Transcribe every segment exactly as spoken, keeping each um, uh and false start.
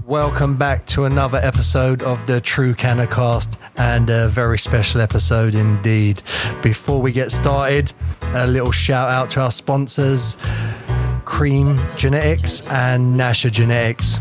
Welcome back to another episode of the True Canacast, and a very special episode indeed. Before we get started, a little shout out to our sponsors, Cream Genetics and Nasher Genetics.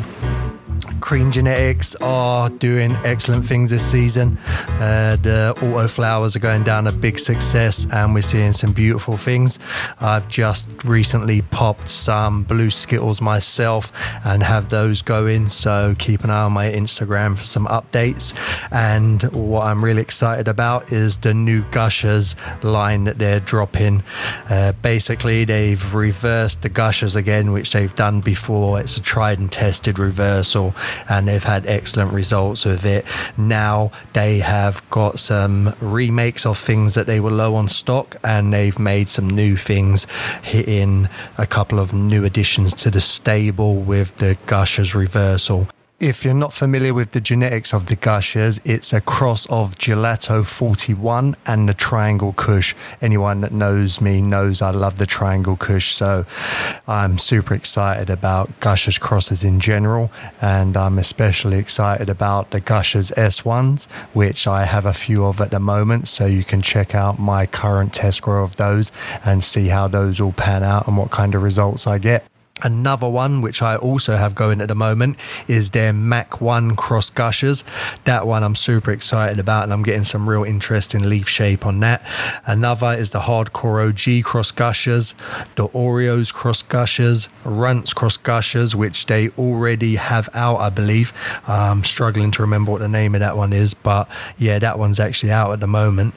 Cream Genetics are doing excellent things this season. Uh, the auto flowers are going down a big success, and we're seeing some beautiful things. I've just recently popped some blue Skittles myself and have those going, so keep an eye on my Instagram for some updates. And what I'm really excited about is the new Gushers line that they're dropping. Uh, basically, they've reversed the Gushers again, which they've done before. It's a tried and tested reversal, and they've had excellent results with it. Now they have got some remakes of things that they were low on stock, and they've made some new things, hitting a couple of new additions to the stable with the Gushers reversal. If you're not familiar with the genetics of the Gushers, it's a cross of Gelato forty-one and the Triangle Kush. Anyone that knows me knows I love the Triangle Kush, so I'm super excited about Gushers crosses in general, and I'm especially excited about the Gushers S ones, which I have a few of at the moment, so you can check out my current test grow of those and see how those all pan out and what kind of results I get. Another one which I also have going at the moment is their Mach one Cross Gushers. That one I'm super excited about, and I'm getting some real interesting leaf shape on that. Another is the Hardcore O G Cross Gushers, the Oreos Cross Gushers, Runts Cross Gushers, which they already have out, I believe. I'm struggling to remember what the name of that one is, but yeah, that one's actually out at the moment.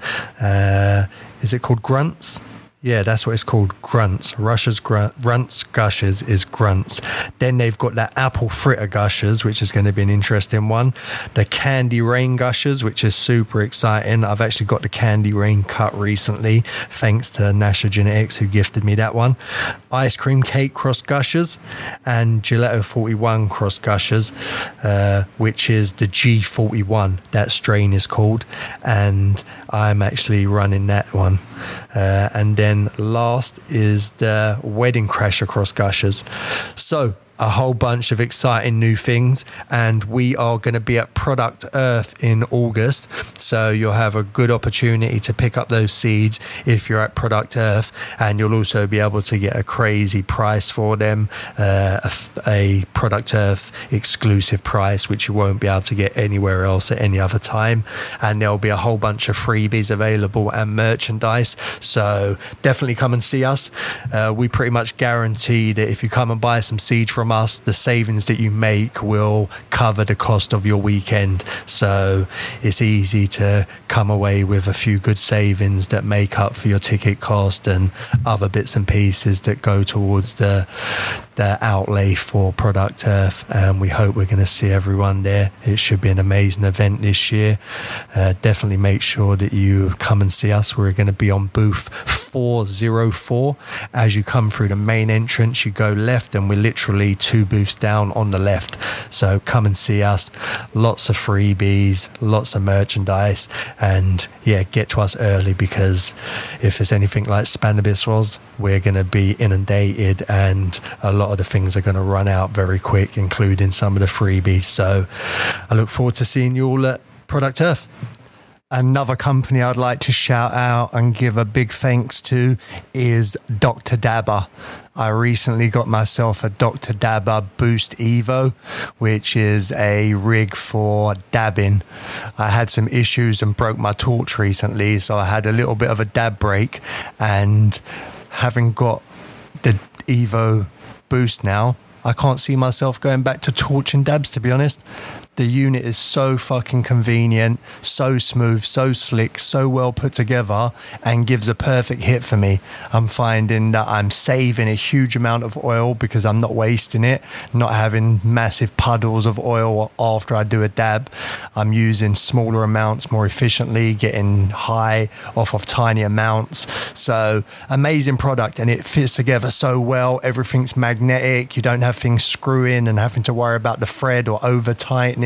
Uh, is it called Grunts? Yeah, that's what it's called, Grunts. Russia's gr- Runts Gushers is Grunts. Then they've got that Apple Fritter Gushers, which is going to be an interesting one. The Candy Rain Gushers, which is super exciting. I've actually got the Candy Rain cut recently, thanks to Nasher Genetics, who gifted me that one. Ice Cream Cake Cross Gushers and Gelato forty-one Cross Gushers, uh, which is the G forty-one, that strain is called. And I'm actually running that one. Uh, and then last is the Wedding Crasher Cross Gushers. So a whole bunch of exciting new things, and we are going to be at Product Earth in August, so you'll have a good opportunity to pick up those seeds if you're at Product Earth, and you'll also be able to get a crazy price for them, uh, a, a Product Earth exclusive price which you won't be able to get anywhere else at any other time. And there'll be a whole bunch of freebies available and merchandise, so definitely come and see us. Uh, we pretty much guarantee that if you come and buy some seeds from us, the savings that you make will cover the cost of your weekend, so it's easy to come away with a few good savings that make up for your ticket cost and other bits and pieces that go towards the the outlay for Product Earth. And we hope we're going to see everyone there. It should be an amazing event this year. Uh, definitely make sure that you come and see us. We're going to be on booth four oh four. As you come through the main entrance, you go left, and we're literally two booths down on the left, so come and see us. Lots of freebies, lots of merchandise, and yeah, get to us early, because if it's anything like Spannabis was, we're going to be inundated, and a lot of the things are going to run out very quick, including some of the freebies. So I look forward to seeing you all at Product Earth. Another company I'd like to shout out and give a big thanks to is Doctor Dabber. I recently got myself a Doctor Dabber Boost Evo, which is a rig for dabbing. I had some issues and broke my torch recently, so I had a little bit of a dab break, and having got the Evo Boost now, I can't see myself going back to torch and dabs, to be honest. The unit is so fucking convenient, so smooth, so slick, so well put together, and gives a perfect hit for me. I'm finding that I'm saving a huge amount of oil because I'm not wasting it, not having massive puddles of oil after I do a dab. I'm using smaller amounts more efficiently, getting high off of tiny amounts. So amazing product, and it fits together so well. Everything's magnetic. You don't have things screwing and having to worry about the thread or over tightening.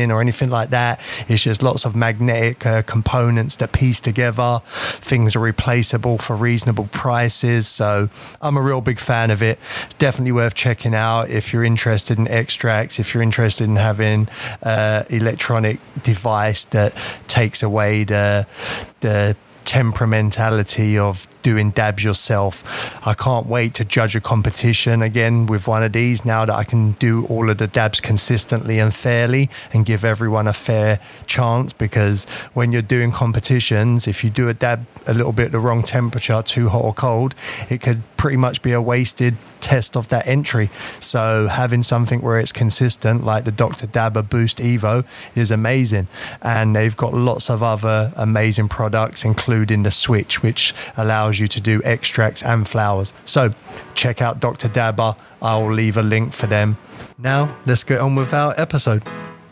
tightening or anything like that. It's just lots of magnetic uh, components that piece together. Things are replaceable for reasonable prices. So I'm a real big fan of it. It's definitely worth checking out if you're interested in extracts, if you're interested in having uh, electronic device that takes away the the temperamentality of doing dabs yourself. I can't wait to judge a competition again with one of these now that I can do all of the dabs consistently and fairly and give everyone a fair chance, because when you're doing competitions, if you do a dab a little bit the wrong temperature, too hot or cold, it could pretty much be a wasted test of that entry. So having something where it's consistent, like the Doctor Dabber Boost Evo, is amazing. And they've got lots of other amazing products, including the Switch, which allows you to do extracts and flowers. So check out Doctor Dabber. I'll leave a link for them. Now let's get on with our episode.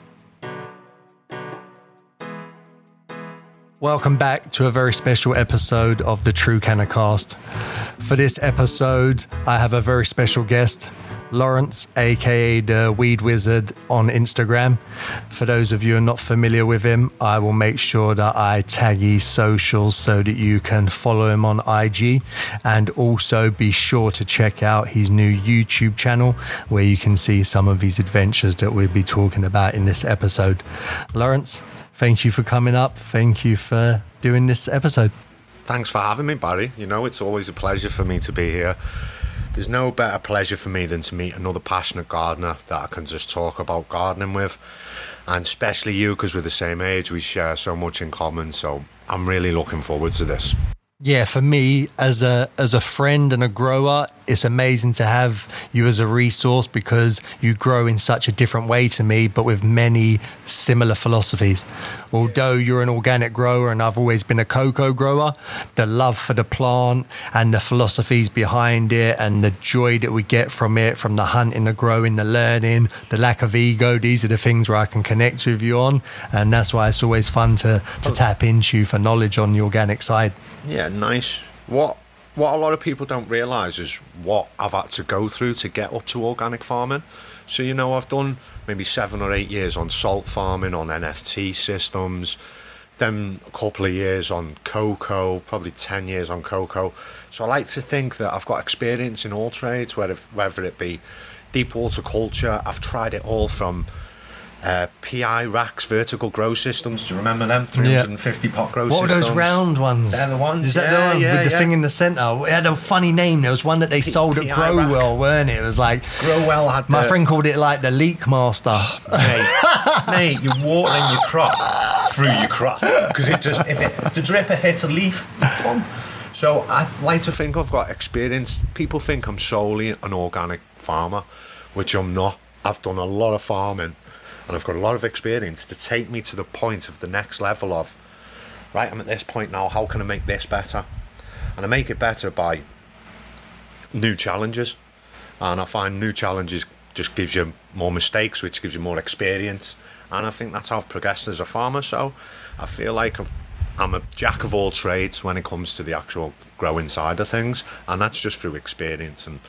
Welcome back to a very special episode of the True Canacast. For this episode, I have a very special guest, Lawrence, aka the Weed Wizard on Instagram. For those of you who are not familiar with him, I will make sure that I tag his socials so that you can follow him on I G, and also be sure to check out his new YouTube channel where you can see some of his adventures that we'll be talking about in this episode. Lawrence, thank you for coming up. Thank you for doing this episode. Thanks for having me, Barry. You know, it's always a pleasure for me to be here. There's no better pleasure for me than to meet another passionate gardener that I can just talk about gardening with. And especially you, because we're the same age, we share so much in common. So I'm really looking forward to this. Yeah, for me, as a as a friend and a grower, it's amazing to have you as a resource, because you grow in such a different way to me, but with many similar philosophies. Although you're an organic grower and I've always been a cocoa grower, the love for the plant and the philosophies behind it and the joy that we get from it, from the hunting, the growing, the learning, the lack of ego, these are the things where I can connect with you on. And that's why it's always fun to, to tap into you for knowledge on the organic side. Yeah, nice. What what a lot of people don't realise is what I've had to go through to get up to organic farming. So, you know, I've done maybe seven or eight years on salt farming, on N F T systems, then a couple of years on cocoa, probably ten years on cocoa. So I like to think that I've got experience in all trades, whether, whether it be deep water culture. I've tried it all from Uh, P I racks, vertical grow systems. Do you remember them? three hundred fifty yeah. pot grow what systems. What are those round ones? They're the ones. Is that yeah, the one yeah, with the yeah. thing in the centre? It had a funny name. There was one that they P- sold at P I Growwell, weren't it? It was like Growwell had. My the... friend called it like the Leak Master. Oh, mate, mate, you're watering your crop through your crop, because it just if it, the dripper hits a leaf, done. So I like to think I've got experience. People think I'm solely an organic farmer, which I'm not. I've done a lot of farming. And I've got a lot of experience to take me to the point of the next level of, right, I'm at this point now, how can I make this better? And I make it better by new challenges. And I find new challenges just gives you more mistakes, which gives you more experience. And I think that's how I've progressed as a farmer. So I feel like I've, I'm a jack of all trades when it comes to the actual growing side of things. And that's just through experience and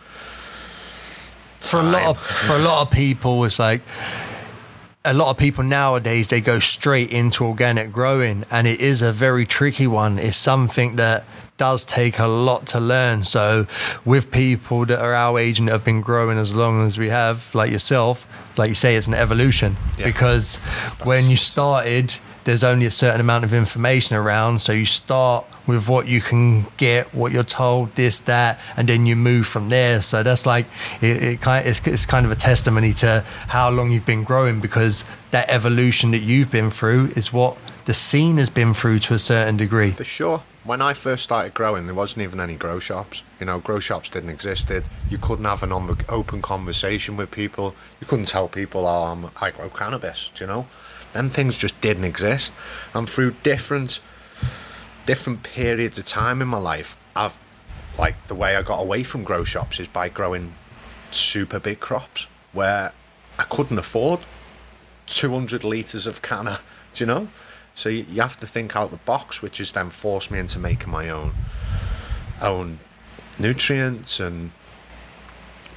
time. For a lot of, for a lot of people, it's like, a lot of people nowadays, they go straight into organic growing, and it is a very tricky one. It's something that does take a lot to learn. So with people that are our age and that have been growing as long as we have, like yourself, like you say, it's an evolution. Yeah. Because That's when you started, there's only a certain amount of information around. So you start with what you can get, what you're told, this, that, and then you move from there. So that's like, it, it kind of, it's, it's kind of a testimony to how long you've been growing, because that evolution that you've been through is what the scene has been through to a certain degree. For sure. When I first started growing, there wasn't even any grow shops. You know, grow shops didn't exist. You couldn't have an open conversation with people. You couldn't tell people, oh, I'm, I grow cannabis, do you know? Them things just didn't exist. And through different different periods of time in my life, I've, like, the way I got away from grow shops is by growing super big crops where I couldn't afford two hundred litres of canna, do you know? So you, you have to think out the box, which has then forced me into making my own own nutrients and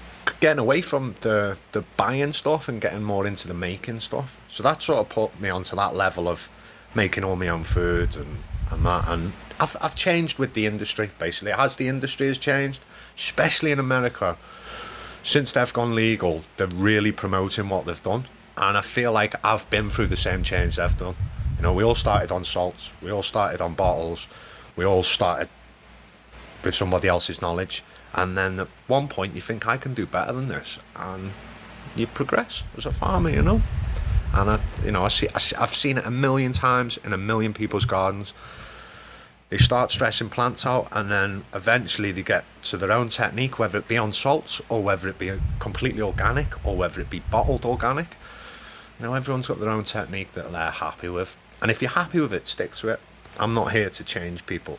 getting away from the the buying stuff and getting more into the making stuff. So that sort of put me onto that level of making all my own food and, and that. And I've I've changed with the industry, basically. As the industry has changed, especially in America, since they've gone legal, they're really promoting what they've done. And I feel like I've been through the same change they've done. You know, we all started on salts, we all started on bottles, we all started with somebody else's knowledge. And then at one point you think, I can do better than this, and you progress as a farmer, you know. And I, you know, I see, I see, I've seen it a million times in a million people's gardens. They start stressing plants out, and then eventually they get to their own technique, whether it be on salts or whether it be completely organic or whether it be bottled organic. You know, everyone's got their own technique that they're happy with, and if you're happy with it, stick to it. I'm not here to change people.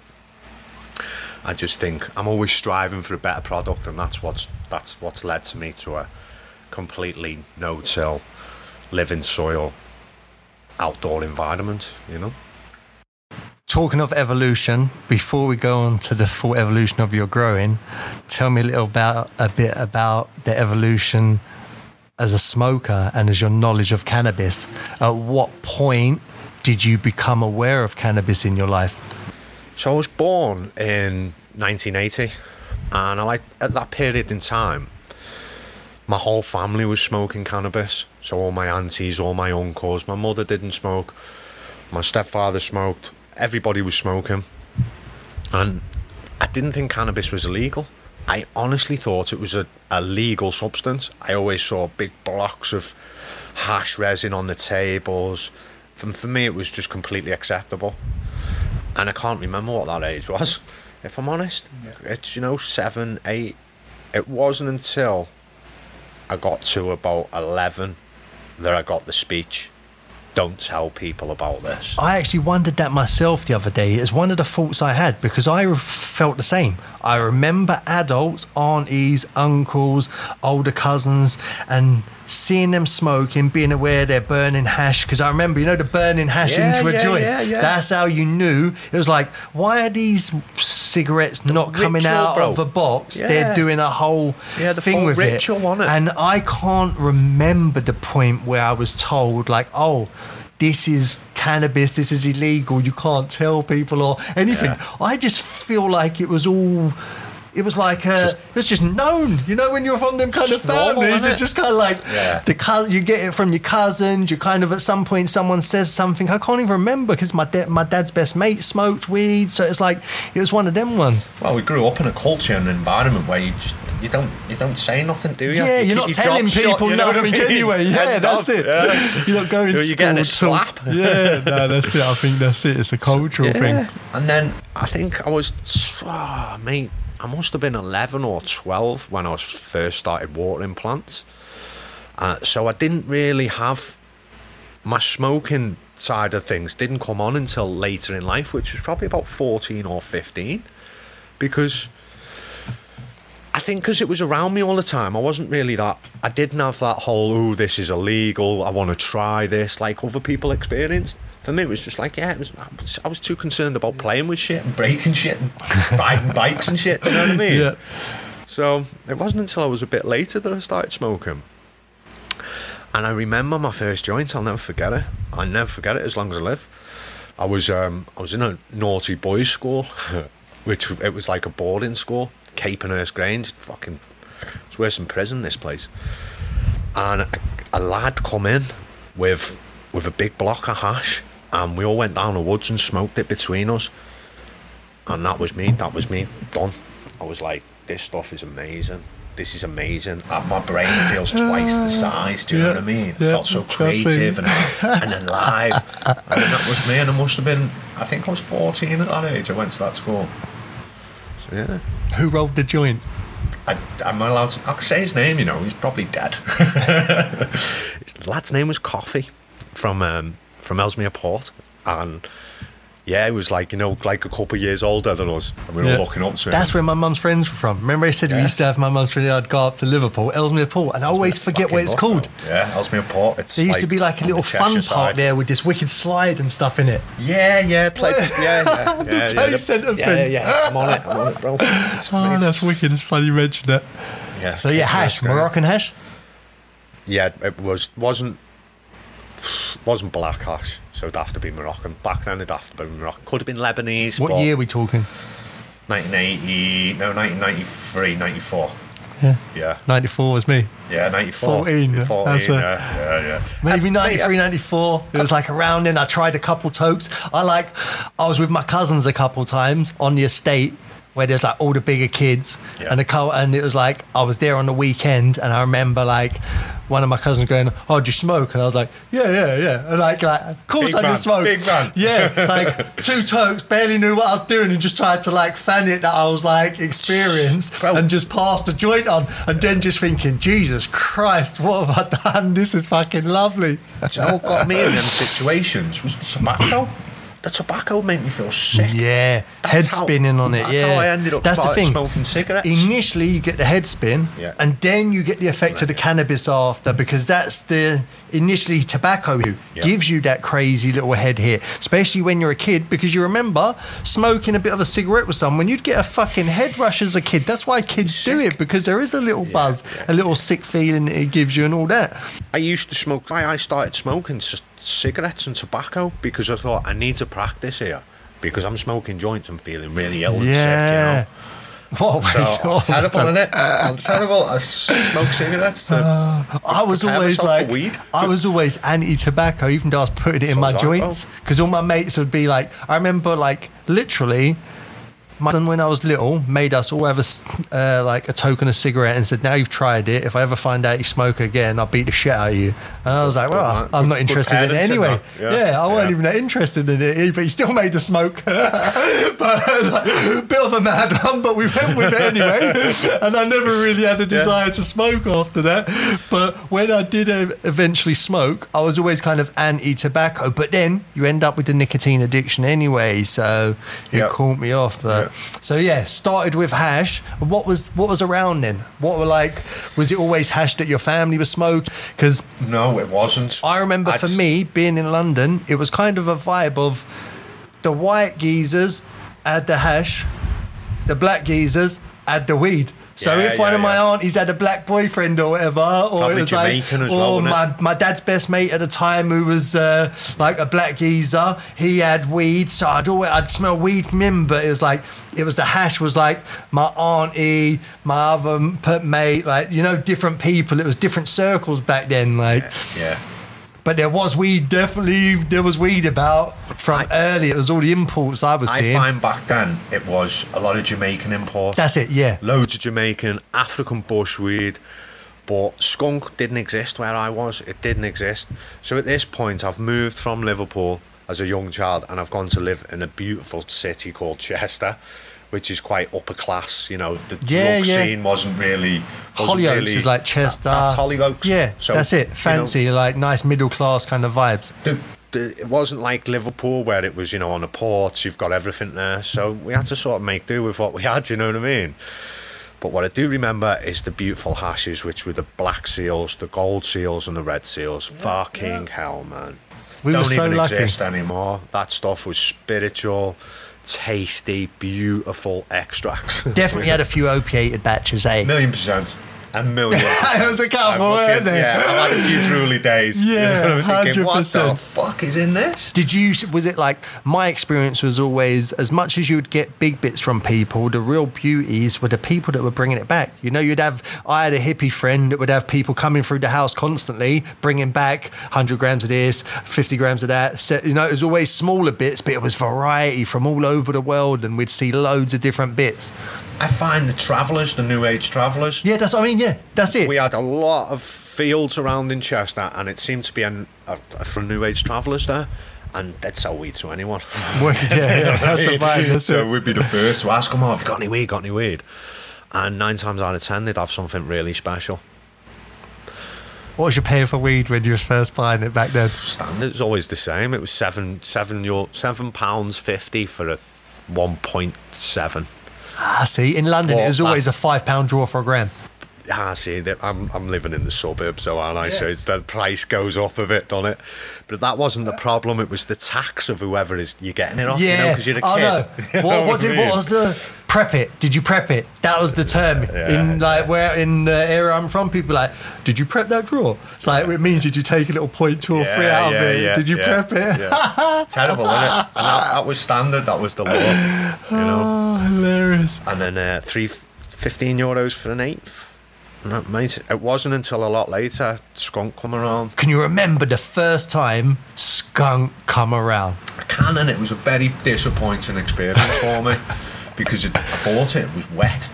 I just think I'm always striving for a better product, and that's what's that's what's led to me to a completely no-till, living soil, outdoor environment, you know. Talking of evolution, before we go on to the full evolution of your growing, tell me a little about a bit about the evolution as a smoker and as your knowledge of cannabis. At what point did you become aware of cannabis in your life? So I was born in nineteen eighty, and I like at that period in time, my whole family was smoking cannabis. So all my aunties, all my uncles, my mother didn't smoke, my stepfather smoked, everybody was smoking, and I didn't think cannabis was illegal. I honestly thought it was a, a legal substance. I always saw big blocks of hash resin on the tables. For, for me, it was just completely acceptable. And I can't remember what that age was, if I'm honest. Yeah. It's, you know, seven, eight. It wasn't until I got to about eleven that I got the speech, don't tell people about this. I actually wondered that myself the other day. It's one of the thoughts I had, because I felt the same. I remember adults, aunties, uncles, older cousins, and seeing them smoking, being aware they're burning hash. Because I remember, you know, the burning hash yeah, into a yeah, joint. Yeah, yeah. That's how you knew. It was like, why are these cigarettes not ritual, coming out bro. of a box? Yeah. They're doing a whole yeah, the thing full with ritual it. On it. And I can't remember the point where I was told, like, oh, this is cannabis, this is illegal, you can't tell people or anything. Yeah. I just feel like it was all, it was like, uh, just, it was just known, you know, when you're from them kind of families, it's just kind of like, yeah. the co- you get it from your cousins, you kind of, at some point someone says something, I can't even remember, because my, da- my dad's best mate smoked weed, so it's like, it was one of them ones. Well, we grew up in a culture and an environment where you just, you don't you don't say nothing, do you? Yeah, you're you not telling people shot, you know nothing I mean? Anyway. Yeah, yeah that's it. Yeah. You're not going to You're getting a slap. Yeah, no, that's it. I think that's it. It's a cultural so, yeah. thing. And then I think I was, oh, mate, I must have been eleven or twelve when I was first started watering plants. Uh, so I didn't really have, my smoking side of things didn't come on until later in life, which was probably about fourteen or fifteen. Because I think because it was around me all the time, I wasn't really that, I didn't have that whole, oh, this is illegal, I want to try this, like other people experienced. For me, it was just like, yeah, it was, I was, I was too concerned about playing with shit and breaking shit and riding bikes and shit, you know what I mean? Yeah. So it wasn't until I was a bit later that I started smoking. And I remember my first joint, I'll never forget it. I'll never forget it as long as I live. I was, um, I was in a naughty boys' school, which it was like a boarding school. Capenhurst Grange, fucking, it's worse than prison, this place. And a, a lad come in with with a big block of hash, and we all went down the woods and smoked it between us. And that was me, that was me, done. I was like, this stuff is amazing. This is amazing. Uh, my brain feels twice the size, do you yeah, know what I mean? It yeah, felt so creative and, and alive. And then that was me, and I must have been, I think I was fourteen at that age, I went to that school. So yeah. Who rolled the joint? I, am I allowed to? I can say his name, you know, he's probably dead. His lad's name was Coffee from um, from Ellesmere Port, and yeah, he was like, you know, like a couple of years older than us, and we were yeah. all looking up to him. That's where my mum's friends were from. Remember I said yeah. we used to have my mum's friends, I'd go up to Liverpool, Ellesmere Port, and I always forget what it's look, called. Though. Yeah, Ellesmere Port. It's there used like to be like a little fun side. park there with this wicked slide and stuff in it. Yeah, yeah, play, yeah, yeah, the yeah, play yeah, centre yeah, thing. yeah, yeah, I'm on it, I'm on it, bro. It's oh, amazing. That's wicked. It's funny you mentioned that. yeah. So yeah, hash, That's Moroccan hash. Yeah, it was wasn't wasn't black hash, so it'd have to be Moroccan. Back then, it'd have to be Moroccan. Could have been Lebanese. What but year are we talking? nineteen eighty, no, nineteen ninety-three, ninety-four. Yeah, Yeah, ninety-four was me. yeah, ninety-four. fourteen, fourteen, that's a- yeah, yeah, yeah. Maybe And, ninety-three, mate, ninety-four. It was like around then. I tried a couple tokes. I like, I was with my cousins a couple times on the estate where there's like all the bigger kids. Yeah. And the co- and it was like, I was there on the weekend and I remember like one of my cousins going, oh, do you smoke? And I was like, yeah, yeah, yeah. And like, like of course Big I man, just smoke. big man. Yeah, like two tokes, barely knew what I was doing and just tried to like fan it that I was like experienced Bro. and just passed the joint on and then just thinking, Jesus Christ, what have I done? This is fucking lovely. Do you know what got me in them situations was the tobacco. The tobacco made me feel sick. Yeah, That's head how- spinning on it. that's yeah, how I ended up That's the started thing. smoking cigarettes. Initially, you get the head spin, Yeah. and then you get the effect of the cannabis after, because that's the initially tobacco Yeah. gives you that crazy little head hit, especially when you're a kid, because you remember smoking a bit of a cigarette with someone, you'd get a fucking head rush as a kid. That's why kids do it, because there is a little buzz, yeah, a little sick feeling it gives you, and all that. I used to smoke. Why I started smoking c- cigarettes and tobacco because I thought I need to practice here because I'm smoking joints and feeling really ill and Yeah. sick. What You know. was So I'm terrible in it. I'm terrible. I smoke cigarettes. To I was prepare always myself like, for weed. I was always anti-tobacco, even though I was putting it in So my was I, joints. Because all my mates would be like, I remember like literally, my son when I was little made us all have a s- uh, like a token of cigarette and said, "Now you've tried it. If I ever find out you smoke again, I'll beat the shit out of you." And I was like, Good "Well, man. I'm Good- not good interested in it parents, anyway." isn't it? Yeah, Yeah. I wasn't Yeah. even that interested in it, but he still made us smoke. But like, a bit of a mad one, but we went with it anyway. And I never really had a desire to smoke after that. But when I did uh, eventually smoke, I was always kind of anti-tobacco. But then you end up with the nicotine addiction anyway, so it Yep. caught me off. But so yeah, started with hash. What was what was around then? What were like? Was it always hash that your family was smoking? Because No, it wasn't. I remember I'd for s- me being in London, it was kind of a vibe of the white geezers had the hash, the black geezers had the weed. So Yeah, if one yeah, of my yeah. aunties had a black boyfriend or whatever, or Probably it was Jamaican like, as well, or wasn't my, it? my dad's best mate at the time who was uh, like a black geezer, he had weed, so I'd always I'd smell weed from him, but it was like it was the hash was like my auntie, my other m- mate, like you know, different people. It was different circles back then, like. Yeah. But there was weed, definitely. There was weed about from I- early. It was all the imports I was I seeing. find back then it was a lot of Jamaican imports. That's it, yeah. Loads of Jamaican, African bushweed, but skunk didn't exist where I was. It didn't exist. So at this point, I've moved from Liverpool as a young child, and I've gone to live in a beautiful city called Chester, which is quite upper class. You know, the Yeah, drug yeah. scene wasn't really. Wasn't Hollyoaks really, is like Chester. That, that's Hollyoaks. Yeah, So, that's it. you know, Fancy, like nice middle class kind of vibes. the, the, it wasn't like Liverpool where it was, you know, on the ports, you've got everything there. So we had to sort of make do with what we had, you know what I mean? But what I do remember is the beautiful hashes, which were the black seals, the gold seals, and the red seals. Fucking hell, man. We Don't were so even lucky. exist anymore. That stuff was spiritual, tasty, beautiful extracts. Definitely had a few opiated batches, eh? million percent. A million. It was a couple, I weren't they? Yeah, I've had a few truly days. Yeah, I'm thinking, what the one hundred percent. fuck is in this? Did you, was it like, my experience was always, as much as you would get big bits from people, the real beauties were the people that were bringing it back. You know, you'd have, I had a hippie friend that would have people coming through the house constantly, bringing back one hundred grams of this, fifty grams of that. So, you know, it was always smaller bits, but it was variety from all over the world, and we'd see loads of different bits. I find the travellers, the new age travellers, Yeah, that's what I mean, yeah, that's it. we had a lot of fields around in Chester, and it seemed to be an, a, a, for new age travellers there, and they'd sell weed to anyone. Well, yeah, yeah, that's the vibe, that's so it. we'd be the first to ask them, oh, have you got any weed, got any weed? And nine times out of ten, they'd have something really special. What was you paying for weed when you was first buying it back then? Standard was always the same. It was seven, seven, euro, seven pounds fifty for a one point seven. Ah, see, in London, it Well, was always a five pound draw for a gram. Ah, see, I'm I'm living in the suburbs, so aren't I? Yeah. So it's the price goes up a bit, doesn't it? But that wasn't the problem. It was the tax of whoever is you're getting it off. Yeah. You know, because you're a kid. Oh no. You know what, what, what, did, what was the prep it? Did you prep it? That was the term yeah, in like yeah. where in the area I'm from. People are like, did you prep that drawer? It's like it means did you take a little point two or yeah, three out yeah, of it? Yeah, did you yeah, prep it? Yeah. Terrible, isn't it? And that, that was standard. That was the law. You know. Oh, hilarious. And then uh, three fifteen euros for an eighth. No, mate, it wasn't until a lot later Skunk come around. Can you remember the first time Skunk come around? I can, and it was a very disappointing experience for me because it, I bought it, it was wet.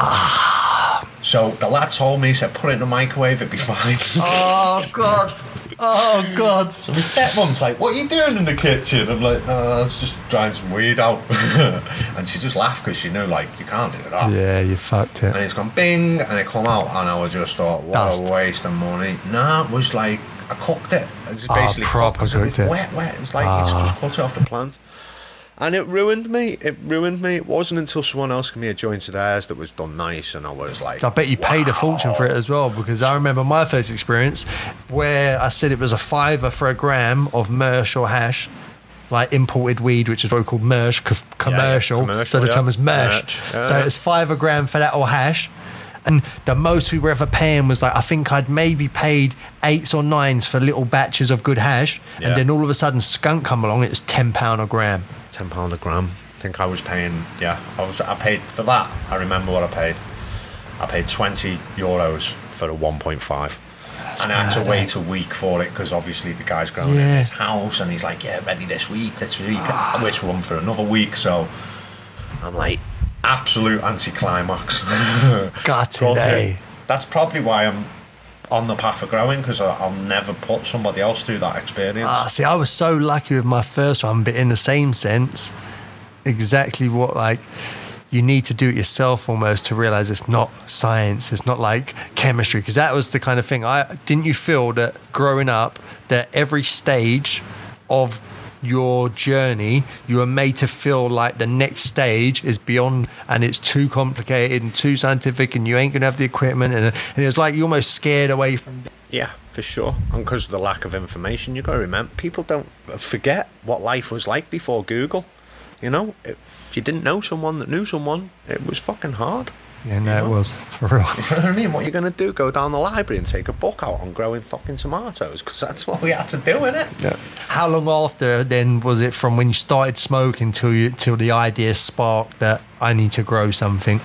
Ah. So the lad told me, he said, put it in the microwave, it'd be fine. Oh, God. Oh, God. So my stepmom's like, what are you doing in the kitchen? I'm like, no, I was just drying some weed out. And she just laughed because she knew, like, you can't do that. Yeah, you fucked it. And it's gone bing, and it come out, and I was just thought, what Dust. a waste of money. No, it was like, I cooked it. It was basically oh, proper cooked, cooked it. it. Was wet, wet. It was like, oh. it's just cut it off the plant. And it ruined me. It ruined me. It wasn't until someone else gave me a joint of theirs that was done nice, and I was like, I bet you wow. paid a fortune for it as well, because I remember my first experience where I said it was a fiver for a gram of Mersh or hash, like imported weed, which is what we call Mersh, co- commercial. Yeah, yeah, commercial. So the yeah. term was Mersh. Yeah, so yeah. it's five a gram for that or hash. And the most we were ever paying was like, I think I'd maybe paid eights or nines for little batches of good hash. Yeah. And then all of a sudden Skunk come along, it was ten pounds a gram. ten pounds a gram. I think I was paying, yeah, I was. I paid for that. I remember what I paid. I paid twenty euros for a one point five. And I had to wait a week for it because obviously the guy's growing yeah. in his house and he's like, yeah, ready this week, this week. I'm going to run for another week. So I'm like, absolute anticlimax. Got it, eh? That's probably why I'm on the path of growing, because I'll never put somebody else through that experience. Ah, see, I was so lucky with my first one, but in the same sense, exactly what like you need to do it yourself almost to realize it's not science, it's not like chemistry, because that was the kind of thing. I didn't you feel that growing up that every stage of your journey you are made to feel like the next stage is beyond and it's too complicated and too scientific and you ain't gonna have the equipment, and, and it's like you're almost scared away from yeah, for sure. And because of the lack of information, you've got to remember, people don't forget what life was like before Google. You know, if you didn't know someone that knew someone, it was fucking hard. Yeah, no, you know? It was, for real. You know what I mean? What are you going to do? Go down the library and take a book out on growing fucking tomatoes? Because that's what we had to do, innit? Yeah. How long after then was it from when you started smoking till you till the idea sparked that I need to grow something?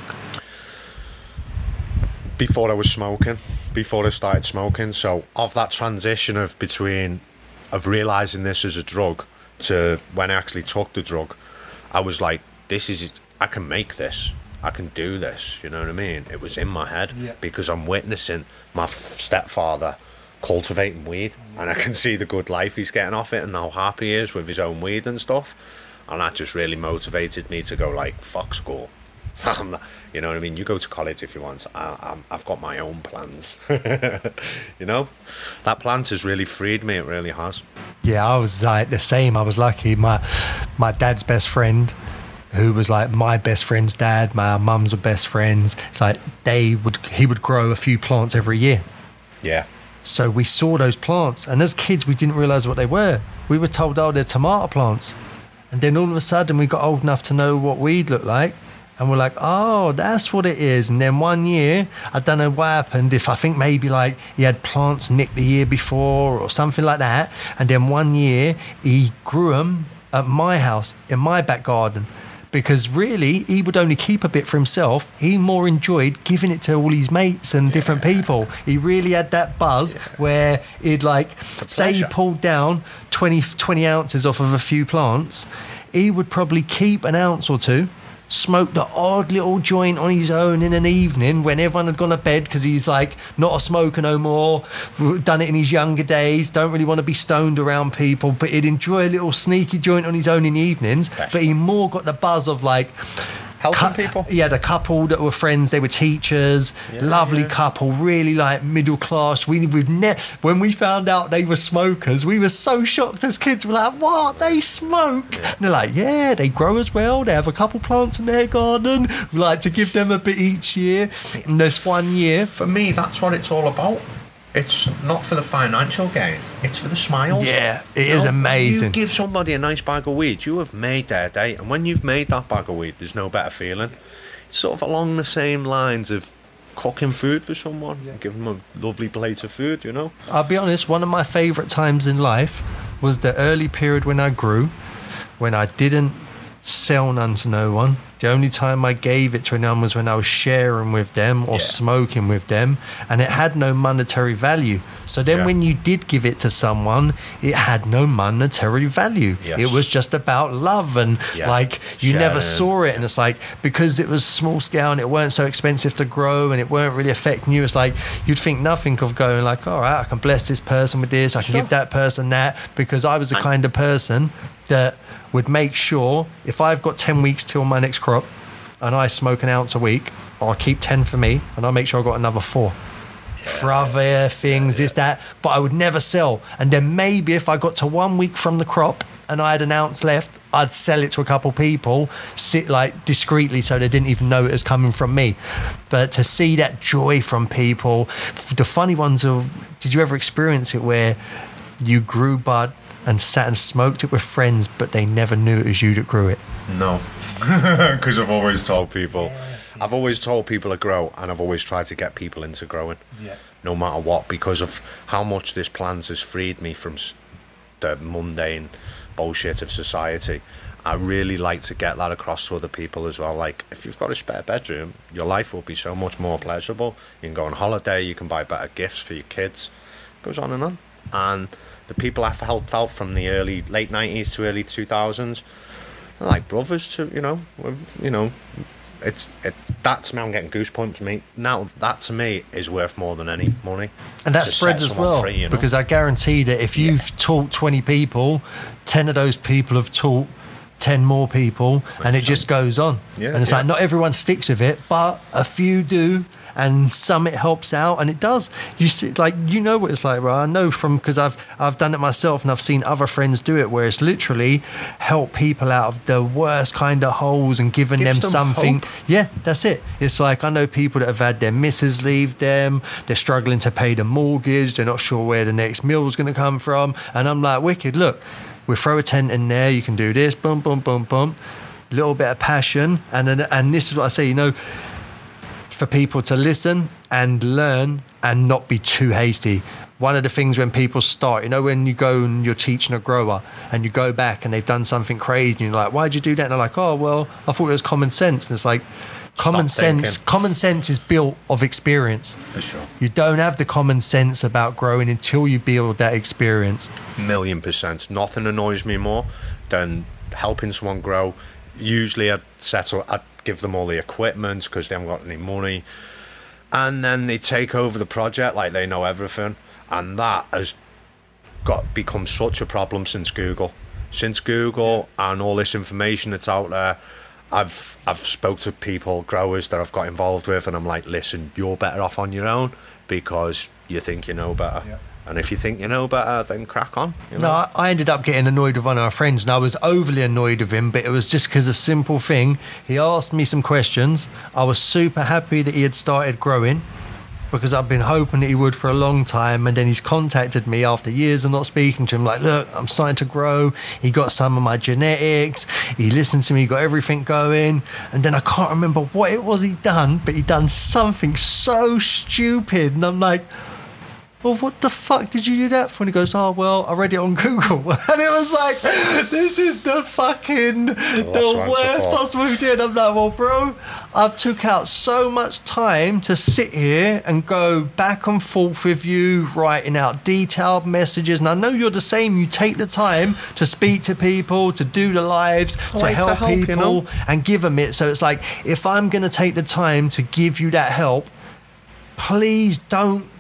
Before I was smoking, before I started smoking. So of that transition of between of realising this as a drug to when I actually took the drug, I was like, this is, I can make this. I can do this, you know what I mean? It was in my head yeah. because I'm witnessing my stepfather cultivating weed and I can see the good life he's getting off it and how happy he is with his own weed and stuff. And that just really motivated me to go like, fuck school. I'm not, you know what I mean? You go to college if you want. I, I'm, I've got my own plans. You know? That plant has really freed me. It really has. Yeah, I was like the same. I was lucky. My, my dad's best friend, who was like my best friend's dad, my mums were best friends. It's like they would, he would grow a few plants every year. Yeah. So we saw those plants, and as kids, we didn't realise what they were. We were told, oh, they're tomato plants. And then all of a sudden, we got old enough to know what weed looked like. And we're like, oh, that's what it is. And then one year, I don't know what happened. If I think maybe like he had plants nicked the year before or something like that. And then one year, he grew them at my house, in my back garden. Because really, he would only keep a bit for himself. He more enjoyed giving it to all his mates and different yeah. people. He really had that buzz yeah. where he'd like, say he pulled down twenty, twenty ounces off of a few plants, he would probably keep an ounce or two, smoke the odd little joint on his own in an evening when everyone had gone to bed because he's like not a smoker no more, done it in his younger days, don't really want to be stoned around people, but he'd enjoy a little sneaky joint on his own in the evenings. But he more got the buzz of like helping Cou- people. He had a couple that were friends. They were teachers. Yeah, lovely yeah. couple, really like middle class. We we've ne- when we found out they were smokers, we were so shocked as kids. We're like, what? They smoke? Yeah. And they're like, yeah, they grow as well. They have a couple plants in their garden. We like to give them a bit each year. And this one year, For me, that's what it's all about. It's not for the financial gain. It's for the smiles. yeah, it You is know, amazing. You give somebody a nice bag of weed, you have made their day. And when you've made that bag of weed, there's no better feeling. It's sort of along the same lines of cooking food for someone, yeah. giving them a lovely plate of food, you know. I'll be honest, one of my favourite times in life was the early period when I grew, when I didn't sell none to no one. The only time I gave it to anyone was when I was sharing with them or Yeah. smoking with them, and it had no monetary value. So then Yeah. when you did give it to someone, it had no monetary value. Yes. It was just about love, and Yeah. like you never Sharing. saw it. And it's like, because it was small scale and it weren't so expensive to grow and it weren't really affecting you, it's like you'd think nothing of going like, all right, I can bless this person with this, I can Sure. give that person that, because I was the I- kind of person that would make sure if I've got ten weeks till my next crop and I smoke an ounce a week, I'll keep ten for me and I'll make sure I've got another four for other things, this, that, but I would never sell. And then maybe if I got to one week from the crop and I had an ounce left, I'd sell it to a couple people, sit like discreetly so they didn't even know it was coming from me. But to see that joy from people, the funny ones are, did you ever experience it where you grew bud and sat and smoked it with friends, but they never knew it was you that grew it? No, because I've always told people, I've always told people to grow, and I've always tried to get people into growing, Yeah. no matter what, because of how much this plant has freed me from s- the mundane bullshit of society. I really like to get that across to other people as well. Like, if you've got a spare bedroom, your life will be so much more pleasurable. You can go on holiday, you can buy better gifts for your kids. It goes on and on. And the people I've helped out from the early, late nineties to early two thousands, they're like brothers to, you know, we've- you know, it's, it, that's me, I'm getting goosebumps, mate. Now, that to me is worth more than any money. And that To spreads set as someone well, free, you know? because I guarantee that if you've taught twenty people, ten of those people have taught ten more people, and it just goes on. Yeah, and it's yeah. like not everyone sticks with it, but a few do, and some it helps out, and it does. You see, like, you know what it's like, right? I know from, because I've I've done it myself, and I've seen other friends do it, where it's literally help people out of the worst kind of holes and giving Gives them them something. hope. Yeah, that's it. It's like, I know people that have had their missus leave them, they're struggling to pay the mortgage, they're not sure where the next meal's going to come from, and I'm like, wicked, look, we'll throw a tent in there, you can do this, boom, boom, boom, boom, little bit of passion, and then- and this is what I say, you know, for people to listen and learn and not be too hasty. One of the things when people start, you know, when you go and you're teaching a grower and you go back and they've done something crazy and you're like, why'd you do that? And they're like, oh, well, I thought it was common sense. And it's like, common sense, thinking. common sense is built of experience. For sure. You don't have the common sense about growing until you build that experience. Million percent. Nothing annoys me more than helping someone grow. Usually I'd settle, I'd give them all the equipment because they haven't got any money. And then they take over the project like they know everything. And that has got become such a problem since Google. Since Google and all this information that's out there, I've I've spoke to people, growers that I've got involved with, and I'm like, listen, you're better off on your own because you think you know better. Yeah. And if you think you know better, then crack on. You know? No, I, I ended up getting annoyed with one of our friends, and I was overly annoyed with him, but it was just because a simple thing. He asked me some questions. I was super happy that he had started growing, because I've been hoping that he would for a long time, and then he's contacted me after years of not speaking to him, like, look, I'm starting to grow. He got some of my genetics. He listened to me, got everything going. And then I can't remember what it was he done, but he done something so stupid. And I'm like, well, what the fuck did you do that for? And he goes, oh, well, I read it on Google. And it was like, this is the fucking, Lots the of worst answer for. possible thing. And I'm like, well, bro, I've took out so much time to sit here and go back and forth with you, writing out detailed messages. And I know you're the same. You take the time to speak to people, to do the lives, I to like to help help, you people know? and give them it. So it's like, if I'm going to take the time to give you that help, please don't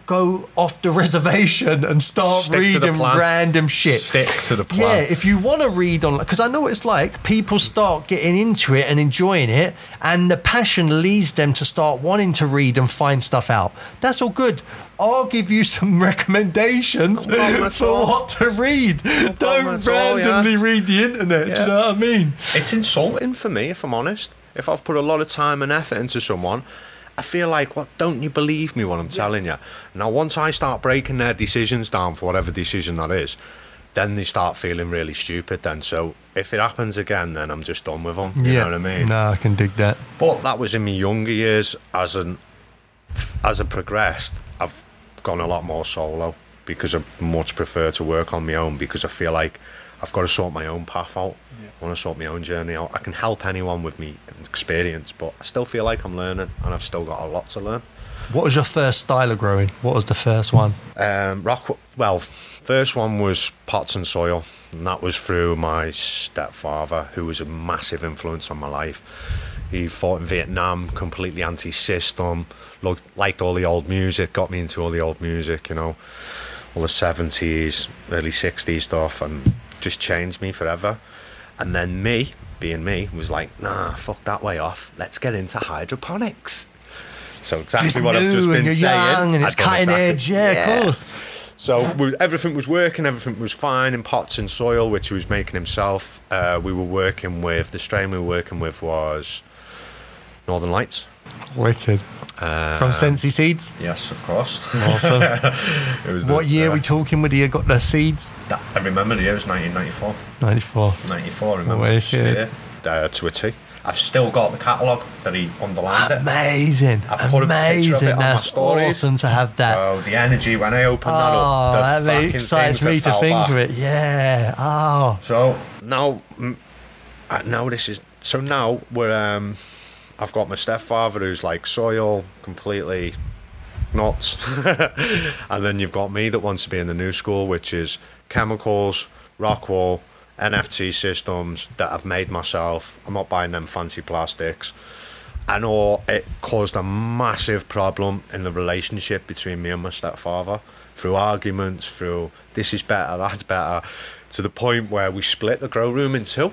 go off the reservation and start Stick to the reading plan. random shit. Stick to the plan. Yeah, if you want to read on, because I know what it's like, people start getting into it and enjoying it, and the passion leads them to start wanting to read and find stuff out. That's all good. I'll give you some recommendations No problem at for all. what to read. problem Don't at all, randomly yeah. read the internet. Do Yeah. you know what I mean? It's insulting for me, if I'm honest. If I've put a lot of time and effort into someone, I feel like, what, don't you believe me what I'm telling you? Now, once I start breaking their decisions down for whatever decision that is, then they start feeling really stupid then. So if it happens again, then I'm just done with them. You know what I mean? No, I can dig that. But that was in my younger years. As an as I progressed, I've gone a lot more solo because I much prefer to work on my own, because I feel like I've got to sort my own path out. Yeah. I want to sort my own journey out. I can help anyone with me experience, but I still feel like I'm learning, and I've still got a lot to learn. What was your first style of growing? What was the first one? Um, rock. Well, first one was Pots and Soil, and that was through my stepfather, who was a massive influence on my life. He fought in Vietnam, completely anti-system, looked, liked all the old music, got me into all the old music, you know, all the seventies, early sixties stuff, and just changed me forever. And then me, being me, was like, nah, fuck that way off. Let's get into hydroponics. So exactly It's what I've just new been and you're saying. young and it's I've done cutting exactly- edge. Yeah, of course. So we, everything was working, everything was fine in Pots and Soil, which he was making himself. Uh, we were working with, the strain we were working with was Northern Lights. Wicked. Uh, From Sensi Seeds? Yes, of course. Awesome. It was What the- year uh, are we talking with you got the seeds? that, I remember the year, it was nineteen ninety-four. ninety-four. ninety-four, I remember. Wicked. Yeah, uh, to a T. I've still got the catalogue that he underlined it. Amazing. I put a picture of Amazing. it on my That's stories. awesome to have that. Oh, the energy when I opened that Oh, up. The that fucking excites things me that to fell think back. of it. Yeah. Oh. So now, mm, uh, now this is so now we're. Um, I've got my stepfather who's like soil, completely nuts, and then you've got me that wants to be in the new school, which is chemicals, rock wool, N F T systems that I've made myself. I'm not buying them fancy plastics. I know it caused a massive problem in the relationship between me and my stepfather, through arguments, through this is better, that's better, to the point where we split the grow room in two.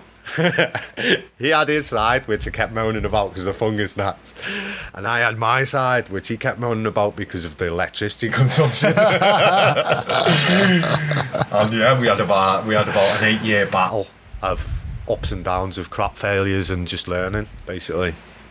He had his side, which I kept moaning about because of fungus gnats, and I had my side, which he kept moaning about because of the electricity consumption. And yeah, we had about we had about an eight-year battle of ups and downs, of crop failures, and just learning, basically.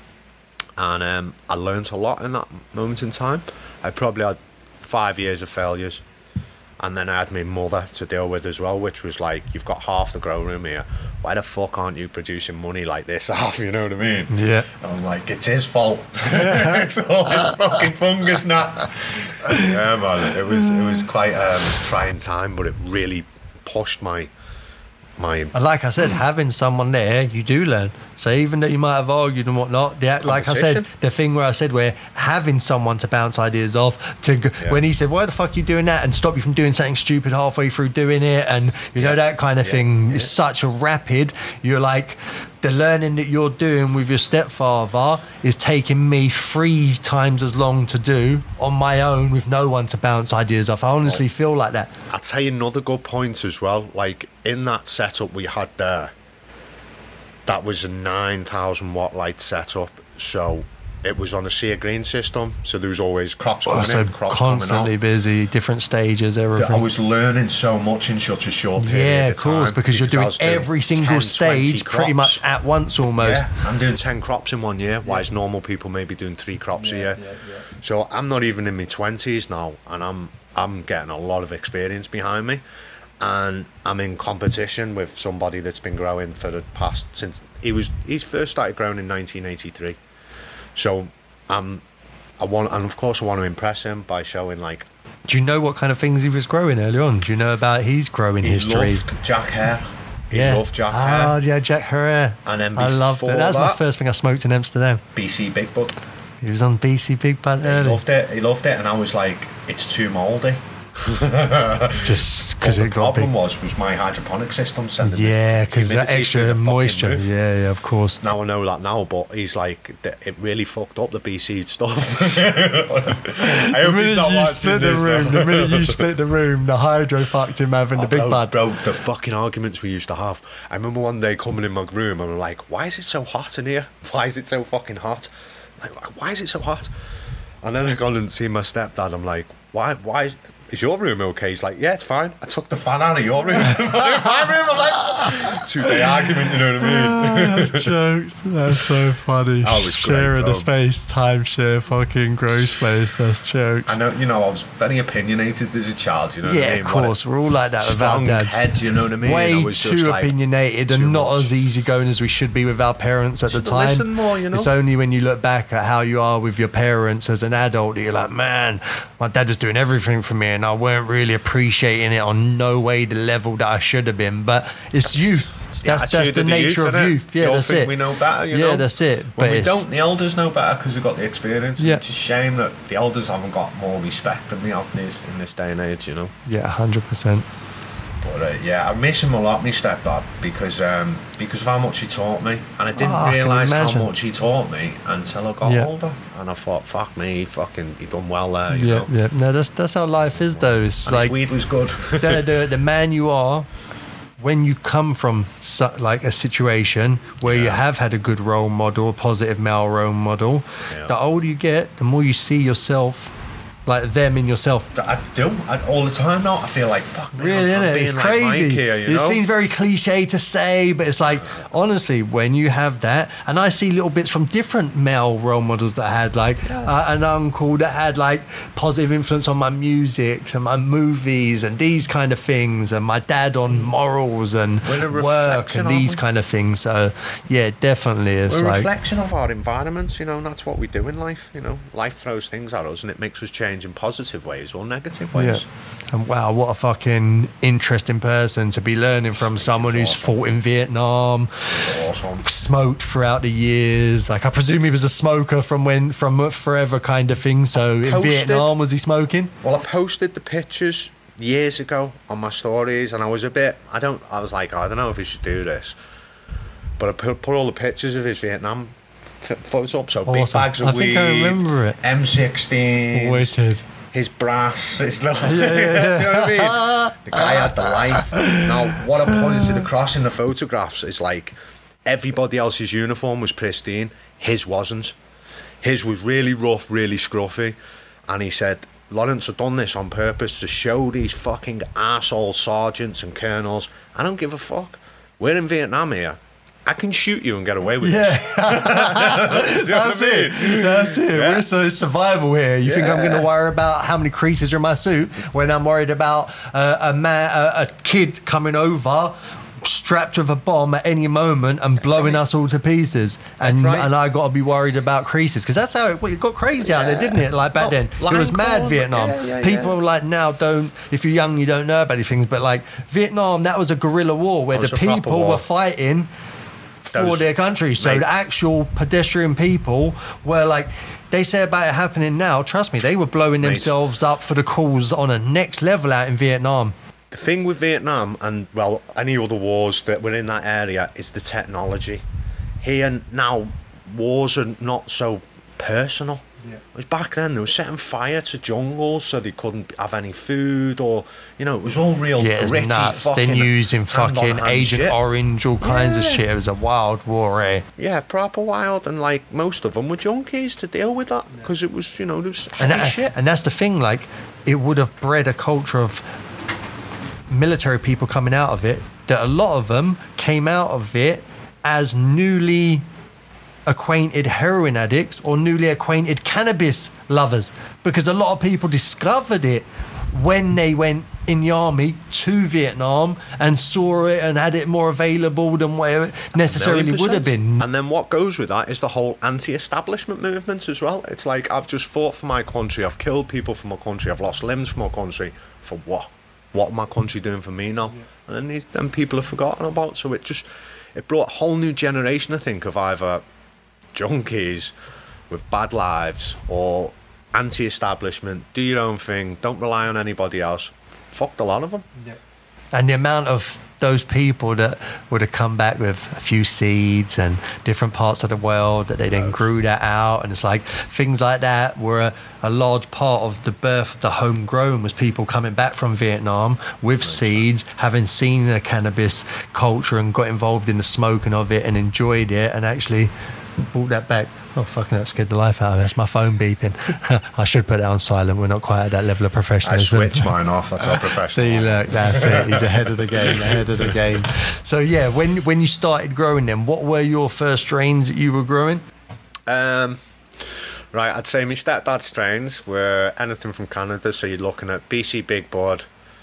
And um, I learned a lot in that moment in time. I probably had five years of failures. And then I had my mother to deal with as well, which was like, you've got half the grow room here. Why the fuck aren't you producing money like this half? You know what I mean? Yeah. And I'm like, it's his fault. It's all his fucking fungus gnats. Yeah, man. It was it was quite a um, trying time, but it really pushed my my. And like I said, having someone there, you do learn. So even though you might have argued and whatnot, the, like I said, Conversation. the thing where I said where having someone to bounce ideas off, to go, Yeah. when he said, why the fuck are you doing that, and stop you from doing something stupid halfway through doing it, and you know, that kind of Yeah. thing Yeah. is such a rapid, you're like, the learning that you're doing with your stepfather is taking me three times as long to do on my own with no one to bounce ideas off. I honestly feel like that. I'll tell you another good point as well. Like in that setup we had there, that was a nine thousand watt light setup. So it was on a sea of green system. So there was always crops coming Also in, crops constantly coming out. busy, different stages, everything. I was learning so much in such a short period Yeah, of of course, time because you're I doing was doing every single ten, twenty stage pretty much crops. at once almost. Yeah, I'm doing ten crops in one year, whereas normal people may be doing three crops a year. So I'm not even in my twenties now, and I'm I'm getting a lot of experience behind me, and I'm in competition with somebody that's been growing for the past since he was he's first started growing in nineteen eighty-three. So I'm I want, and of course I want to impress him by showing like. Do you know what kind of things he was growing early on? Do you know about his growing He history? loved Jack Hare. He yeah. loved Jack Oh, Hare. yeah, Jack Hare. And then I loved it. before That was my that- first thing I smoked in Amsterdam. B C Big Bud. He was on B C Big Bad He early. loved it. He loved it, and I was like, it's too mouldy. Just because What it the got problem big. was was my hydroponic system sending Yeah, because that humidity through extra the fucking moisture. roof. Yeah, yeah, of course. Now I know that now, but he's like, th- it really fucked up the B seed stuff. I hope he's not you watching split the this, room, bro. the minute you split the room, the hydro fucked him having the Oh, big bro, bud. bro, the fucking arguments we used to have. I remember one day coming in my room and I'm like, why is it so hot in here? Why is it so fucking hot? Like, why is it so hot? And then I gone and see my stepdad. I'm like, why, why is your room okay? He's like, yeah, it's fine. I took the fan out of your room. My room, I'm like, two day argument, you know what I mean? That's jokes. That's so funny. That was great, Sharing bro. the space, timeshare, fucking gross place. That's jokes. I know, you know, I was very opinionated as a child, you know what I Yeah, mean? of What a course. We're all like that with our strong dads. head, you know what I mean? Way I was just too like, opinionated too and not much. as easygoing as we should be with our parents at the Should've time. listened more, you know? It's only when you look back at how you are with your parents as an adult that you're like, man, my dad was doing everything for me and I weren't really appreciating it on no way the level that I should have been. But it's youth. the That's, that's attitude the of the nature youth, of innit? youth. We Yeah, all that's think it. we know better, you yeah, know? that's it. When But we it's, don't, the elders know better because they've got the experience. Yeah. It's a shame that the elders haven't got more respect than they have in this, in this day and age, you know? yeah, one hundred percent. But uh, yeah, I miss him a lot, my stepdad, because um, because of how much he taught me, and I didn't Oh, I can realise how imagine. much he taught me until I got Yeah. older. And I thought, fuck me, he fucking he done well there, you Yeah, know. yeah. No, that's that's how life is, though. It's And like his weed was good. the, the the man you are when you come from su- like a situation where you Yeah. have had a good role model, a positive male role model. Yeah. The older you get, the more you see yourself, like them in yourself. I do I, all the time now. I feel like fuck me, Really, I'm, I'm innit? being It's like crazy. Mike here, you It know? seems very cliche to say, but it's like, honestly, when you have that, and I see little bits from different male role models that had, like, uh, an uncle that had, like, positive influence on my music and my movies and these kind of things, and my dad on morals and We're a work reflection, and aren't these we? kind of things. So, yeah, definitely. It's We're a like, reflection of our environments, you know, and that's what we do in life, you know. Life throws things at us and it makes us change in positive ways or negative ways. yeah. And wow, what a fucking interesting person to be learning from someone who's awesome. fought in Vietnam, It's awesome. smoked throughout the years. Like, I presume he was a smoker from when, from forever kind of thing. So in Posted. Vietnam, was he smoking? Well, I posted the pictures years ago on my stories and I was a bit, I don't, I was like, oh, I don't know if we should do this. But I put, put all the pictures of his Vietnam f- photos up. So big Awesome. bags of I think weed, I remember it. M sixteens, Wicked. his brass, his little, Yeah, yeah, yeah. do you know what I mean? The guy had the life. Now, what I pointed across in the photographs is like everybody else's uniform was pristine, his wasn't. His was really rough, really scruffy, and he said, Lawrence, I've done this on purpose to show these fucking arsehole sergeants and colonels, I don't give a fuck. We're in Vietnam here. I can shoot you and get away with Yeah. this. Do you know That's what I it. mean? That's it. Yeah. We're so survival here. You think I'm Yeah. going to worry about how many creases are in my suit when I'm worried about uh, a man, a, a kid coming over, strapped with a bomb at any moment and blowing right. us all to pieces, and right. and I got to be worried about creases because that's how it, well, it got crazy out there, didn't it? Like back Oh, then, line it was mad call, Vietnam. yeah, yeah, People yeah. like now don't. If you're young, you don't know about these things, but like Vietnam, that was a guerrilla war where That was the a proper people war. were fighting for Those- their country. So Mate. the actual pedestrian people were like, they say about it happening now, trust me, they were blowing Mate. themselves up for the cause on a next level out in Vietnam. The thing with Vietnam and, well, any other wars that were in that area is the technology. Here now, wars are not so personal. Yeah. Whereas back then, they were setting fire to jungles so they couldn't have any food, or, you know, it was all real Yeah, it's gritty, nuts. fucking Then using fucking hand-on-hand Agent shit. Orange, all kinds of Yeah. shit. It was a wild war, eh? Yeah, proper wild, and like most of them were junkies to deal with that because it was, you know, it was And, heavy that, shit. and that's the thing, like, it would have bred a culture of military people coming out of it, that a lot of them came out of it as newly acquainted heroin addicts or newly acquainted cannabis lovers, because a lot of people discovered it when they went in the army to Vietnam and saw it and had it more available than what it necessarily Million would have percent. been. And then what goes with that is the whole anti-establishment movement as well. It's like, I've just fought for my country, I've killed people for my country, I've lost limbs for my country. For what? What my country doing for me now? And then these then people have forgotten about. So it just it brought a whole new generation, I think, of either junkies with bad lives or anti-establishment, do your own thing, don't rely on anybody else. Fucked a lot of them. Yeah. And the amount of those people that would have come back with a few seeds and different parts of the world that they then grew that out, and it's like things like that were a, a large part of the birth of the homegrown, was people coming back from Vietnam with right. seeds, having seen the cannabis culture and got involved in the smoking of it and enjoyed it, and actually brought that back. Oh, fucking that scared the life out of me. That's my phone beeping. I should put it on silent. We're not quite at that level of professionalism. I switched mine off. That's how professional. See, look, that's it. He's ahead of the game, ahead of the game. So, yeah, when when you started growing them, what were your first strains that you were growing? Um, right, I'd say my stepdad's strains were anything from Canada. So you're looking at B C Big Bud.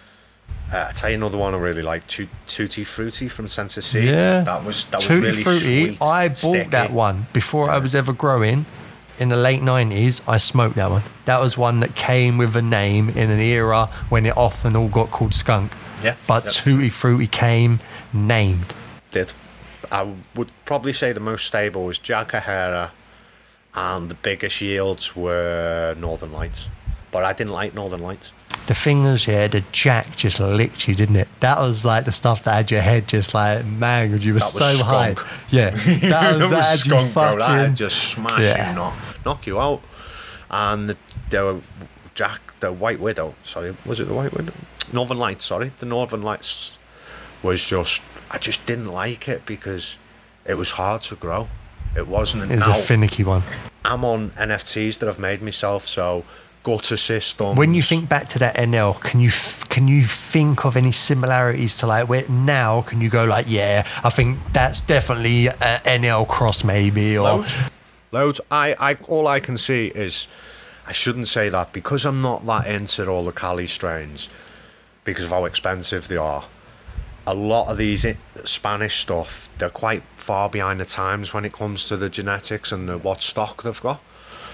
Uh, I'll tell you another one I really like, Tutti Frutti from Sensor Seed. Yeah, that was that Tutti was really Frutti. sweet. I bought sticky. that one before yeah. I was ever growing. In the late nineties, I smoked that one. That was one that came with a name in an era when it often all got called skunk. Yeah, but yep. Tutti Frutti came named. Did I would probably say the most stable was Jack O'Hara, and the biggest yields were Northern Lights. But I didn't like Northern Lights. The thing is, yeah, the Jack just licked you, didn't it? That was like the stuff that had your head just like, man, you were so skunk. high. Yeah, that was, that that was skunk, fucking, bro. That just smash yeah. you, knock, knock you out. And the, the Jack, the White Widow, sorry, was it the White Widow? Northern Lights, sorry. The Northern Lights was just, I just didn't like it because it was hard to grow. It wasn't. It's a finicky one. I'm on N F Ts that I've made myself, so gutter systems. When you think back to that N L, can you can you think of any similarities to like where now? Can you go like, yeah, I think that's definitely an N L cross maybe, or loads, loads. I, I all I can see is, I shouldn't say that because I'm not that into all the Cali strains because of how expensive they are. A lot of these Spanish stuff, they're quite far behind the times when it comes to the genetics and the what stock they've got.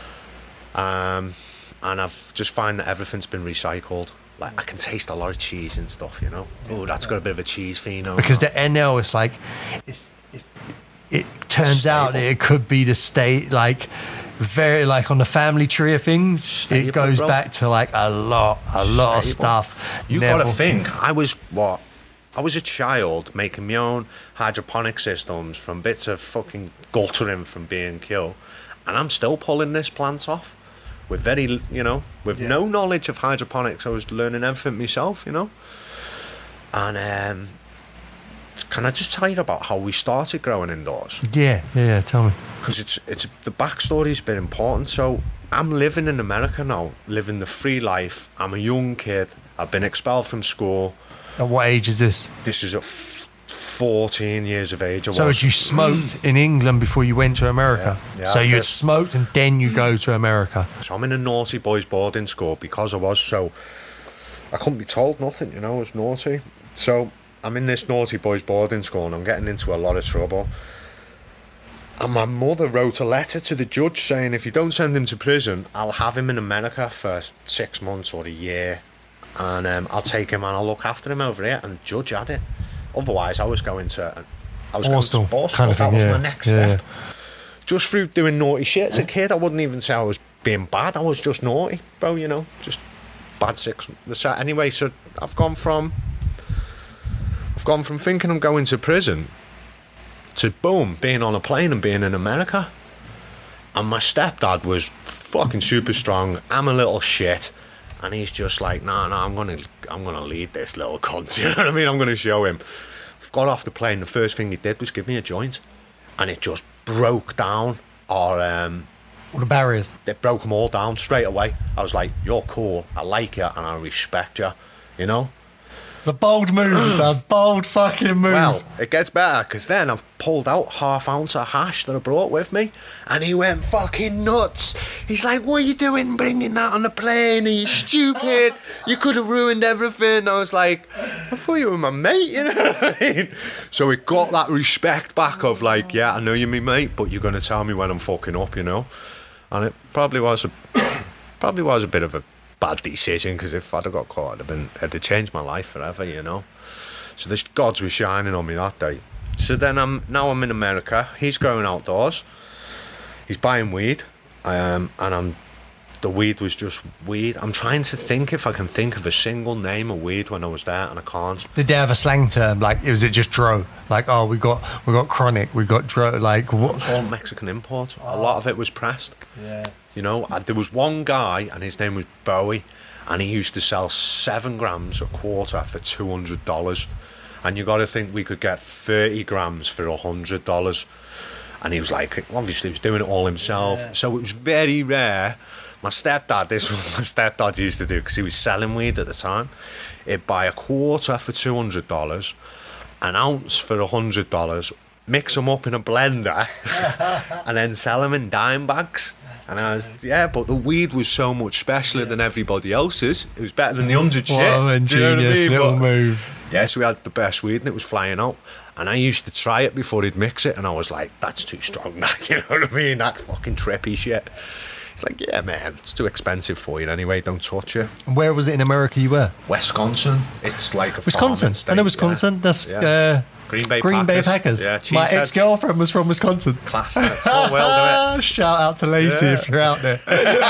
Um. And I've just find that everything's been recycled. Like I can taste a lot of cheese and stuff, you know. Oh, that's got a bit of a cheese pheno. Because the N L is like, it's, it's, it turns Stable. out that it could be the state, like very like on the family tree of things. Stable, it goes bro. back to like a lot, a Stable. lot of stuff. You Never. got to think. I was what? I was a child making my own hydroponic systems from bits of fucking guttering from B and Q, and I'm still pulling this plant off. With very, you know, with yeah. no knowledge of hydroponics, I was learning everything myself, you know. And um, can I just tell you about how we started growing indoors? Yeah, yeah, yeah tell me. Because it's it's the backstory's been important. So I'm living in America now, living the free life. I'm a young kid. I've been expelled from school. At what age is this? This is at fourteen years of age. I so was. had you smoked in England before you went to America? Yeah, yeah, so you had smoked and then you go to America? So I'm in a naughty boys boarding school because I was so... I couldn't be told nothing, you know, I was naughty. So I'm in this naughty boys boarding school and I'm getting into a lot of trouble. And my mother wrote a letter to the judge saying if you don't send him to prison, I'll have him in America for six months or a year. And um, I'll take him and I'll look after him over here. And the judge had it. Otherwise, I was going to, I was Borstal, going to Borstal. kind of that thing, was yeah. my next yeah. step. Just through doing naughty shit as a kid, I wouldn't even say I was being bad. I was just naughty, bro. You know, just bad six. So anyway, so I've gone from, I've gone from thinking I'm going to prison to boom, being on a plane and being in America. And my stepdad was fucking super strong. I'm a little shit. And he's just like, no, nah, no, nah, I'm gonna, I'm gonna lead this little cunt. You know what I mean? I'm gonna show him. I've got off the plane. The first thing he did was give me a joint, and it just broke down our um, all the barriers. It broke them all down straight away. I was like, you're cool. I like you, and I respect you. You know. It's a bold move. It's a bold fucking move. Well, it gets better because then I've pulled out half ounce of hash that I brought with me, and he went fucking nuts. He's like, "What are you doing, bringing that on the plane? Are you stupid? You could have ruined everything." I was like, "I thought you were my mate," you know what I mean? So it got that respect back of like, "Yeah, I know you're my mate, but you're gonna tell me when I'm fucking up," you know. And it probably was a probably was a bit of a bad decision because if I'd have got caught, it'd have been it'd have changed my life forever, you know. So the gods were shining on me that day. So then I'm now I'm in America. He's growing outdoors. He's buying weed, um, and I'm the weed was just weed. I'm trying to think if I can think of a single name of weed when I was there, and I can't. Did they have a slang term? Like, was it just dro? Like, oh, we got we got chronic, we got dro. Like, It what? was all Mexican import. A lot of it was pressed. Yeah. You know, uh, there was one guy, and his name was Bowie, and he used to sell seven grams a quarter for two hundred dollars. And you got to think we could get thirty grams for one hundred dollars. And he was like, obviously, he was doing it all himself. Yeah. So it was very rare. My stepdad, this was what my stepdad used to do, because he was selling weed at the time. He'd buy a quarter for two hundred dollars, an ounce for one hundred dollars, mix them up in a blender, and then sell them in dime bags. And I was, yeah, but the weed was so much specialer than everybody else's. It was better than the hundred shit. What a Do you know what I ingenious mean? little But- move. Yeah, so we had the best weed and it was flying out. And I used to try it before he'd mix it, and I was like, that's too strong now, you know what I mean? That's fucking trippy shit. It's like, yeah, man, it's too expensive for you anyway, don't touch it. And where was it in America you were? Wisconsin, it's like a Wisconsin. farming state, I know Wisconsin. yeah. That's Yeah. uh, Green Bay Green Bay Packers. Packers. Yeah, cheese My heads. ex-girlfriend was from Wisconsin. Class, that's all well, do it. Shout out to Lacey Yeah. if you're out there.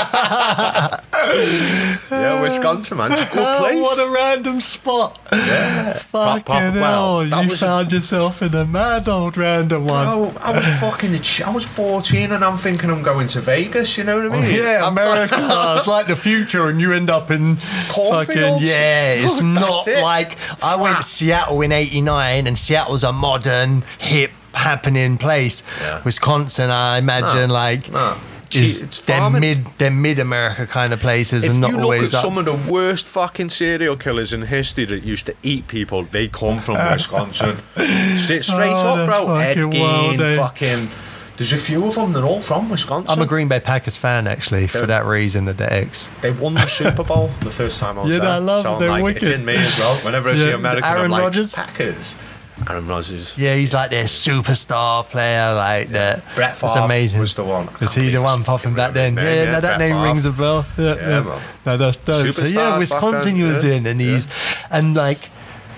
Yeah, Wisconsin, man, it's a good place. What a random spot. Yeah. Fucking Pop, pop, hell, well, that you was- found yourself in a mad old random one. Bro, I was fucking, a ch- I was fourteen and I'm thinking I'm going to Vegas, you know what I mean? Yeah, I'm America. It's like the future, and you end up in fucking Cornfields? yeah. It's That's not it. like I went Flat. to Seattle in eighty-nine, and Seattle's a modern, hip, happening place. Yeah. Wisconsin, I imagine, No, like no. is It's they're farming. mid, they're mid America kind of places, If and not you look always at up. some of the worst fucking serial killers in history that used to eat people, they come from Wisconsin. Sit straight Oh, up, bro. that's Ed fucking Gein, wild, eh? fucking. There's a few of them. They're all from Wisconsin. I'm a Green Bay Packers fan, actually, for They're- that reason. That the X. They won the Super Bowl the first time I was Yeah, there. I love so it. I'm They're like, wicked. it's in me as well. Whenever I Yeah, see is it American, Aaron I'm like, Rodgers? Packers. Aaron Rodgers. Yeah, he's like their superstar player, like that. Brett That's Favre amazing. was the one. I Is can't he the believe one I popping fucking back then? remember Yeah, his name, no, yeah, that Brett name Favre. rings a bell. Yeah, Yeah, yeah. man. No, that's dope. So yeah, Superstars Wisconsin back then, he was yeah. in, and he's and like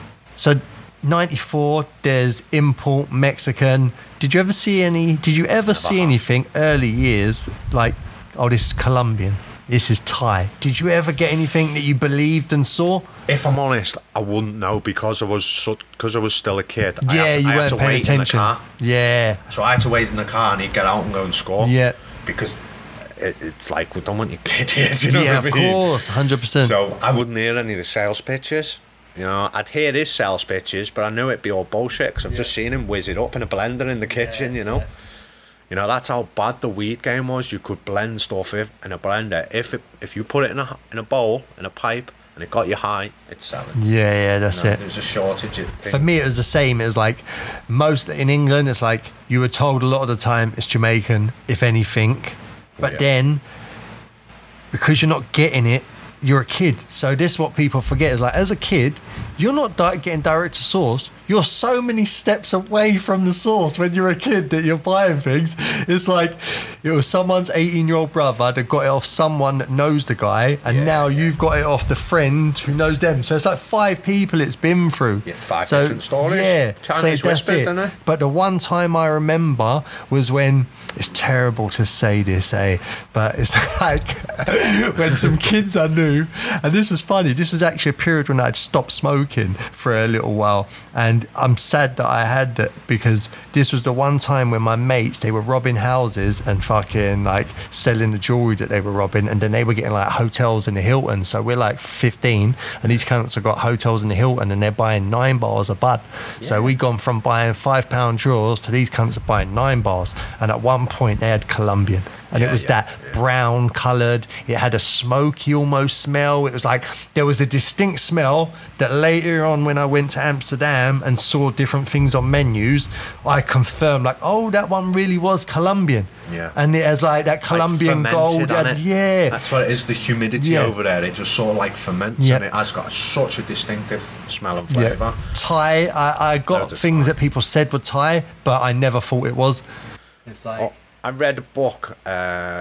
so ninety-four. There's import Mexican. Did you ever see any? Did you ever see have. anything early years like, oh, this is Colombian, this is Thai? Did you ever get anything that you believed and saw? If I'm honest, I wouldn't know because I was so, because I was still a kid. I Yeah, had to, you I had weren't to paying wait attention. In the car. Yeah, So I had to wait in the car and he'd get out and go and score. Yeah. Because it, it's like, we don't want your kid here, do you know yeah, what of I mean? course, hundred percent. So I wouldn't hear any of the sales pitches. You know, I'd hear his sales pitches, but I knew it'd be all bullshit because I've just seen him whiz it up in a blender in the kitchen, you know. yeah. You know, that's how bad the weed game was. You could blend stuff if, in a blender. If it, if you put it in a in a bowl, in a pipe, and it got you high, it's selling. Yeah, yeah, that's You know, it. There's a shortage of things. For me, it was the same. It was like most in England, it's like you were told a lot of the time it's Jamaican, if anything. But Yeah. then, because you're not getting it, you're a kid. So this is what people forget is like, as a kid, you're not di- getting direct to source. You're so many steps away from the source when you're a kid that you're buying things. It's like it was someone's eighteen-year-old brother that got it off someone that knows the guy, and Yeah, now yeah. you've got it off the friend who knows them. So it's like five people it's been through. Yeah, five so, different stories. Yeah, Chinese so that's whispers, it. don't they? But the one time I remember was when, it's terrible to say this, eh? But it's like when some kids I knew, and this was funny, this was actually a period when I'd stopped smoking for a little while. And I'm sad that I had that because this was the one time when my mates, they were robbing houses and fucking like selling the jewelry that they were robbing. And then they were getting like hotels in the Hilton. So we're like fifteen and these cunts have got hotels in the Hilton and they're buying nine bars of bud. So we gone from buying five pound drawers to these cunts are buying nine bars. And at one point they had Colombian. And it Yeah, was yeah, that yeah. brown coloured. It had a smoky almost smell. It was like there was a distinct smell that later on when I went to Amsterdam and saw different things on menus, I confirmed like, oh, that one really was Colombian. Yeah. And it has like that Colombian Like gold. fermented, and- innit? yeah. That's what it is, the humidity Yeah. over there. It just sort of like ferments Yeah. and it has got such a distinctive smell and Yeah. flavour. Thai, I, I got Loads of things Thai. that people said were Thai, but I never thought it was. It's like, Oh, I read a book, uh,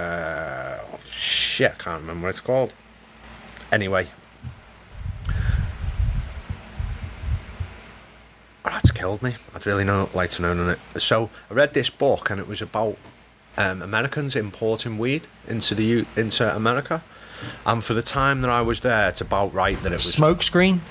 oh, shit, I can't remember what it's called. Anyway. Oh, that's killed me. I'd really know, like to know on it. So I read this book and it was about um, Americans importing weed into the U- into America, and for the time that I was there, it's about right that it was Smoke Screen.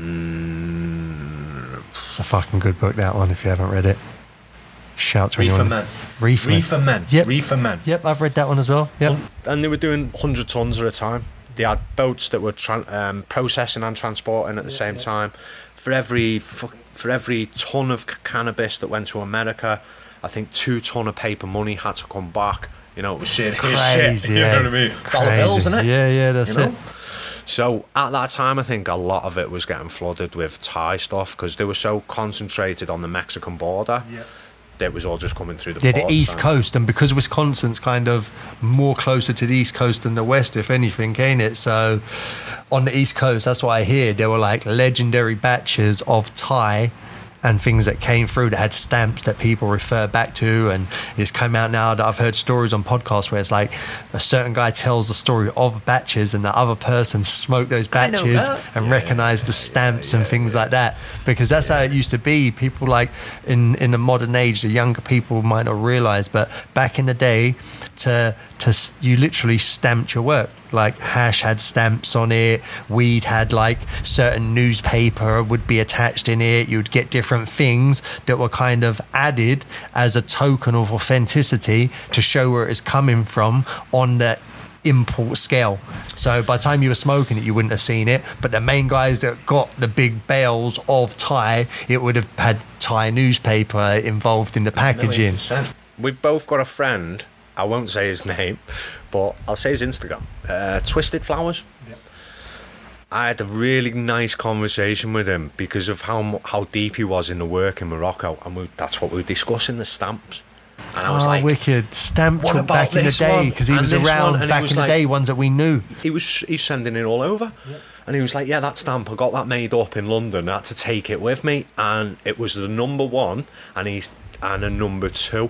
Mm, It's a fucking good book, that one. If you haven't read it, shout to Reefer anyone. Men. Reefer, Reefer Men. Yep. Reefer Men. Yep, I've read that one as well. Yep. And they were doing one hundred tons at a time. They had boats that were tran- um, processing and transporting at the yeah, same yeah. time. For every for, for every ton of c- cannabis that went to America, I think two ton of paper money had to come back. You know, it was serious Crazy, shit. Yeah. You know what I mean? Dollar bills, isn't it? Yeah, yeah, that's you know? it. So at that time, I think a lot of it was getting flooded with Thai stuff because they were so concentrated on the Mexican border. Yeah. It was all just coming through the yeah, ports, the East so. Coast, and because Wisconsin's kind of more closer to the East Coast than the West, if anything, ain't it? So on the East Coast, that's what I hear, there were like legendary batches of Thai and things that came through that had stamps that people refer back to, and it's come out now that I've heard stories on podcasts where it's like a certain guy tells the story of batches and the other person smoked those batches and yeah, recognised yeah, the stamps yeah, yeah, and things yeah. like that, because that's yeah. how it used to be. People like in in the modern age, the younger people might not realise, but back in the day, to to you literally stamped your work. Like hash had stamps on it, weed had like certain newspaper would be attached in it. You'd get different things that were kind of added as a token of authenticity to show where it's coming from on the import scale. So by the time you were smoking it, you wouldn't have seen it, but the main guys that got the big bales of Thai, it would have had Thai newspaper involved in the packaging. We've both got a friend, I won't say his name, but I'll say his Instagram, uh, Twisted Flowers. Yep. I had a really nice conversation with him because of how how deep he was in the work in Morocco, and we, that's what we were discussing, the stamps. And I was oh, like, wicked. Stamps were back in the day, because he was around back in the day, ones that we knew. He was he's sending it all over. Yep. And he was like, yeah, that stamp, I got that made up in London. I had to take it with me. And it was the number one and he's and a number two.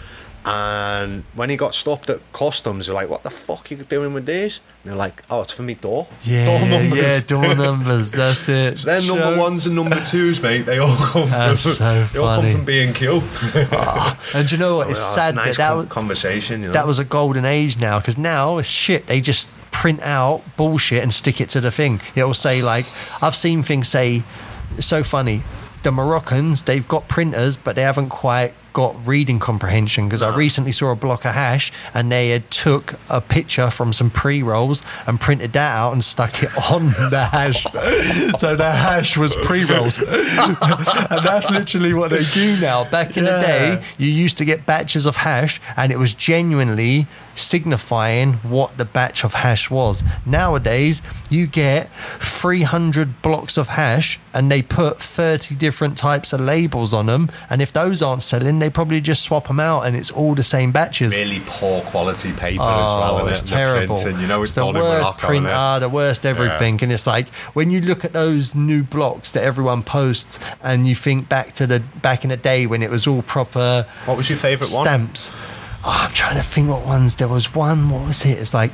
And when he got stopped at customs, they're like, what the fuck are you doing with these? And they're like, oh, it's for me door. Yeah, door numbers. yeah, door numbers, that's it. So they're so, number ones and number twos, mate. They all come that's from, so they all come from B and Q. Oh, and do you know what? It's oh, sad it's a nice that, that com- was, conversation. You know? That was a golden age now, because now it's shit. They just print out bullshit and stick it to the thing. It'll say, like, I've seen things say, it's so funny, the Moroccans, they've got printers, but they haven't quite got reading comprehension, because no. I recently saw a block of hash and they had took a picture from some pre-rolls and printed that out and stuck it on the hash. So the hash was pre-rolls. And that's literally what they do now. Back in yeah. the day, you used to get batches of hash and it was genuinely signifying what the batch of hash was. Nowadays, you get three hundred blocks of hash and they put thirty different types of labels on them, and if those aren't selling, they probably just swap them out and it's all the same batches. Really poor quality paper oh, as well. It's it? terrible. And you know, it's, it's the worst printer, the worst everything. Yeah. And it's like when you look at those new blocks that everyone posts and you think back to the back in the day when it was all proper. What was your favourite one? Stamps. Oh, I'm trying to think what ones. There was one, what was it? It's like,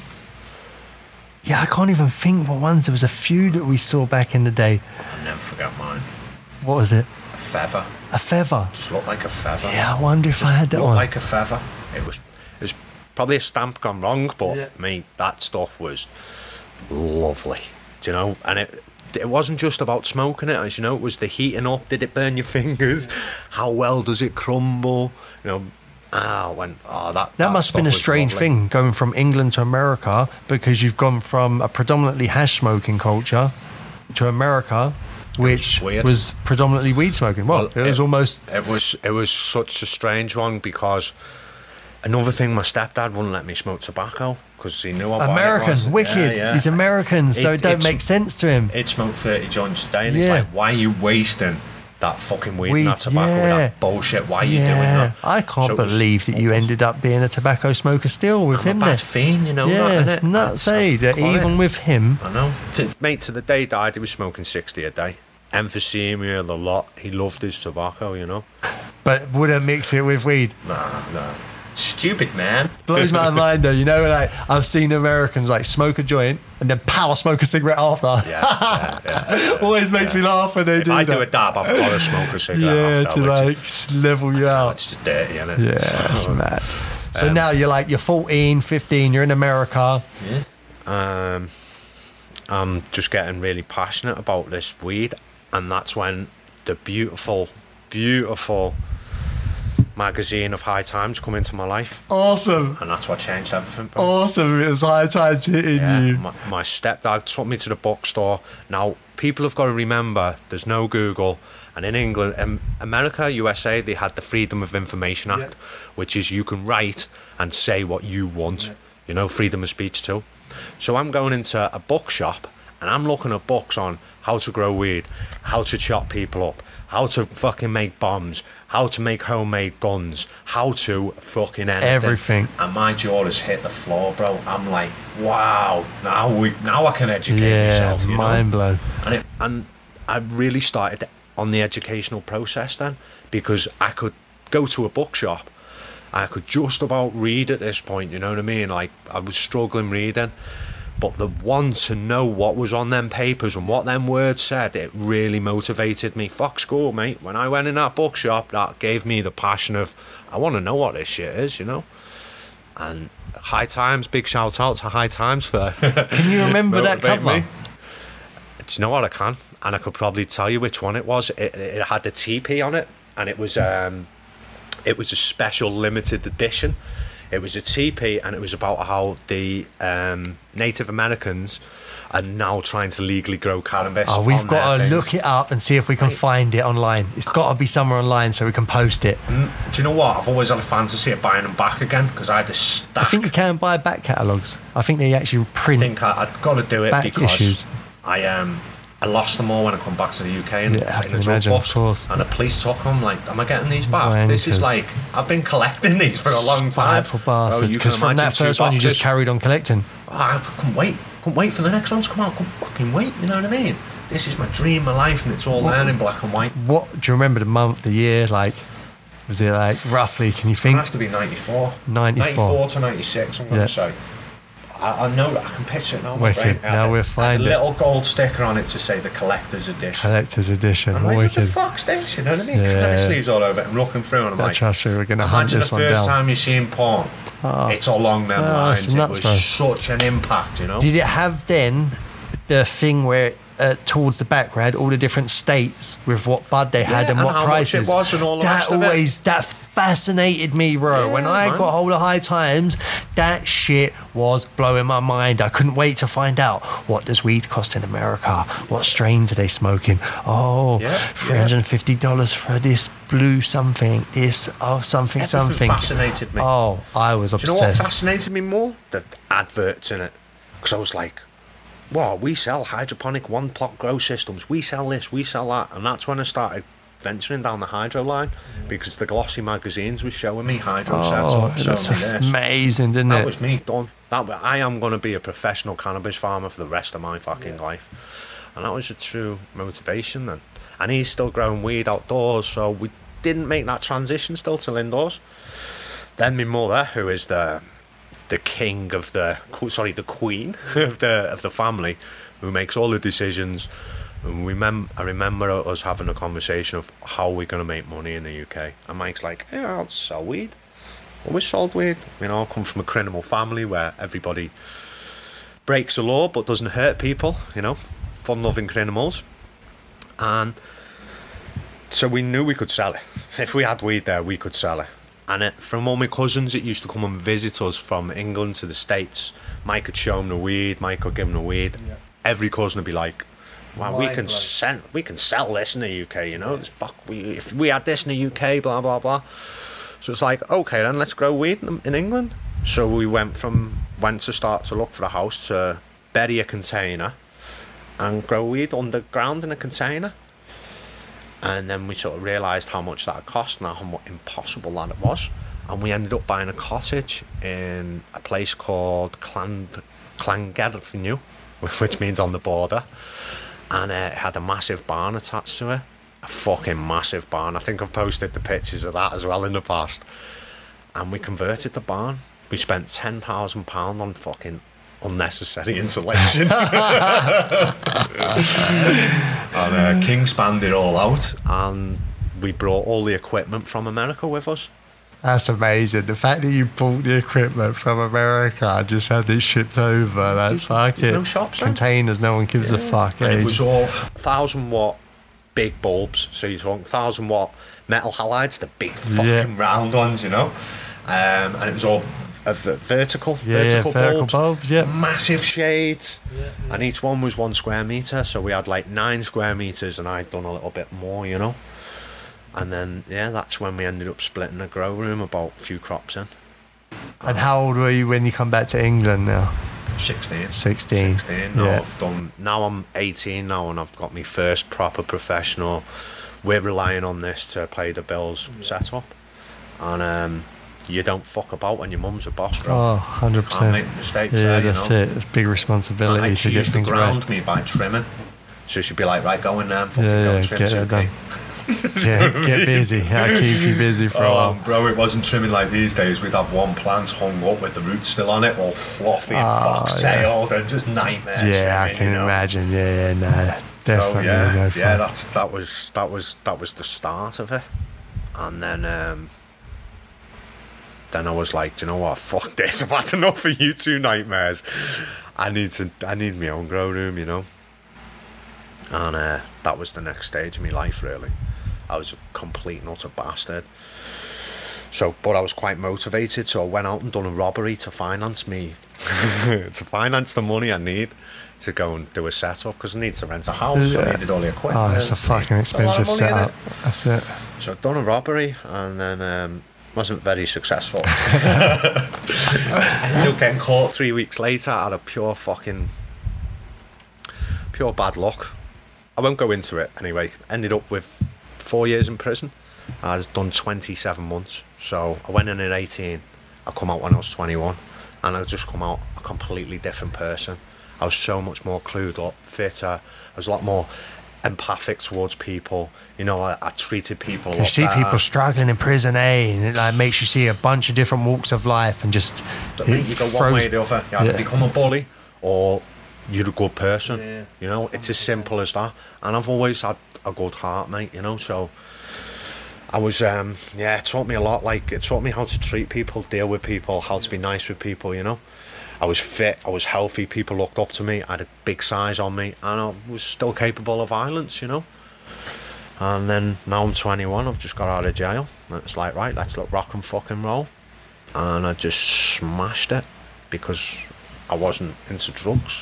yeah, I can't even think what ones. There was a few that we saw back in the day. I'll never forget mine. What was it? A feather. A feather? Just looked like a feather. Yeah, I wonder if Just I had that looked one. like a feather. It was, it was probably a stamp gone wrong, but yeah. me, that stuff was lovely. Do you know? And it it wasn't just about smoking it, as you know, it was the heating up. Did it burn your fingers? How well does it crumble? You know, Ah, when oh that that, that must have been a strange lovely. thing going from England to America, because you've gone from a predominantly hash smoking culture to America, which was, was predominantly weed smoking. Well, well it was it, almost it was it was such a strange one, because another thing, my stepdad wouldn't let me smoke tobacco because he knew how American, bad it was. wicked. Yeah, yeah. He's American, so it, it don't make sense to him. He'd smoke thirty joints a day, and yeah. he's like, "Why are you wasting that fucking weed, weed and that tobacco yeah. with that bullshit? Why are you yeah. doing that?" I can't so believe was, that you ended up being a tobacco smoker still with I'm him. A bad there. fiend, you know. Yeah, that, it's nuts, eh? That even with him, I know. To, mate, to the day he died, he was smoking sixty a day. Emphysema, the lot. He loved his tobacco, you know. But wouldn't mix it with weed. Nah, nah. Stupid, man. Blows my mind though, you know, like I've seen Americans like smoke a joint and then power smoke a cigarette after. Yeah, yeah, yeah, yeah Always makes yeah. me laugh when they if do I that. do a dab, I've got to smoke a cigarette yeah, after. to like level you out. It's just dirty, isn't it? Yeah, it's mad. So Um, now you're like, you're fourteen, fifteen, you're in America. um, I'm just getting really passionate about this weed, and that's when the beautiful, beautiful magazine of High Times come into my life, Awesome. and that's what changed everything. Bro. Awesome. It was High Times hitting Yeah, you. my, my stepdad took me to the bookstore. Now, people have got to remember, there's no Google, and in England, um, America, U S A, they had the Freedom of Information Act, Yeah. which is you can write and say what you want. Yeah. You know, freedom of speech too. So I'm going into a bookshop, and I'm looking at books on how to grow weed, how to chop people up, how to fucking make bombs, how to make homemade guns, how to fucking anything. Everything. And my jaw has hit the floor, bro. I'm like, wow, now we, now I can educate Yeah, myself. You mind know? blown. And it, and I really started on the educational process then, because I could go to a bookshop and I could just about read at this point. You know what I mean? Like, I was struggling reading. But the one to know what was on them papers and what them words said, it really motivated me. Fuck school, mate. When I went in that bookshop, that gave me the passion of, I want to know what this shit is, you know? And High Times, big shout out to High Times for... Can you remember that motivating cover? me. Do you know what, I can? And I could probably tell you which one it was. It, it had the T P on it, and it was um, it was a special limited edition. It was a T P, and it was about how the um, Native Americans are now trying to legally grow cannabis. Oh, we've on got their to things. look it up and see if we can find it online. It's got to be somewhere online so we can post it. Mm, do you know what? I've always had a fantasy of buying them back again, because I had this stack. I think you can buy back catalogues. I think they actually I print. think I, I've got to do it back because issues. I um I lost them all when I come back to the U K and Yeah, I in can the drug imagine, of bust, course. and the police took them. Like, am I getting these back? This is Wankers. like, I've been collecting these for a long time. Spiteful Bro, bastards. you can Because from imagine that two first one, you just boxes. carried on collecting. Oh, I couldn't wait. Couldn't wait for the next one to come out. Couldn't fucking wait. You know what I mean? This is my dream, my life, and it's all What- there in black and white. What do you remember the month, the year? Like, was it like roughly? Can you It think? has to be ninety-four. ninety-four. ninety-four to ninety-six, I'm going to Yeah. say. I, I know that I can picture it now. in my Wicked. brain. It had Now a- we'll had find a it. little gold sticker on it to say the collector's edition. Collector's edition. I'm like, what the Wicked. fuck's this? You know what I mean? Yeah. Cannabis leaves all over it. I'm looking through and I'm That like, trust me, we're going to hunt imagine the this one first down. time you've seen porn. Oh. It's along them Oh, lines. it's It nuts, was bro. such an impact, you know? Did it have then the thing where uh, towards the back where it had all the different states with what bud they had Yeah, and and what how much prices? it was and all the that rest of it. always that fascinated me, bro. Yeah, when I man. got hold of High Times, that shit was blowing my mind. I couldn't wait to find out what does weed cost in America. What strains are they smoking? Oh, Yeah, three hundred and fifty dollars for this blue something. This oh something Everything something. fascinated me. Oh, I was Do you know what obsessed. fascinated me more? The adverts in it. Because I was like, wow, we sell hydroponic one plot grow systems. We sell this, we sell that. And that's when I started venturing down the hydro line, because the glossy magazines was showing me hydro Oh, setups. that's showing me this. amazing, didn't That it? was me done. That wa- I am going to be a professional cannabis farmer for the rest of my fucking life, and that was a true motivation. Then, and he's still growing weed outdoors, so we didn't make that transition still till indoors. Then my mother, who is the the king of the sorry the queen of the of the family, who makes all the decisions. And we mem- I remember us having a conversation of how we're going to make money in the U K. And Mike's like, yeah, I'll sell weed. Always sold weed. You know, I come from a criminal family where everybody breaks the law but doesn't hurt people, you know, fun-loving criminals. And so we knew we could sell it. If we had weed there, we could sell it. And it, from all my cousins that used to come and visit us from England to the States, Mike would show them the weed, Mike would give them the weed. Yeah. Every cousin would be like, wow, we Mind can blown. send, we can sell this in the U K, you know. It's fuck, we, if we had this in the U K, blah blah blah. So it's like, okay, then let's grow weed in, in England. So we went from went to start to look for a house to bury a container and grow weed underground in a container. And then we sort of realised how much that cost and how mu- impossible that it was. And we ended up buying a cottage in a place called Clan Clangerfnew, which means on the border. And uh, it had a massive barn attached to it. A fucking massive barn. I think I've posted the pictures of that as well in the past. And we converted the barn. We spent ten thousand pounds on fucking unnecessary insulation. And uh, King spanned it all out. And we brought all the equipment from America with us. That's amazing. The fact that you bought the equipment from America and just had it shipped over, like, There's- fuck there's it. no shops then? Containers, no one gives a fuck. And eh? it was all thousand watt big bulbs. So you're talking thousand watt metal halides, the big fucking Yeah. round ones, you know. Um, and it was all a v- vertical, yeah, vertical, yeah, vertical bulbs, bulbs, yeah. massive shades, and each one was one square meter. So we had like nine square meters, and I'd done a little bit more, you know. And then yeah, that's when we ended up splitting the grow room about a few crops in. And how old were you when you come back to England now? Sixteen. sixteen. sixteen. Now Yeah. I've done. Now I'm eighteen now, and I've got my first proper professional. We're relying on this to pay the bills setup, and um, you don't fuck about when your mum's a boss, bro. Oh, one hundred Can't percent. make mistakes. Yeah, there, you that's know? it. It's big responsibility Like, to she get used to things ground right. me by trimming, so she'd be like, "Right, go in there, and fucking Yeah, go yeah, and trim get some it done. cake." Yeah, get busy. I keep you busy for a Oh, while. bro, it wasn't trimming like these days. We'd have one plant hung up with the roots still on it, all fluffy and Oh, fox-tailed, and just nightmares. Yeah, I trimming, can you know? imagine. Yeah, yeah, no, definitely So yeah, no yeah, fun. that's that was that was that was the start of it, and then um, then I was like, do you know what? Fuck this! I've had enough of you two nightmares. I need to. I need my own grow room, you know. And uh, that was the next stage of my life, really. I was a complete and utter bastard. So, but I was quite motivated, so I went out and done a robbery to finance me, to finance the money I need to go and do a setup, because I need to rent a house. Yeah. I needed all the equipment. Oh, it's a fucking lot of expensive money in setup. it. That's it. So I've done a robbery, and then um, wasn't very successful. I ended up getting caught three weeks later out of pure fucking pure bad luck. I won't go into it anyway. Ended up with four years in prison. I was done twenty-seven months. So I went in at eighteen. I come out when I was twenty-one, and I just come out a completely different person. I was so much more clued up, fitter. I was a lot more empathic towards people. You know, I, I treated people. A You lot see better. people struggling in prison, eh? And it like makes you see a bunch of different walks of life, and just Don't think you go one way or the other. You either Yeah. become a bully or you're a good person. Yeah. You know, it's as simple as that. And I've always had a good heart, mate, you know, so I was, um, yeah, it taught me a lot. Like, it taught me how to treat people, deal with people, how to be nice with people, you know. I was fit, I was healthy, people looked up to me, I had a big size on me, and I was still capable of violence, you know. And then now I'm twenty-one, I've just got out of jail, and it's like, right, let's look rock and fucking roll. And I just smashed it because I wasn't into drugs.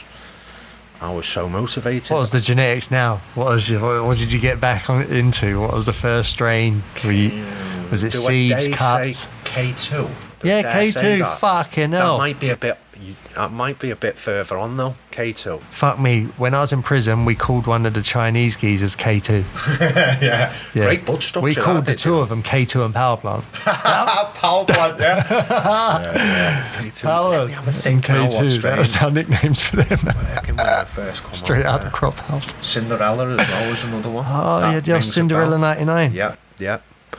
I was so motivated. What was the genetics now? What was your, what, what did you get back on, into? What was the first strain? Were you, was it Do I seeds, dare cuts? say K two. Do I Yeah, dare K say two. that? Fucking That hell. might be a bit. That might be a bit further on though. K two. Fuck me. When I was in prison, we called one of the Chinese geezers K two. yeah. Yeah. Great butt structure. We that, called the did two you? of them K two and Power Plant. Power plant. Yeah. yeah, yeah. K two. Power Let me have a and think now K what two. strain. That was our nicknames for them. I reckon when I first come Straight out there. of Crop House. Cinderella as well was another one. Oh, That yeah, the old rings a Cinderella bell. ninety-nine. Yeah, yeah.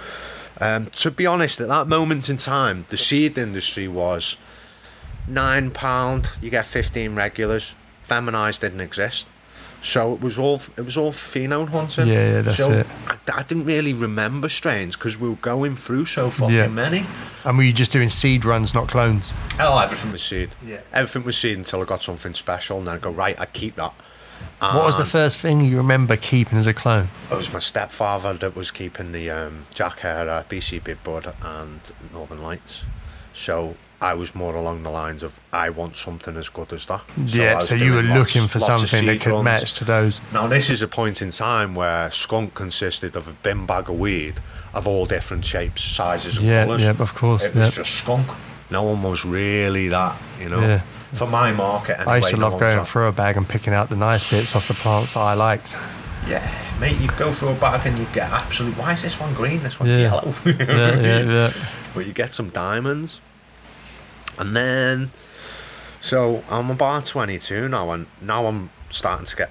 Um, to be honest, at that moment in time, the seed industry was nine pound. You get fifteen regulars. Feminized didn't exist, so it was all it was all phenone hunting. Yeah, yeah, that's so it. I, I didn't really remember strains because we were going through so fucking Yeah. many. And were you just doing seed runs, not clones? Oh, everything was seed. Yeah. Everything was seed until I got something special, and then I go right. I keep that. What was the And first thing you remember keeping as a clone? It was my stepfather that was keeping the um, Jack Hare, B C Big Bud, and Northern Lights. So I was more along the lines of I want something as good as that. I yeah, was so you were doing lots- looking for lots of something that seed could runs. match to those. Now this is a point in time where skunk consisted of a bin bag of weed of all different shapes, sizes, and Yeah, colours. yeah, of course, It was yeah. just skunk. No one was really that, you know. Yeah. For my market, anyway. I used to no love one was going that. through a bag and picking out the nice bits off the plants that I liked. Yeah, mate, you go through a bag and you get absolute. Why is this one green? This one's Yeah. yellow. Yeah, yeah, yeah. But you get some diamonds, and then so I'm about twenty-two now, and now I'm starting to get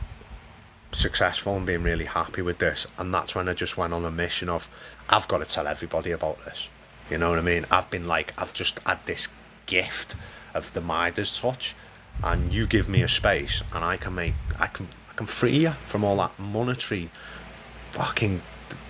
successful and being really happy with this, and that's when I just went on a mission of I've got to tell everybody about this. You know what I mean? I've been like I've just had this gift of the Midas touch, and you give me a space, and I can make I can I can free you from all that monetary fucking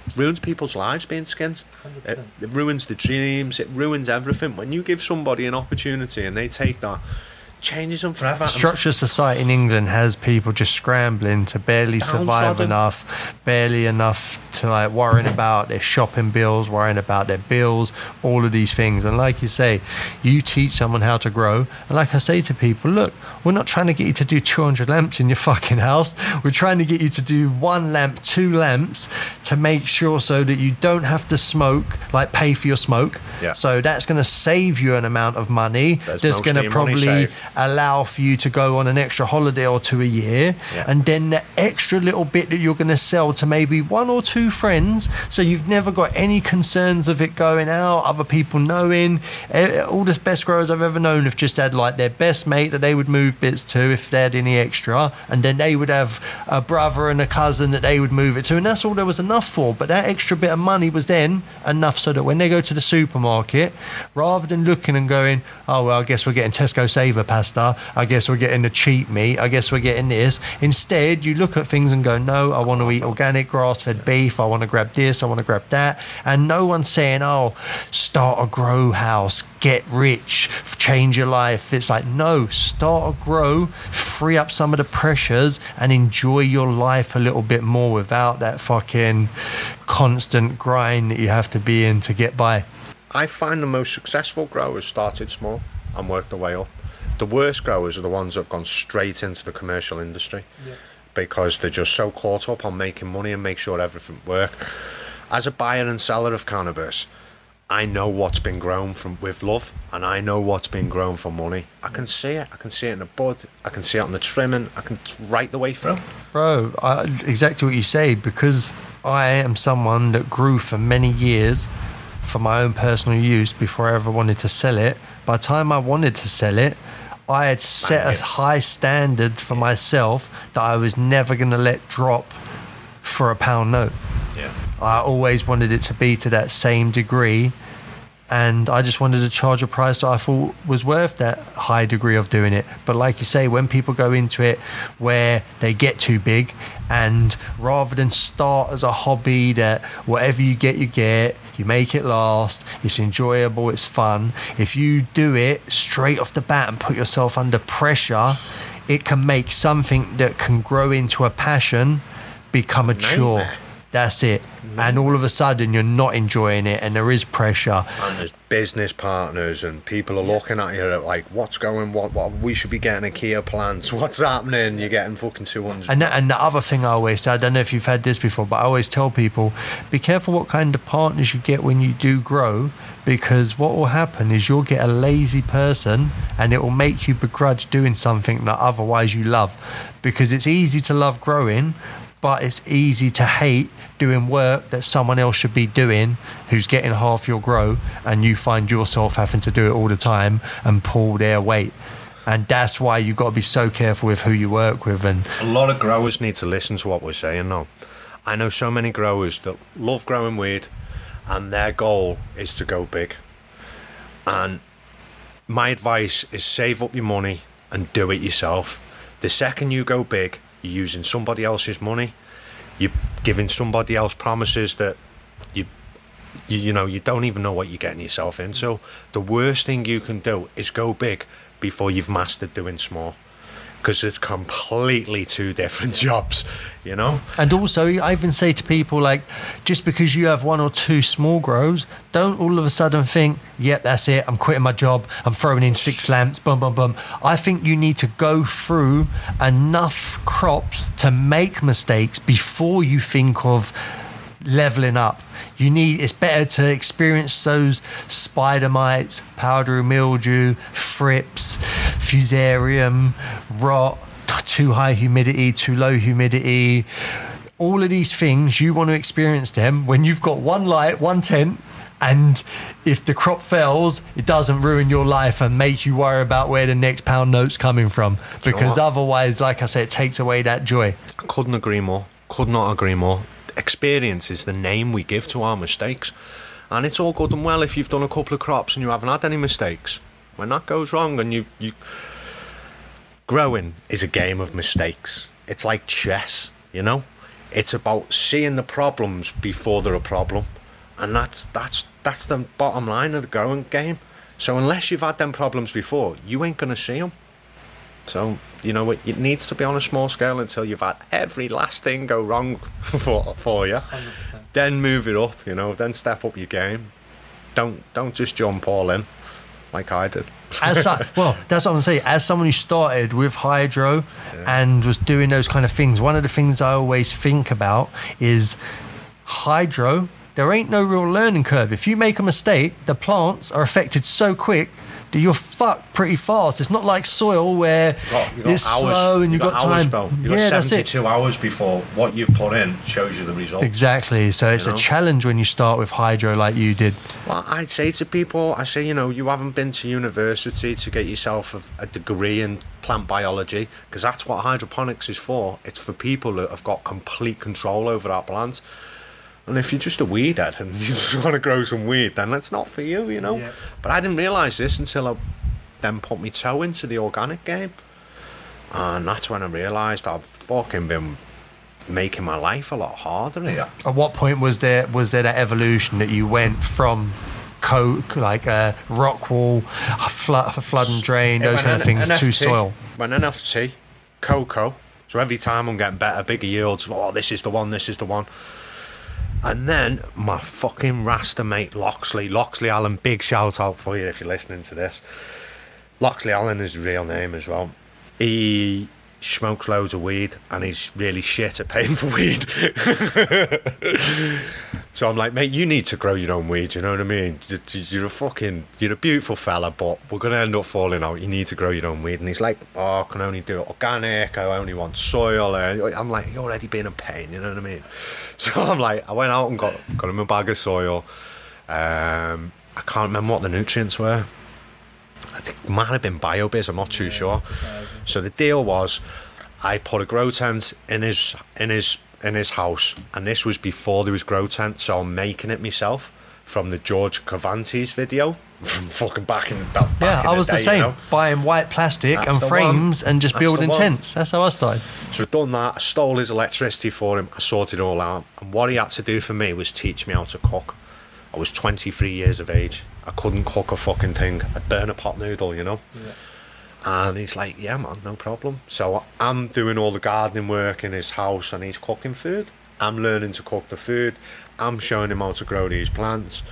ruins people's lives being skinned. It, it ruins the dreams. It ruins everything. When you give somebody an opportunity and they take that, changes them forever. Structured society in England has people just scrambling to barely survive enough, barely enough to like worrying about their shopping bills, worrying about their bills, all of these things. And like you say, you teach someone how to grow. And like I say to people, look, we're not trying to get you to do two hundred lamps in your fucking house. We're trying to get you to do one lamp, two lamps to make sure so that you don't have to smoke, like pay for your smoke. Yeah. So that's going to save you an amount of money. There's that's going to probably allow for you to go on an extra holiday or two a year, yeah. and then the extra little bit that you're going to sell to maybe one or two friends, so you've never got any concerns of it going out, other people knowing. All the best growers I've ever known have just had like their best mate that they would move bits to if they had any extra, and then they would have a brother and a cousin that they would move it to, and that's all there was enough for. But that extra bit of money was then enough so that when they go to the supermarket, rather than looking and going, oh well, I guess we're getting Tesco Saver pasta, I guess we're getting the cheap meat, I guess we're getting this. Instead, you look at things and go, no, I want to eat organic grass-fed beef, I want to grab this, I want to grab that. And no one's saying, oh, start a grow house, get rich, change your life. It's like, no, start a grow, free up some of the pressures and enjoy your life a little bit more without that fucking constant grind that you have to be in to get by. I find the most successful growers started small and worked their way up. The worst growers are the ones that have gone straight into the commercial industry, yeah. because they're just so caught up on making money and make sure everything works. As a buyer and seller of cannabis, I know what's been grown from with love, and I know what's been grown for money. I can see it. I can see it in the bud. I can see it on the trimming. I can right the way through. Bro, I, exactly what you say, because I am someone that grew for many years for my own personal use before I ever wanted to sell it. By the time I wanted to sell it, I had set a high standard for myself that I was never going to let drop for a pound note. Yeah. I always wanted it to be to that same degree, and I just wanted to charge a price that I thought was worth that high degree of doing it. But like you say, when people go into it where they get too big, and rather than start as a hobby that whatever you get, you get, you make it last, it's enjoyable, it's fun. If you do it straight off the bat and put yourself under pressure, it can make something that can grow into a passion become a chore. Nightmare. That's it. And all of a sudden you're not enjoying it, and there is pressure. And there's business partners and people are looking at you like, what's going, what, what, we should be getting a Kia plant. What's happening? You're getting fucking two hundred. And, and the other thing I always say, I don't know if you've had this before, but I always tell people, be careful what kind of partners you get when you do grow, because what will happen is you'll get a lazy person and it will make you begrudge doing something that otherwise you love. Because it's easy to love growing, but it's easy to hate doing work that someone else should be doing who's getting half your grow, and you find yourself having to do it all the time and pull their weight. And that's why you've got to be so careful with who you work with. And a lot of growers need to listen to what we're saying now. I know so many growers that love growing weed and their goal is to go big. And my advice is save up your money and do it yourself. The second you go big, you're using somebody else's money, you're giving somebody else promises that you, you you know you don't even know what you're getting yourself into. The worst thing you can do is go big before you've mastered doing small, because it's completely two different jobs, you know. And also, I even say to people, like, just because you have one or two small grows, don't all of a sudden think, yep, that's it, I'm quitting my job, I'm throwing in six lamps, bum, bum, bum. I think you need to go through enough crops to make mistakes before you think of leveling up. You need, it's better to experience those spider mites, powdery mildew, thrips, fusarium, rot, too high humidity, too low humidity. All of these things, you want to experience them when you've got one light, one tent, and if the crop fails, it doesn't ruin your life and make you worry about where the next pound note's coming from. Because otherwise, like I said, it takes away that joy. I couldn't agree more. Could not agree more. Experience is the name we give to our mistakes, and it's all good and well if you've done a couple of crops and you haven't had any mistakes. When that goes wrong, and you you growing is a game of mistakes. It's like chess, you know. It's about seeing the problems before they're a problem, and that's that's that's the bottom line of the growing game. So unless you've had them problems before, you ain't gonna see them. So you know it needs to be on a small scale until you've had every last thing go wrong for for you. one hundred percent. Then move it up, you know. Then step up your game. Don't don't just jump all in like I did. As so, well, that's what I'm saying. As someone who started with hydro yeah. and was doing those kind of things, one of the things I always think about is hydro. There ain't no real learning curve. If you make a mistake, the plants are affected so quick that you're fucked pretty fast. It's not like soil where you got, you got it's hours, slow and you've got, got hours, time. Bro. You've yeah, got seventy-two hours before what you've put in shows you the result. Exactly. So it's you know? a challenge when you start with hydro like you did. Well, I'd say to people, I say, you know, you haven't been to university to get yourself a, a degree in plant biology, because that's what hydroponics is for. It's for people that have got complete control over our plants. And if you're just a weed head and you just want to grow some weed, then that's not for you, you know. Yeah. But I didn't realise this until I then put my toe into the organic game. And that's when I realised I've fucking been making my life a lot harder here. At what point was there was there that evolution that you went from coke, like a rock wall, a flood, a flood and drain, those kind of things, to soil? When N F T, cocoa. So every time I'm getting better, bigger yields. Oh, this is the one, this is the one. And then my fucking Rasta mate Loxley, Loxley Allen, big shout out for you if you're listening to this. Loxley Allen is his real name as well. He smokes loads of weed and he's really shit at paying for weed. So I'm like, mate, you need to grow your own weed, you know what I mean? You're a fucking, you're a beautiful fella, but we're going to end up falling out. You need to grow your own weed. And he's like, oh, I can only do it organic. I only want soil. I'm like, you're already being a pain, you know what I mean? So I'm like, I went out and got, got him a bag of soil. Um, I can't remember what the nutrients were. I think it might have been BioBiz, I'm not too yeah, sure. So the deal was, I put a grow tent in his in his in his house, and this was before there was grow tent, so I'm making it myself from the George Cavantes video from fucking back in the back yeah in I was the, day, the same, you know? Buying white plastic That's and frames one. and just That's building tents. That's how I started. So I've done that. I stole his electricity for him. I sorted it all out, and what he had to do for me was teach me how to cook. I was twenty-three years of age. I couldn't cook a fucking thing. I'd burn a pot noodle, you know. Yeah. And he's like, yeah, man, no problem. So I'm doing all the gardening work in his house and he's cooking food. I'm learning to cook the food. I'm showing him how to grow these plants.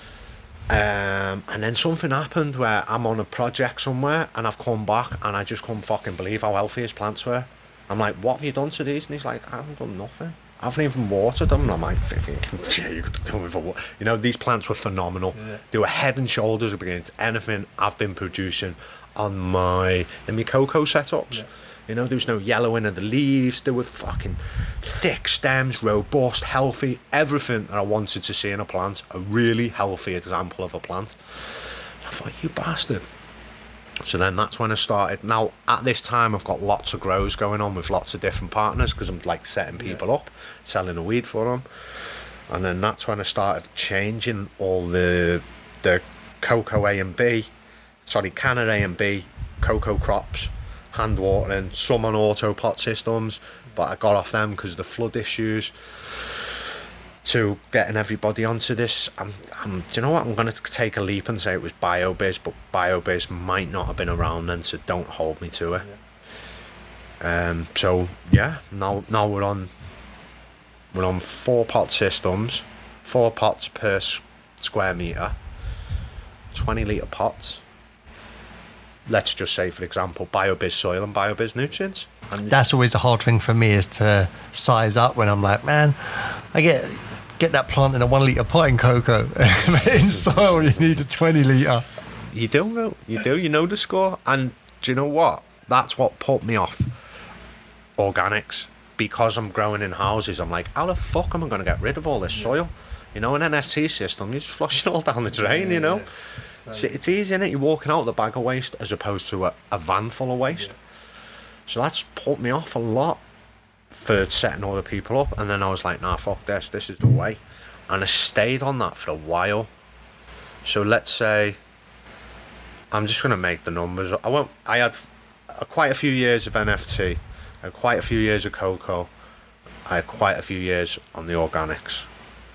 Um, and then something happened where I'm on a project somewhere and I've come back and I just couldn't fucking believe how healthy his plants were. I'm like, what have you done to these? And he's like, I haven't done nothing. I haven't even watered them. And I'm like, yeah, you could do with a water. You know, these plants were phenomenal. Yeah. They were head and shoulders against anything I've been producing on my in my cocoa setups. Yeah. You know, there was no yellowing of the leaves. They were fucking thick stems, robust, healthy, everything that I wanted to see in a plant. A really healthy example of a plant. I thought, you bastard. So then that's when I started. Now, at this time, I've got lots of grows going on with lots of different partners because I'm like setting people yeah. up, selling the weed for them. And then that's when I started changing all the the cocoa A and B, sorry, Canada A and B, cocoa crops, hand watering, some on auto pot systems, but I got off them because of the flood issues, to getting everybody onto this. I'm, I'm, do you know what? I'm going to take a leap and say it was BioBiz, but BioBiz might not have been around then, so don't hold me to it. Yeah. Um, so yeah, now now we're on we're on four pot systems, four pots per s- square meter, twenty litre pots. Let's just say, for example, BioBiz soil and BioBiz nutrients. And that's always a hard thing for me, is to size up when I'm like, man, I get get that plant in a one litre pot in cocoa. In soil, you need a twenty litre. You do know, you do, you know the score. And do you know what? That's what put me off organics. Because I'm growing in houses, I'm like, how the fuck am I going to get rid of all this yeah. soil? You know, an N F T system, you just flush it all down the drain, yeah, you know? Yeah. It's, it's easy, innit? You're walking out with a bag of waste as opposed to a, a van full of waste. Yeah. So that's put me off a lot for setting other people up. And then I was like, nah, fuck this, this is the way. And I stayed on that for a while. So let's say, I'm just going to make the numbers. I won't, I had uh, quite a few years of N F T, uh, quite a few years of cocoa. I had quite a few years on the organics,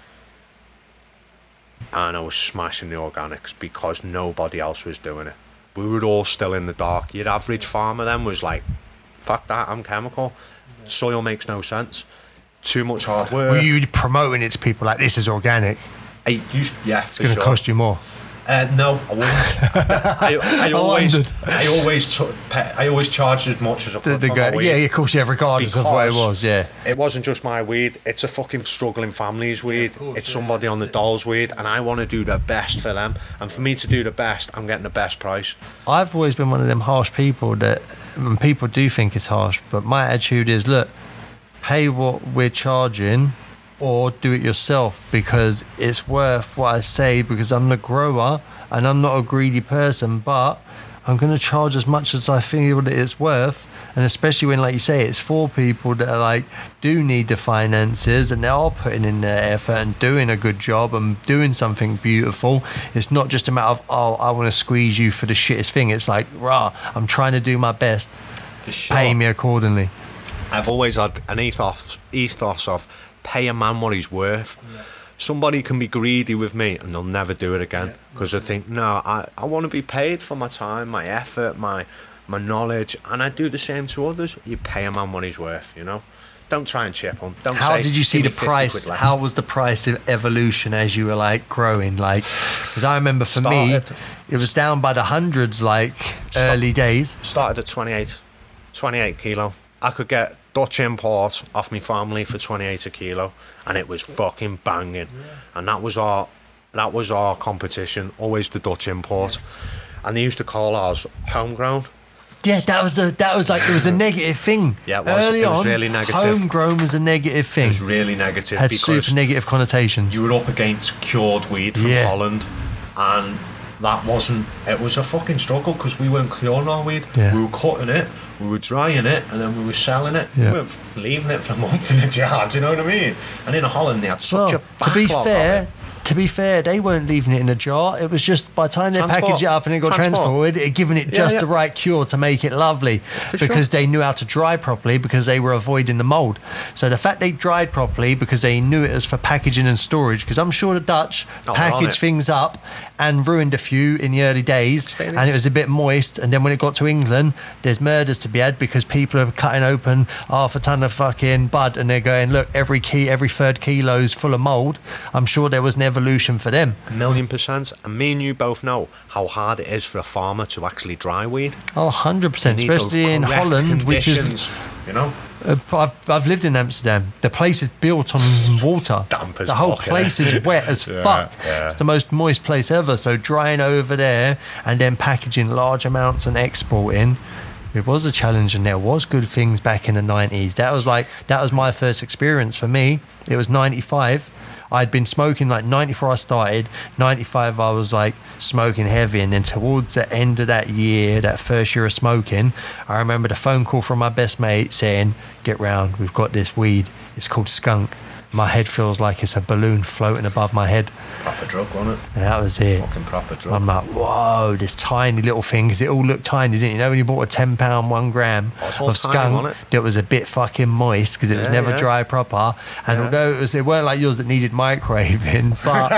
and I was smashing the organics because nobody else was doing it. We were all still in the dark. Your average farmer then was like, fuck that, I'm chemical. Soil makes no sense. Too much hard work. Were you promoting it to people like, this is organic? I used, yeah, it's going to sure. cost you more. Uh, no, I wouldn't. I, I, I always, I, I always, took, I always charged as much as I could the, the for go, my weed. Yeah, of course, yeah, regardless because of what it was, yeah. It wasn't just my weed. It's a fucking struggling family's weed. Yeah, course, it's somebody yeah, on the doll's weed, and I want to do the best for them. And for me to do the best, I'm getting the best price. I've always been one of them harsh people that, and people do think it's harsh, but my attitude is, look, pay what we're charging, or do it yourself, because it's worth what I say, because I'm the grower and I'm not a greedy person, but I'm going to charge as much as I feel that it's worth. And especially when, like you say, it's for people that are like, do need the finances and they are putting in their effort and doing a good job and doing something beautiful. It's not just a matter of, oh, I want to squeeze you for the shittest thing. It's like, rah, I'm trying to do my best. For sure. Pay me accordingly. I've always had an ethos, ethos of pay a man what he's worth. Yeah. Somebody can be greedy with me and they'll never do it again, because yeah. I think, no, I, I want to be paid for my time, my effort, my my knowledge, and I do the same to others. You pay a man what he's worth, you know. Don't try and chip him. Don't. How say, did you see the price? How was the price of evolution as you were like growing? Like, because I remember for started, me, it was down by the hundreds, like start, early days. Started at twenty-eight, twenty-eight kilo. I could get Dutch import off my family for twenty-eight a kilo, and it was fucking banging. Yeah. And that was our that was our competition, always the Dutch import. Yeah. And they used to call ours homegrown. Yeah, that was the that was like it was a negative thing. Yeah, it was. Early it was on, really negative. Homegrown was a negative thing. It was really negative. Had because super negative connotations. You were up against cured weed from yeah. Holland, and that wasn't. It was a fucking struggle because we weren't curing our weed. Yeah. We were cutting it. We were drying it and then we were selling it. Yeah. We were leaving it for a month in the jar, do you know what I mean? And in Holland they had such well, a backlog. To be fair, to be fair, they weren't leaving it in a jar. It was just by the time they Transport. packaged it up and it got Transport. transported, it had given it just yeah, yeah. the right cure to make it lovely, for because sure. they knew how to dry properly, because they were avoiding the mold. So the fact they dried properly because they knew it was for packaging and storage, because I'm sure the Dutch oh, packaged things up and ruined a few in the early days, and it was a bit moist, and then when it got to England, there's murders to be had because people are cutting open half a ton of fucking bud and they're going, look, every key every third kilo's full of mold. I'm sure there was an evolution for them. A million percent. And me and you both know how hard it is for a farmer to actually dry weed. Oh, one hundred percent, especially in Holland, which is, you know, Uh, I've, I've lived in Amsterdam. The place is built on water. Damp as the whole fuck, place yeah. is wet as yeah, fuck. Yeah. It's the most moist place ever. So drying over there and then packaging large amounts and exporting, it was a challenge, and there was good things back in the nineties. That was like that was my first experience for me. It was ninety-five. I'd been smoking like ninety-four I started, ninety-five I was like smoking heavy, and then towards the end of that year, that first year of smoking, I remember the phone call from my best mate saying, get round, we've got this weed, it's called skunk. My head feels like it's a balloon floating above my head. Proper drug, wasn't it? And that was it. Fucking proper drug. I'm like, whoa, this tiny little thing, because it all looked tiny, didn't you? You know when you bought a ten pound, one gram oh, of skunk that was a bit fucking moist because it yeah, was never yeah. dry proper. And yeah. although it, was, it weren't like yours that needed microwaving,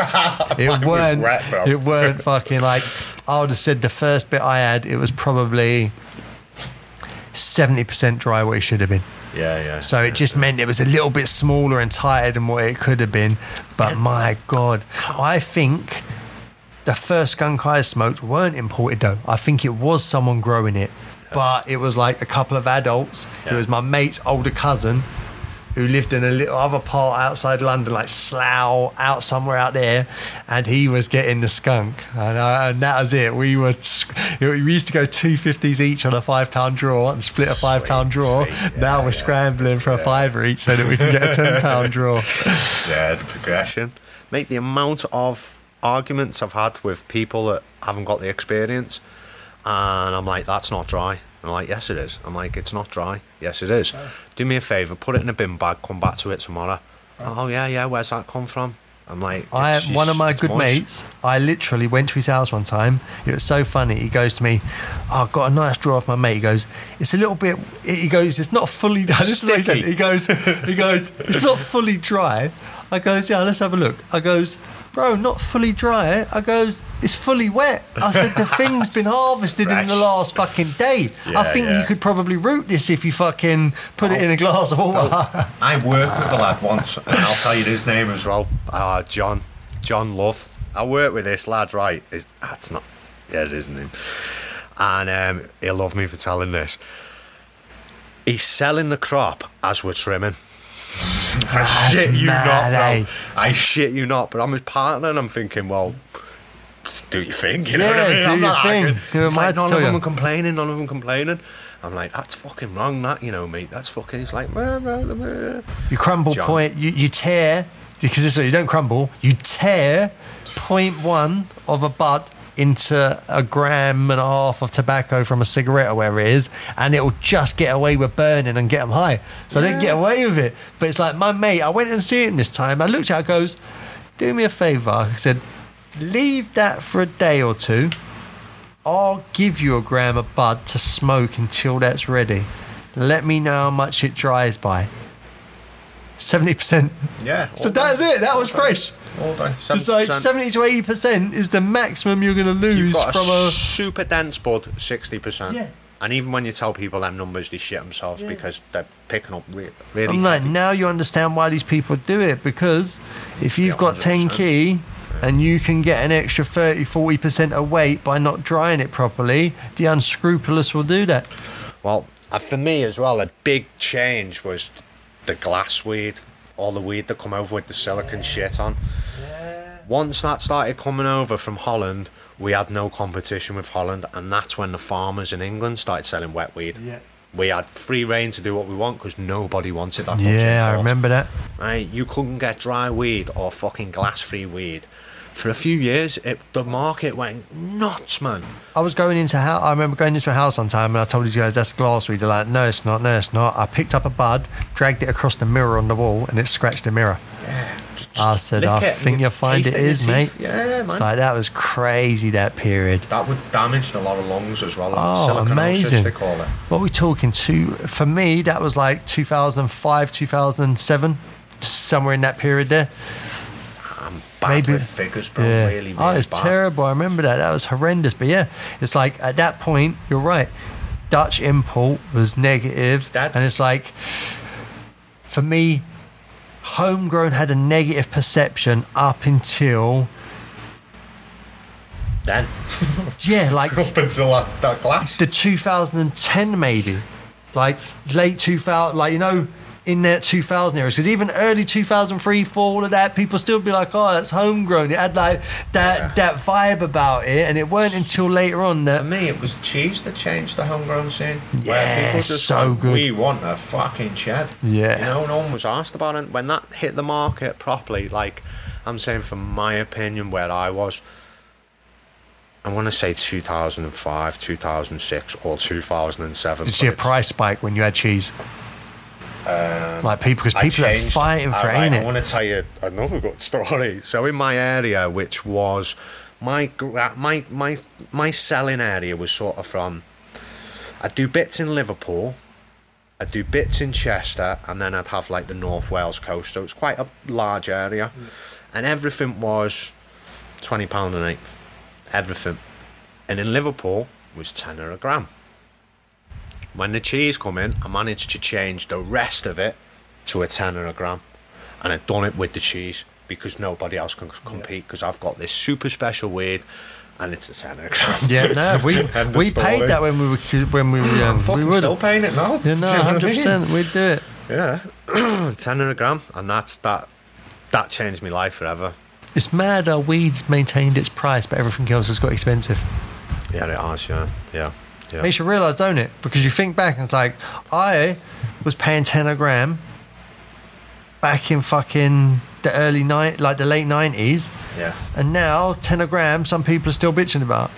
but it weren't, wet, it weren't fucking like, I would have said the first bit I had, it was probably seventy percent dry what it should have been. Yeah, yeah. So it just meant it was a little bit smaller and tighter than what it could have been. But my God, I think the first skunk I smoked weren't imported though. I think it was someone growing it. But it was like a couple of adults. Yeah. It was my mate's older cousin who lived in a little other part outside London, like Slough, out somewhere out there, and he was getting the skunk, and, uh, and that was it. We were we used to go two fifties each on a five pound draw and split a five pound draw. Sweet. Yeah, now we're yeah. scrambling for yeah. a fiver each so that we can get a ten pound draw. Yeah, the progression. Mate, the amount of arguments I've had with people that haven't got the experience, and I'm like, that's not dry. I'm like, yes it is. I'm like, it's not dry. Yes it is. Oh. Do me a favour, put it in a bin bag, come back to it tomorrow. Oh, oh yeah, yeah, where's that come from? I'm like, I it's one of my just- good it's mush. mates. I literally went to his house one time. It was so funny. He goes to me, "Oh, I've got a nice draw off my mate." He goes, "It's a little bit." He goes, "It's not fully done." This is what he said. Sticky. He goes, "He goes, it's not fully dry." I goes, "Yeah, let's have a look." I goes, "Bro, not fully dry." I goes, "It's fully wet." I said, "The thing's been harvested in the Fresh. last fucking day. I Yeah, think yeah. you could probably root this if you fucking put it in a glass of water." I worked with a lad once, and I'll tell you his name as well. Uh, John, John Love. I worked with this lad, right? Is that's not, yeah, it is his name. And um, he'll love me for telling this. He's selling the crop as we're trimming. I That's shit you mad, not, bro. eh? I shit you not. But I'm his partner, and I'm thinking, well, do your thing. You know Yeah, what I mean? do I'm your not thing. arguing. Who am It's I like, to none tell of them you? are complaining. None of them complaining. I'm like, that's fucking wrong. That, you know, mate. That's fucking. It's like, blah, blah, blah, blah. You crumble John. point, you, you tear, because this way you don't crumble, you tear point one of a bud into a gram and a half of tobacco from a cigarette or wherever it is, and it'll just get away with burning and get them high. So they get away with it. But it's like, my mate, I went and see him this time. I looked at it, goes, "Do me a favour." I said, "Leave that for a day or two. I'll give you a gram of bud to smoke until that's ready. Let me know how much it dries by." seventy percent. Yeah. So all that's day. it. That was All day. fresh. All day. It's like seventy to eighty percent is the maximum you're going to You've lose got from a, a. super dense bud, sixty percent. Yeah. And even when you tell people them numbers, they shit themselves because they're picking up re- really. I'm like, heavy. now you understand why these people do it, because if you've Yeah, got ten one hundred key percent. and you can get an extra thirty, forty percent of weight by not drying it properly, the unscrupulous will do that. Well, uh, for me as well, a big change was the glass weed, all the weed that come over with the silicon shit on. Once that started coming over from Holland, we had no competition with Holland, and that's when the farmers in England started selling wet weed. Yeah. We had free reign to do what we want because nobody wanted that much Yeah, I import. remember that. Right, you couldn't get dry weed or fucking glass-free weed. For a few years, it, the market went nuts, man. I was going into how I remember going into a house one time, and I told these guys that's glass weed. They're like, "No, it's not. No, it's not." I picked up a bud, dragged it across the mirror on the wall, and it scratched the mirror. Just, I just said, lick "I it and think you you'll find taste it in your is, mate." teeth. Yeah, man. It's like, that was crazy, that period. That would damage a lot of lungs as well. Oh, Silicone amazing. they call it. What are we talking to? For me, that was like two thousand five, two thousand seven, somewhere in that period there. I'm bad Maybe- with figures, bro. Yeah. Really, really oh, it's bad. terrible. I remember that. That was horrendous. But yeah, it's like at that point, you're right. Dutch import was negative, That- and it's like, for me, homegrown had a negative perception up until Then, yeah, like up until that, that glass. the two thousand ten maybe, like late two thousand, like, you know, in that two thousand era, because even early two thousand three, four, all of that, people still be like, "Oh, that's homegrown." It had like that Yeah. that vibe about it, and it weren't until later on For that me, it was cheese that changed the homegrown scene. Yeah, where people just so went, good. We want a fucking shed. Yeah. You know, no one was asked about it. When that hit the market properly, like, I'm saying from my opinion, where I was, I want to say two thousand five, two thousand six, or two thousand seven. did you see a but it's- price spike when you had cheese? like people, because I people are changed- fighting for it, Alright, ain't I it? want to tell you another good story. So in my area, which was my gra- my my my selling area, was sort of from, I'd do bits in Liverpool, I'd do bits in Chester, and then I'd have like the North Wales coast. So it's quite a large area, and everything was twenty pound an eighth, everything. And in Liverpool was tenner a gram. When the cheese come in, I managed to change the rest of it to a tenner a gram, and I'd done it with the cheese because nobody else can compete, because I've got this super special weed and it's a tenner a gram. Yeah, no, we End of we story. paid that when we were when we were young. I'm we fucking would. still paying it now. Yeah, Do you no, know what I hundred mean? percent, we'd do it. Yeah, tenner a gram, and that's that. That changed my life forever. It's mad how weed's maintained its price, but everything else has got expensive. Yeah, it has. Yeah, yeah, yeah. Makes you realise, don't it? Because you think back and it's like, I was paying ten a gram back in fucking the early night, like the late nineties, Yeah. and now ten a gram, some people are still bitching about.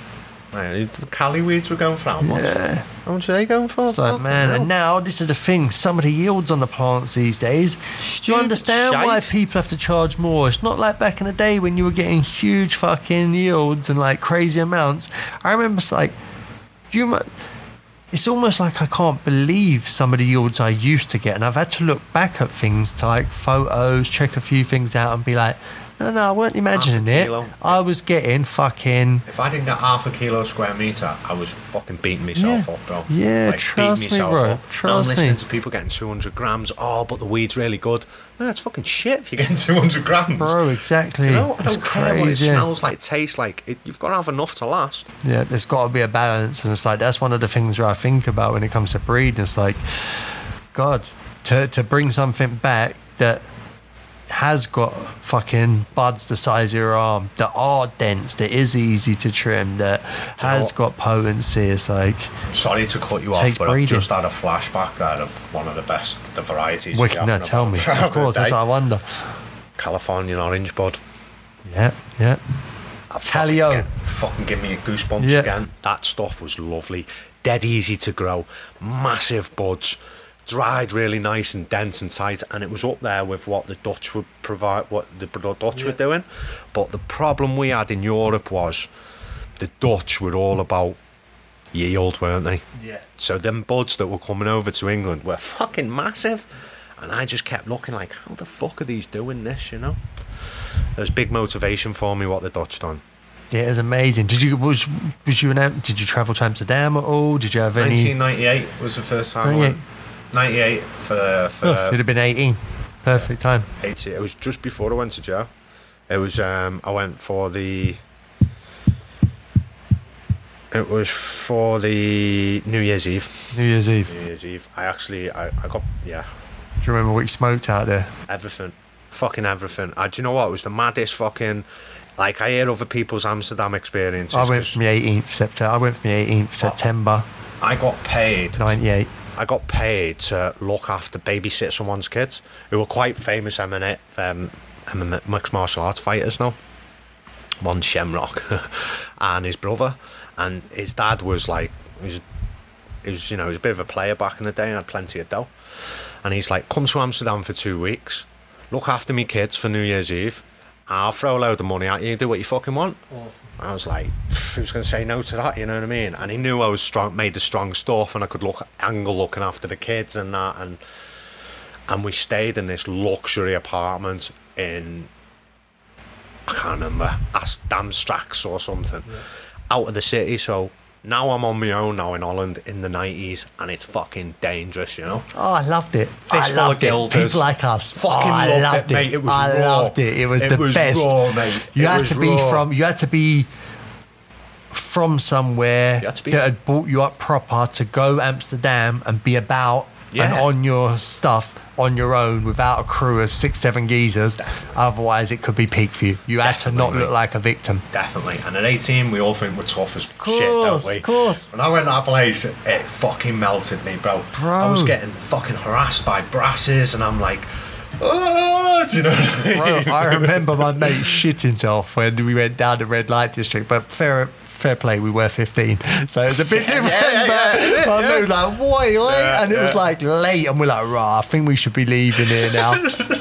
Man, the Cali weeds were going for how much? Yeah. How much are they going for? So, Oh, man, hell. and now this is the thing. Some of the yields on the plants these days. Do you Stupid understand why shite. people have to charge more? It's not like back in the day when you were getting huge fucking yields and like crazy amounts. I remember, it's like, you. mu- It's almost like I can't believe some of the yields I used to get, and I've had to look back at things to like photos, check a few things out, and be like, no, no, I weren't imagining Half a it. kilo. I was getting fucking. If I didn't get half a kilo square metre, I was fucking beating myself Yeah. up, bro. Yeah, like, trust beating me, myself bro. up. Trust now I'm listening me. to people getting two hundred grams. Oh, but the weed's really good. No, it's fucking shit if you're getting two hundred grams. Bro, exactly. You know, I It's don't care what it crazy. smells like, tastes like. It, you've got to have enough to last. Yeah, there's got to be a balance, and it's like that's one of the things where I think about when it comes to breeding. It's like, God, to to bring something back that has got fucking buds the size of your arm, that are dense, that is easy to trim, that you know has what? got potency. It's like Sorry to cut you Take off, but breeding. I've just had a flashback there of one of the best, the varieties. wicked. you're No, having tell about me. the Of course, that's day. what I wonder. Californian orange bud. Yeah, yeah. I Calio. Fucking, get- fucking give me goosebumps Yeah. again. That stuff was lovely. Dead easy to grow. Massive buds. Dried really nice and dense and tight. And it was up there with what the Dutch would provide, what the Dutch were doing. But the problem we had in Europe was the Dutch were all about yield, weren't they? Yeah. So them buds that were coming over to England were fucking massive. And I just kept looking like, how the fuck are these doing this, you know? There's big motivation for me what the Dutch done. Yeah, it was amazing. Did you was was you an Am- did you travel to Amsterdam at all? Did you have any? nineteen ninety-eight was the first time I ninety-eight. went. ninety-eight for, for Oh, should have been eighteen. Perfect time. eighty. It was just before I went to jail. It was, um, I went for the, it was for the New Year's Eve. New Year's Eve. New Year's Eve. I actually, I, I got, yeah, Do you remember what you smoked out there? everything. Fucking everything. Uh, do you know what? It was the maddest fucking, like, I hear other people's Amsterdam experiences. I went 'cause from the eighteenth September. I went from the eighteenth September, I got paid. ninety-eight. I got paid to look after, babysit someone's kids who were quite famous M M A, um, M M A mixed martial arts fighters now. One Shamrock and his brother, and his dad was like, he was, he was, you know, he was a bit of a player back in the day and had plenty of dough. And he's like, come to Amsterdam for two weeks, look after me kids for New Year's Eve. I'll throw a load of money at you, do what you fucking want. Awesome. I was like, who's going to say no to that, you know what I mean? And he knew I was strong, made the strong stuff, and I could look angle looking after the kids and that. And and we stayed in this luxury apartment in, I can't remember, Amstrax or something, yeah. out of the city. So now I'm on my own now in Holland in the nineties, and it's fucking dangerous, you know? Oh, I loved it. I Fistful loved of it. gilders. People like us. Fucking oh, I loved loved it, mate. It was I raw. loved it. It was It the was best. raw, mate. You It had was to be raw. from. You had to be from somewhere You had to be that f- had brought you up proper to go Amsterdam and be about and Yeah. on your stuff on your own without a crew of six, seven geezers. Definitely. Otherwise, it could be peak for you. You had to Definitely, not look mate. like a victim. Definitely. And at eighteen, we all think we're tough as course, shit, don't we? of course. When I went to that place, it, it fucking melted me, bro. Bro. I was getting fucking harassed by brasses, and I'm like, oh, do you know what I mean? Bro, I remember my mate shit himself when we went down the red light district, but fair fair play, we were fifteen, so it's a bit different. yeah, yeah, but my yeah. mate was like, "Wait, wait," Yeah, and it was yeah. like late, and we're like, "Rah, I think we should be leaving here now."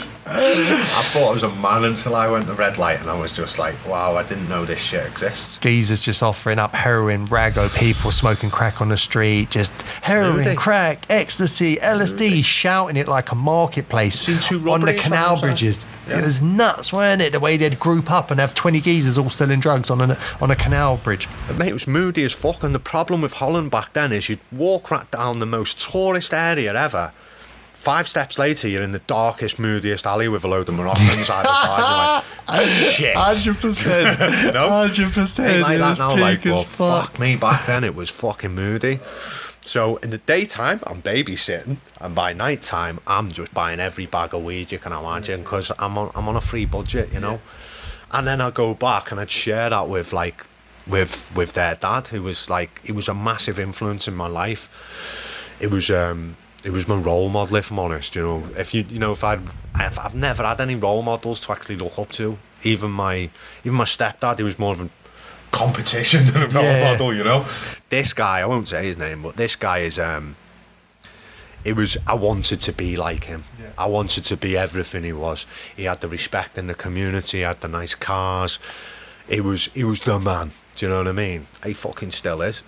I thought I was a man until I went to red light, and I was just like, wow, I didn't know this shit exists. Geezers just offering up heroin, rago, people smoking crack on the street, just heroin, Really? crack, ecstasy, L S D, shouting it like a marketplace Seen two on the robberies canal on the side? bridges. Yeah. It was nuts, weren't it? The way they'd group up and have twenty geezers all selling drugs on a on a canal bridge. But mate, it was moody as fuck, and the problem with Holland back then is you'd walk right down the most tourist area ever. Five steps later, you're in the darkest, moodiest alley with a load of Moroccans either side. You're like, shit. Hundred percent, No? hundred percent. Ain't like that now, like, well, fuck. fuck me, back then it was fucking moody. So in the daytime, I'm babysitting, and by night time, I'm just buying every bag of weed you can imagine, because I'm on, I'm on a free budget, you know? And then I'd go back and I'd share that with, like, with with their dad, who was, like, he was a massive influence in my life. It was, um... It was my role model, if I'm honest. You know, if you, you know, if I'd, I've, I've never had any role models to actually look up to. Even my, even my stepdad, he was more of a competition than a role Yeah. model, you know. This guy, I won't say his name, but this guy is. Um, it was. I wanted to be like him. Yeah. I wanted to be everything he was. He had the respect in the community. He had the nice cars. He was. He was the man. Do you know what I mean? He fucking still is.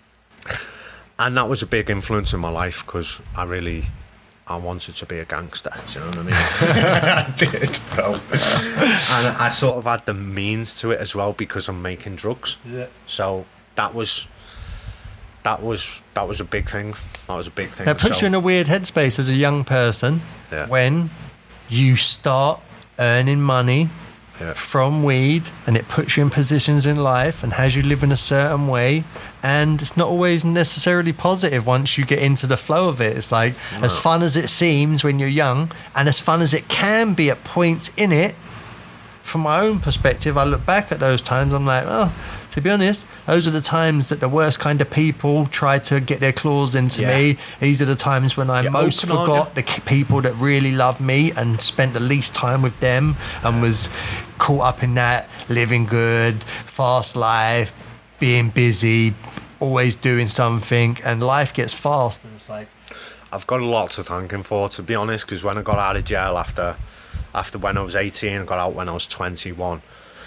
And that was a big influence in my life because I really. I wanted to be a gangster, do you know what I mean? I did, bro. And I sort of had the means to it as well because I'm making drugs. Yeah. So that was that was that was a big thing. That was a big thing. That puts so, you in a weird headspace as a young person Yeah. when you start earning money Yeah. from weed, and it puts you in positions in life and has you live in a certain way, and it's not always necessarily positive once you get into the flow of it. It's like No. as fun as it seems when you're young, and as fun as it can be at points in it. From my own perspective, I look back at those times, I'm like, oh, to be honest, those are the times that the worst kind of people try to get their claws into Yeah. me. These are the times when I You're most open, aren't forgot the k- people that really loved me and spent the least time with them and was caught up in that living good, fast life, being busy, always doing something, and life gets fast. And it's like, I've got a lot to thank him for, to be honest, because when I got out of jail after after when I was eighteen, I got out when I was twenty-one,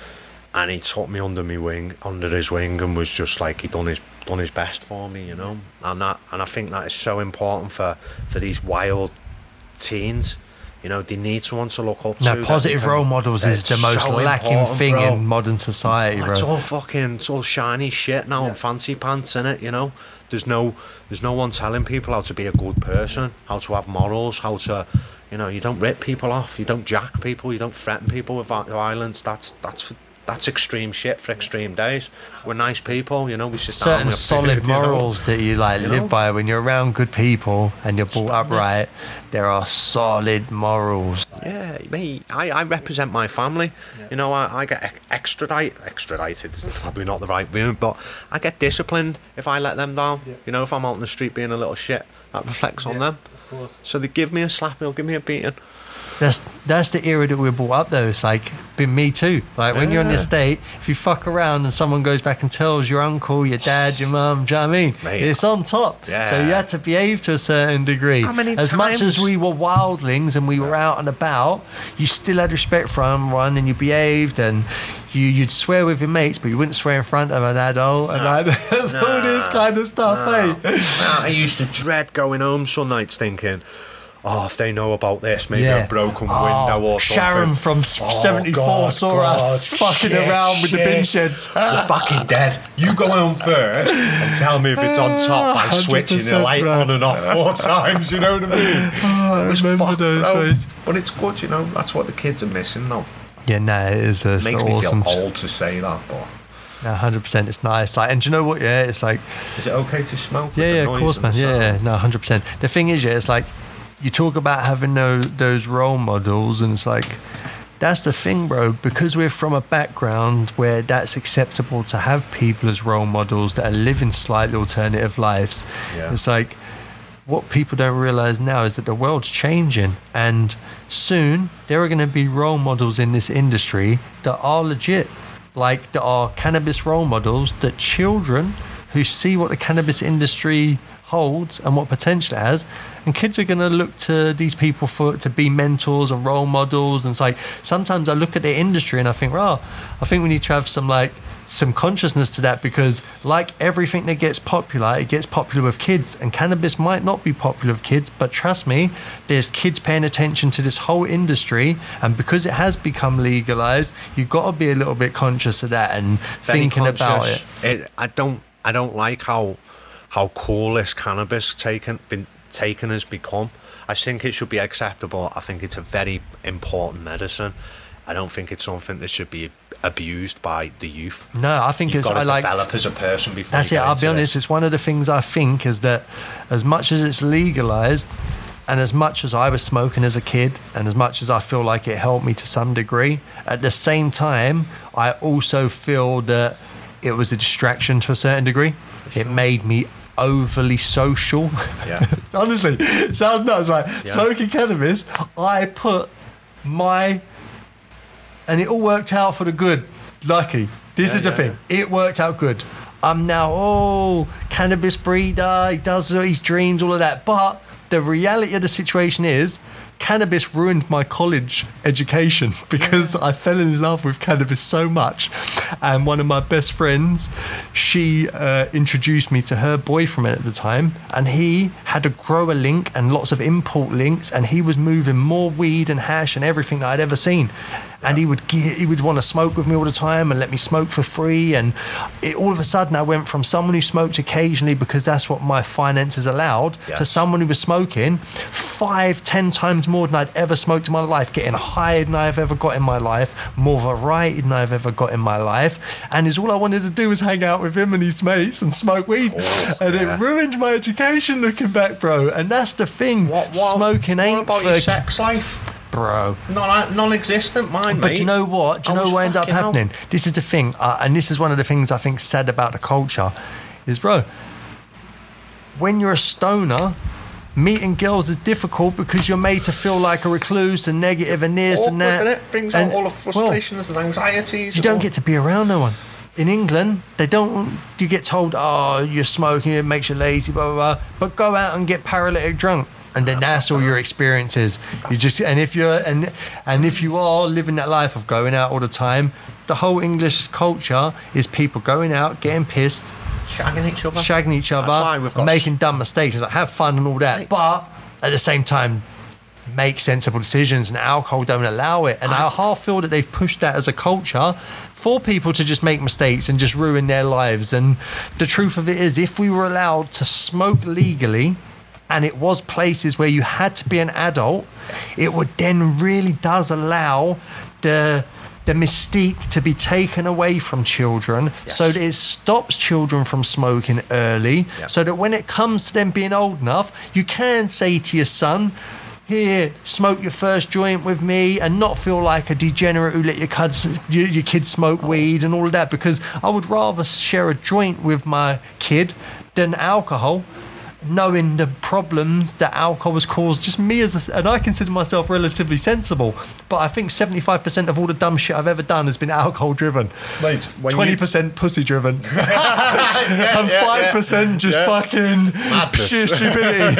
and he took me under me wing, under his wing, and was just like he done his done his best for me, you know. And that, and I think that is so important for for these wild teens. You know, they need someone to look up to. no, that positive they can- role models is it's the most so lacking important, thing bro. in modern society, Well, it's bro. all fucking, it's all shiny shit now Yeah. and fancy pants in it, you know. There's no, there's no one telling people how to be a good person, how to have morals, how to, you know, you don't rip people off, you don't jack people, you don't threaten people with vi- violence. That's that's for, that's extreme shit for extreme days. We're nice people, you know. We sit down, Certain we have solid food, you know. morals that you like You live know? by when you're around good people and you're brought up Standard. right. There are solid morals. Yeah, me, I, I represent my family. You know, I, I get ex- extradite, extradited is probably not the right word, but I get disciplined if I let them down. Yeah. You know, if I'm out in the street being a little shit, that reflects on Yeah, them. Of course. So they give me a slap, they'll give me a beating. That's that's the era that we were brought up though. It's like been me too. Like when you're on the Yeah. estate, if you fuck around and someone goes back and tells your uncle, your dad, your mum, do you know what I mean? Mate. It's on top. Yeah. So you had to behave to a certain degree. How many as much as times- we were wildlings and we were out and about, you still had respect for everyone and you behaved and you, you'd swear with your mates, but you wouldn't swear in front of an adult and like, there's all this kind of stuff, eh? Nah, I used to dread going home some nights thinking, oh, if they know about this, maybe Yeah. a broken Oh, window or something. Sharon from Oh, seventy-four God, saw God, us fucking shit, around with the bin shit. sheds. You're fucking dead. You go home first and tell me if it's on top by switching the one hundred percent, light bro. on and off four times, you know what I mean? Oh, It was I remember fucked, those bro. days. But it's good, you know, that's what the kids are missing now. Yeah, no, it is a It makes so me awesome. feel old to say that, but one hundred percent, it's nice. Like, and do you know what? Yeah, it's like, is it okay to smoke? with yeah, the yeah, of noise course, and man. the Yeah, sound? no, one hundred percent. The thing is, yeah, it's like you talk about having those, those role models, and it's like that's the thing, bro. Because we're from a background where that's acceptable to have people as role models that are living slightly alternative lives. Yeah. It's like what people don't realize now is that the world's changing, and soon there are going to be role models in this industry that are legit. Like there are cannabis role models that children who see what the cannabis industry holds and what potential it has, and kids are going to look to these people for to be mentors and role models. And it's like sometimes I look at the industry and I think, oh, I think we need to have some like some consciousness to that, because like everything that gets popular, it gets popular with kids, and cannabis might not be popular with kids, but trust me, there's kids paying attention to this whole industry, and because it has become legalized, you've got to be a little bit conscious of that and Very thinking about conscious. it. it. I don't. I don't like how how cool this cannabis taken been taken has become. I think it should be acceptable. I think it's a very important medicine. I don't think it's something that should be abused by the youth. No, I think You've it's got to I like develop as a person before. that's you it. get I'll be into honest. it. It's one of the things I think is that as much as it's legalized, and as much as I was smoking as a kid, and as much as I feel like it helped me to some degree, at the same time, I also feel that it was a distraction to a certain degree. It made me overly social. Yeah. Honestly, it sounds nuts. Like Yeah. smoking cannabis, I put my, and it all worked out for the good. lucky. This Yeah, is the yeah, thing. It worked out good. I'm now, oh, cannabis breeder. He does his dreams, all of that. But the reality of the situation is, cannabis ruined my college education because yeah. I fell in love with cannabis so much. And one of my best friends, she uh, introduced me to her boyfriend at the time, and he had a grower link and lots of import links, and he was moving more weed and hash and everything that I'd ever seen. And he would get, he would want to smoke with me all the time and let me smoke for free. And it, all of a sudden, I went from someone who smoked occasionally because that's what my finances allowed, yeah. to someone who was smoking five, ten times more than I'd ever smoked in my life, getting higher than I've ever got in my life, more variety than I've ever got in my life. And is all I wanted to do was hang out with him and his mates and smoke weed. Oh, and yeah. it ruined my education looking back, bro. And that's the thing. What, what, Smoking ain't what about for your sex life? Bro, non non-existent, mine. But mate. do you know what? Do you I know what ended up happening? Out. This is the thing, uh, and this is one of the things I think sad about the culture, is bro, when you're a stoner, meeting girls is difficult because you're made to feel like a recluse and negative and this Awkward, and that. And it brings and, out all the frustrations well, and anxieties. You and don't all. get to be around no one. In England, they don't. You get told, "Oh, you're smoking, it makes you lazy," blah blah blah. But go out and get paralytic drunk. And then that's all your experiences. You just and if you're and and if you are living that life of going out all the time, the whole English culture is people going out, getting pissed, shagging each other, shagging each other, and making dumb mistakes. It's like have fun and all that, right. But at the same time, make sensible decisions. And alcohol don't allow it. And I, I half feel that they've pushed that as a culture for people to just make mistakes and just ruin their lives. And the truth of it is, if we were allowed to smoke legally, and it was places where you had to be an adult, it would then really does allow the the mystique to be taken away from children, yes. so that it stops children from smoking early, yep. so that when it comes to them being old enough, you can say to your son, here, smoke your first joint with me, and not feel like a degenerate who let your kids, your kids smoke weed and all of that, because I would rather share a joint with my kid than alcohol, knowing the problems that alcohol has caused. Just me as a, and I consider myself relatively sensible, but I think seventy-five percent of all the dumb shit I've ever done has been alcohol driven. Mate, when twenty percent you... pussy driven. yeah, and yeah, five percent yeah. just yeah. fucking sheer stupidity.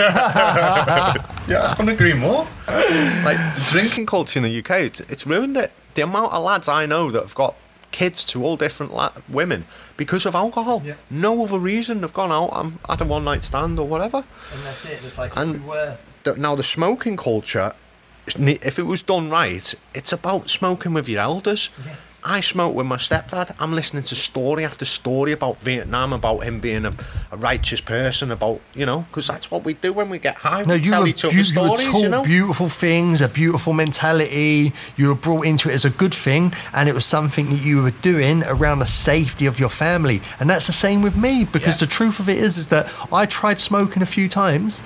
Yeah, I couldn't agree more. Like, the drinking culture in the U K, it's, it's ruined it. The amount of lads I know that have got kids to all different la- women because of alcohol. Yeah. No other reason. They've gone out and had a one night stand or whatever. And that's it. It's like and everywhere. The, now the smoking culture, if it was done right, it's about smoking with your elders. Yeah. I smoke with my stepdad. I'm listening to story after story about Vietnam, about him being a, a righteous person, about, you know, because that's what we do when we get high. No, we you tell were, each other you, stories, you were taught you know? beautiful things, a beautiful mentality. You were brought into it as a good thing, and it was something that you were doing around the safety of your family. And that's the same with me, because yeah. the truth of it is, is that I tried smoking a few times.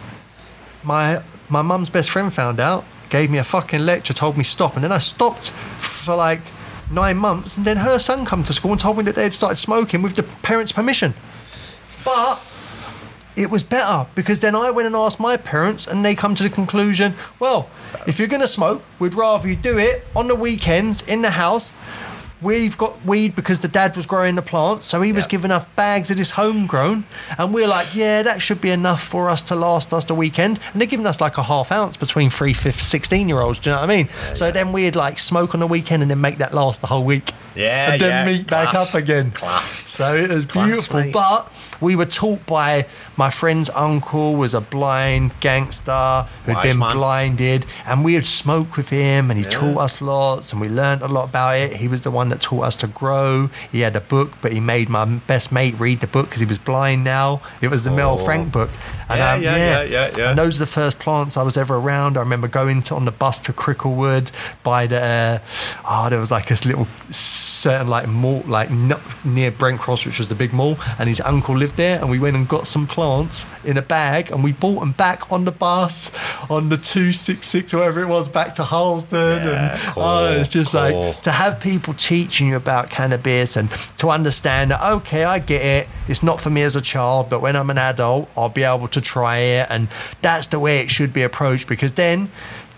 My my mum's best friend found out, gave me a fucking lecture, told me stop, and then I stopped for like nine months, and then her son come to school and told me that they had started smoking with the parents' permission. But it was better, because then I went and asked my parents, and they come to the conclusion, well, if you're going to smoke, we'd rather you do it on the weekends in the house. We've got weed because the dad was growing the plants, so he was yeah. giving us bags of this homegrown, and we're like, yeah, that should be enough for us to last us the weekend. And they're giving us like a half ounce between three, fifth, sixteen year olds. Do you know what I mean? Yeah, so yeah. then we'd like smoke on the weekend and then make that last the whole week. Yeah, and then yeah. meet Class. back up again. Class. So it was Class, beautiful. mate. But we were taught by my friend's uncle was a blind gangster who'd Wise been man. blinded, and we would smoke with him, and he Yeah. taught us lots, and we learned a lot about it. He was the one that taught us to grow. He had a book, but he made my best mate read the book because he was blind now. It was the Oh. Mel Frank book. And Yeah, um, yeah, yeah, yeah, yeah. And those are the first plants I was ever around. I remember going to, on the bus to Cricklewood by the, uh, oh, there was like this little certain like mall, like n- near Brent Cross, which was the big mall, and his uncle lived there, and we went and got some plants in a bag, and we bought them back on the bus, on the two sixty-six, or whatever it was, back to Harlesden. Yeah, and cool, oh, it's just cool. like to have people teaching you about cannabis and to understand that, okay, I get it, it's not for me as a child, but when I'm an adult, I'll be able to try it. And that's the way it should be approached, because then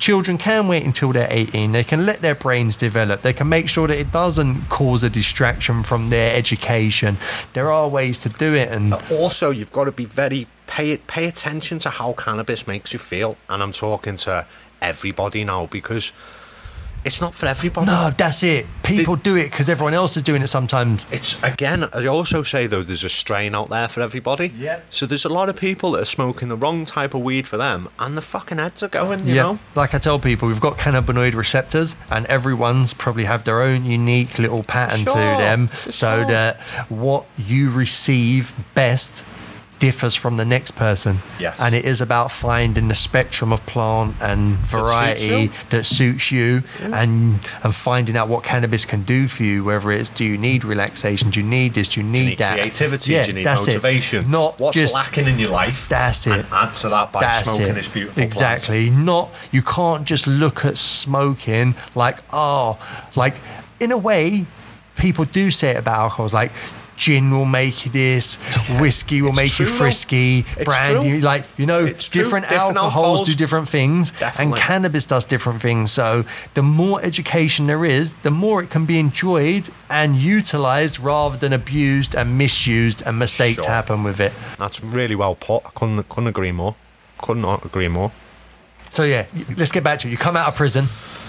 children can wait until they're eighteen. They can let their brains develop. They can make sure that it doesn't cause a distraction from their education. There are ways to do it. And also, you've got to be very pay pay attention to how cannabis makes you feel. And I'm talking to everybody now, because it's not for everybody. No, that's it. People the, do it because everyone else is doing it sometimes. It's, again, I also say, though, there's a strain out there for everybody. Yeah. So there's a lot of people that are smoking the wrong type of weed for them, and the fucking heads are going, you yeah. know? Like I tell people, we've got cannabinoid receptors, and everyone's probably have their own unique little pattern sure. to them, Sure. so that what you receive best differs from the next person. Yes. And it is about finding the spectrum of plant and variety that suits you, that suits you yeah. and and finding out what cannabis can do for you, whether it's do you need relaxation, do you need this, do you need, do you need that creativity, yeah, do you need that's motivation, it. Not what's just lacking in your life, that's it, and add to that by that's smoking it. this beautiful exactly plant. Not, you can't just look at smoking like, oh, like in a way people do say it about alcohol, like gin will make you this, whiskey will it's make true, you frisky, it's brandy, true. like, you know, It's true. different, Different alcohols, alcohols. do different things. Definitely. And cannabis does different things. So the more education there is, the more it can be enjoyed and utilized rather than abused and misused, and mistakes Sure. happen with it. That's really well put. I couldn't, couldn't agree more. Could not agree more. So yeah, let's get back to it. You come out of prison.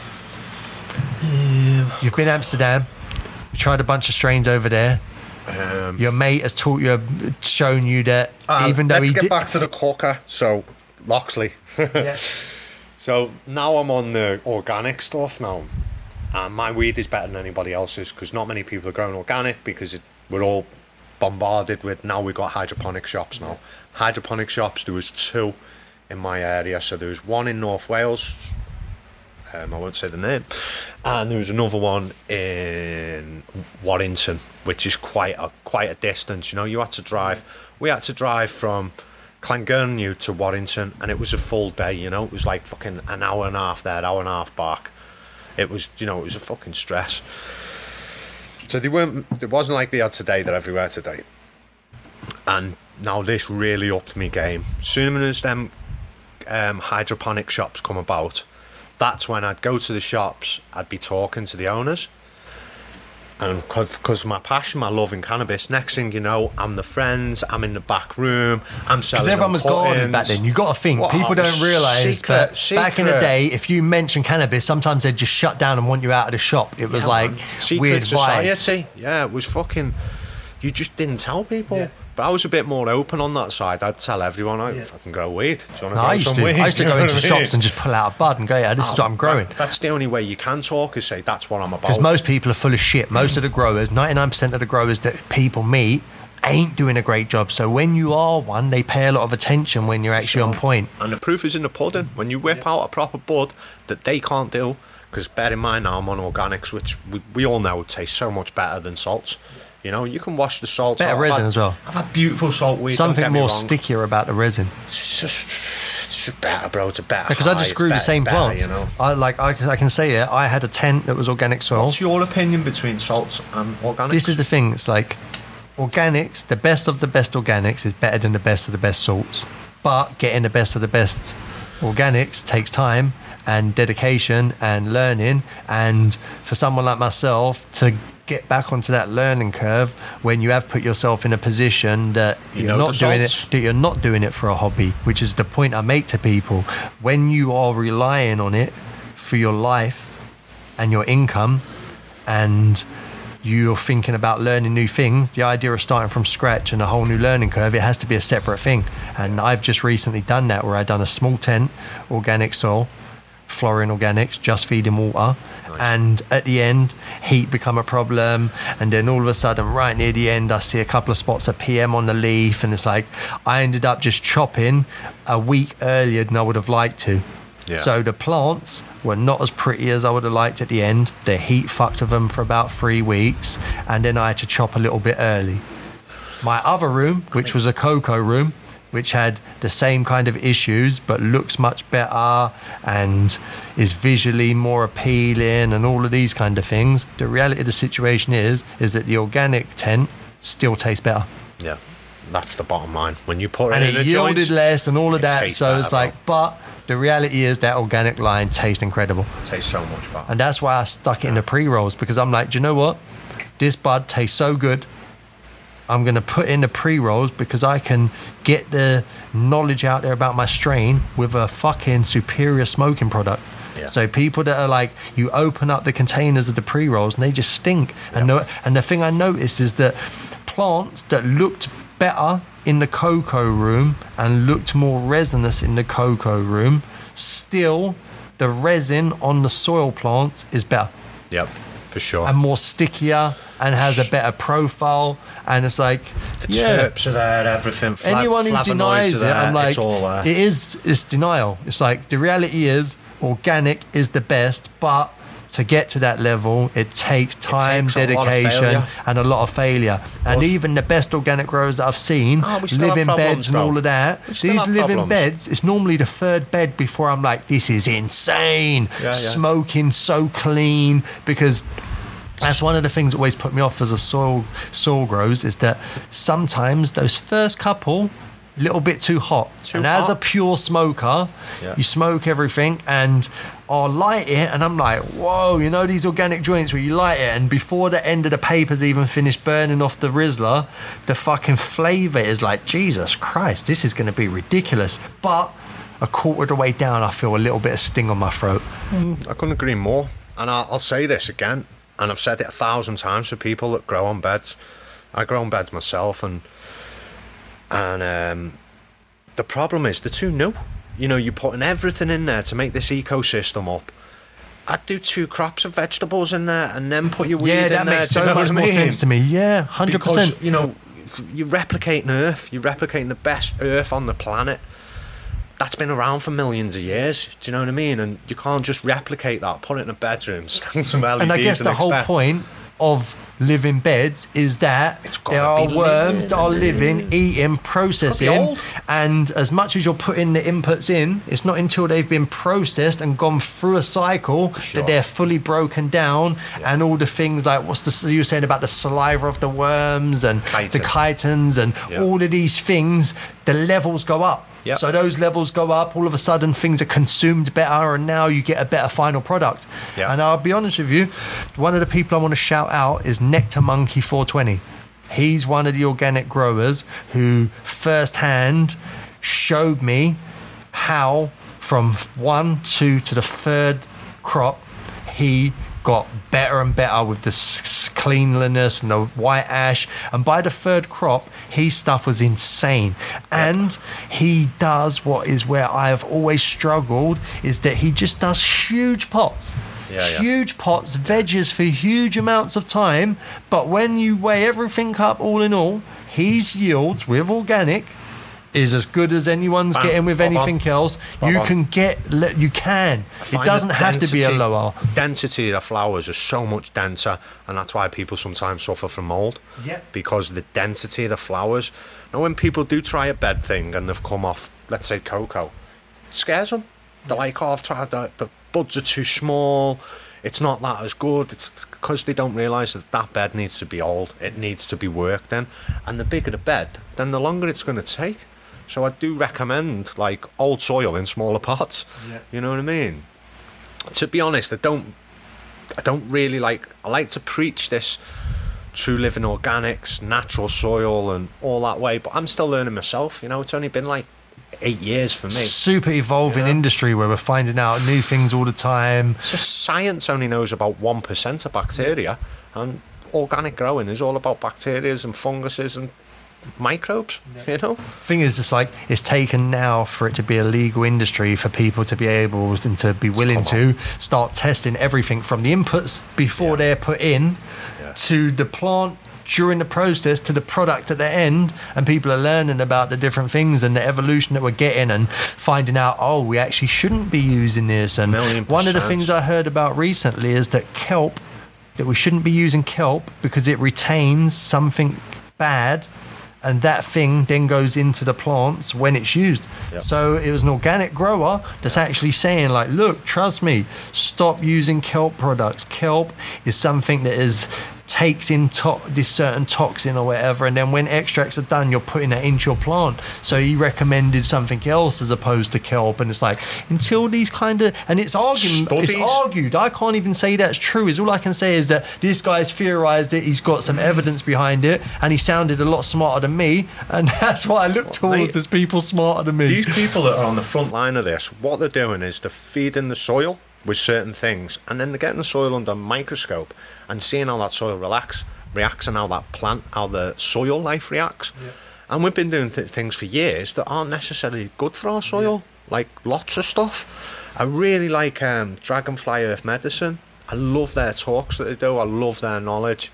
Yeah. You've been to Amsterdam. You tried a bunch of strains over there. Um, Your mate has taught you, shown you that uh, even though let's he get did, back to the corker. So Loxley. yeah. So now I'm on the organic stuff now, and my weed is better than anybody else's, because not many people are growing organic, because it, we're all bombarded with, now we've got hydroponic shops now. Hydroponic shops, there was two in my area. So there was one in North Wales, um, I won't say the name, and there was another one in Warrington, which is quite a quite a distance. You know, you had to drive. We had to drive from Llangyrnu to Warrington, and it was a full day. You know, it was like fucking an hour and a half there, hour and a half back. It was, you know, it was a fucking stress. So they weren't. It wasn't like they had today. They're everywhere today. And now this really upped my game. Soon as them um, hydroponic shops come about, that's when I'd go to the shops, I'd be talking to the owners, and because of my passion, my love in cannabis, next thing you know, I'm the friends, I'm in the back room, I'm selling. Because everyone was guarded back then. You got to think, What, people oh, don't realise secret, that secret. back in the day, if you mention cannabis, sometimes they'd just shut down and want you out of the shop. It was Yeah, like man. Secret weird vibes. society. Yeah, it was fucking. You just didn't tell people. Yeah. But I was a bit more open on that side. I'd tell everyone, I yeah. fucking grow weed. Do you want to No, grow I used some to. weed? I used to You go know into what I shops mean? and just pull out a bud and go, yeah, this Oh, is what I'm growing. That, that's the only way you can talk, is say that's what I'm about. Because most people are full of shit. Most of the growers, ninety-nine percent of the growers that people meet ain't doing a great job. So when you are one, they pay a lot of attention when you're actually Sure. on point. And the proof is in the pudding. When you whip out a proper bud that they can't do, because bear in mind now I'm on organics, which we, we all know tastes so much better than salts. You know, you can wash the salt. Better I've resin had, as well. I've had beautiful salt weed. Something don't get me more wrong. stickier about the resin. It's just, it's just better, bro. It's a better. Because I high, just it's grew the better, same it's better, plants. You know. I like I, I can say it. I had a tent that was organic soil. What's your opinion between salts and organics? This is the thing. It's like organics. The best of the best organics is better than the best of the best salts. But getting the best of the best organics takes time and dedication and learning. And for someone like myself to get back onto that learning curve when you have put yourself in a position that You you're know not the doing it, salts. that you're not doing it for a hobby, which is the point I make to people. When you are relying on it for your life and your income, and you're thinking about learning new things, the idea of starting from scratch and a whole new learning curve, it has to be a separate thing. And I've just recently done that, where I've done a small tent, organic soil, Florin Organics, just feeding water. Nice. And at the end, heat become a problem, and then all of a sudden, right near the end, I see a couple of spots of P M on the leaf, and it's like I ended up just chopping a week earlier than I would have liked to. Yeah. So the plants were not as pretty as I would have liked at the end. The heat fucked with them for about three weeks, and then I had to chop a little bit early. My other room, which was a cocoa room, which had the same kind of issues but looks much better and is visually more appealing and all of these kind of things, the reality of the situation is is that the organic tent still tastes better. Yeah. That's the bottom line. When you put and it in it a yielded joint, less and all of it that. tastes So better, it's like, bro. but the reality is that organic line tastes incredible. It tastes so much better. And that's why I stuck it in the pre-rolls, because I'm like, do you know what? This bud tastes so good. I'm going to put in the pre-rolls because I can get the knowledge out there about my strain with a fucking superior smoking product. Yeah. So people that are like, you open up the containers of the pre-rolls and they just stink. Yeah. And, the, and the thing I noticed is that plants that looked better in the cocoa room and looked more resinous in the cocoa room, still the resin on the soil plants is better. Yep, for sure. And more stickier and has a better profile. And it's like, The yeah. terps are there, everything. Fla- Anyone who flavonoids denies are it, there, I'm like, it's all there. it is, it's denial. It's like, the reality is, organic is the best, but to get to that level, it takes time, takes a lot of dedication, failure. and a lot of failure. And course. even the best organic growers that I've seen, Oh, we still live have in problems, beds and bro. all of that, We still these have live in problems. beds, it's normally the third bed before I'm like, this is insane. Yeah, yeah. Smoking so clean, because that's one of the things that always put me off as a soil soil grows, is that sometimes those first couple, a little bit too hot. Too and as a hot. pure smoker, Yeah. you smoke everything and I'll light it and I'm like, whoa, you know these organic joints where you light it and before the end of the paper's even finished burning off the Rizzler, the fucking flavour is like, Jesus Christ, this is going to be ridiculous. But a quarter of the way down, I feel a little bit of sting on my throat. I couldn't agree more. And I'll, I'll say this again, and I've said it a thousand times for people that grow on beds. I grow on beds myself, and and um, the problem is they're too new. You know, you're putting everything in there to make this ecosystem up. I'd do two crops of vegetables in there and then put your weed Yeah, in that there. makes do you so know much what I more mean? sense to me. Yeah, one hundred percent. Because, you know, you're replicating Earth. You're replicating the best Earth on the planet. That's been around for millions of years. Do you know what I mean? And you can't just replicate that, put it in a bedroom, stand some L E Ds And I guess the whole expect- point of living beds is that It's gotta there are be worms living. that are living, eating, processing, old. and as much as you're putting the inputs in, it's not until they've been processed and gone through a cycle Sure. that they're fully broken down, and all the things like what's the you were saying about the saliva of the worms and the Chitin. chitins and Yeah. all of these things, the levels go up. Yep. So those levels go up, all of a sudden things are consumed better and now you get a better final product. Yeah. And I'll be honest with you, one of the people I want to shout out is Nectar Monkey four twenty. He's one of the organic growers who firsthand showed me how from one, two to the third crop, he got better and better with the s- cleanliness and the white ash, and by the third crop his stuff was insane. And he does what is where I've always struggled, is that he just does huge pots. Yeah, yeah. Huge pots, veggies for huge amounts of time, but when you weigh everything up all in all, his yields with organic is as good as anyone's Bam, getting with spot on. anything else. Spot You on. can get, le- you can. I It find doesn't the have to be a density- lower. Density of the flowers is so much denser, and that's why people sometimes suffer from mold. Yep. Because the density of the flowers. Now, when people do try a bed thing and they've come off, let's say, cocoa, it scares them. They're like, oh, I've tried that. The buds are too small. It's not that as good. It's because they don't realise that that bed needs to be old. It needs to be worked in. And the bigger the bed, then the longer it's going to take. So I do recommend like old soil in smaller pots. Yeah. You know what I mean? To be honest, I don't I don't really like I like to preach this true living organics, natural soil and all that way, but I'm still learning myself, you know, it's only been like eight years for me. Super evolving Yeah. industry where we're finding out new things all the time. It's just science only knows about one percent of bacteria, and organic growing is all about bacteria and funguses and microbes, you know? Thing is, it's like it's taken now for it to be a legal industry for people to be able and to be willing come to start testing everything from the inputs before Yeah. they're put in Yeah. to the plant during the process to the product at the end, and people are learning about the different things and the evolution that we're getting and finding out, oh, we actually shouldn't be using this. And Million one of the percent. things I heard about recently is that kelp, that we shouldn't be using kelp because it retains something bad, and that thing then goes into the plants when it's used. Yep. So it was an organic grower that's actually saying, like, look, trust me, stop using kelp products. Kelp is something that is takes in to- this certain toxin or whatever, and then when extracts are done, you're putting that into your plant. So he recommended something else as opposed to kelp, and it's like until these kind of and it's argued, it's Studies. argued. I can't even say that's true. Is all I can say is that this guy's theorized it. He's got some evidence behind it, and he sounded a lot smarter than me, and that's what I look towards mate, as people smarter than me. These people that are on the front line of this, what they're doing is they're feeding the soil with certain things, and then they're getting the soil under a microscope and seeing how that soil relax, reacts and how that plant, how the soil life reacts. Yeah. And we've been doing th- things for years that aren't necessarily good for our soil, yeah. like lots of stuff. I really like um, Dragonfly Earth Medicine. I love their talks that they do. I love their knowledge.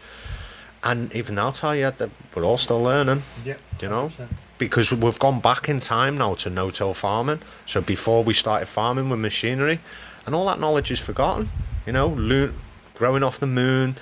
And even they'll tell you that we're all still learning, yeah, you know, one hundred percent. Because we've gone back in time now to no-till farming. So before we started farming with machinery, and all that knowledge is forgotten, you know, lo- growing off the moon.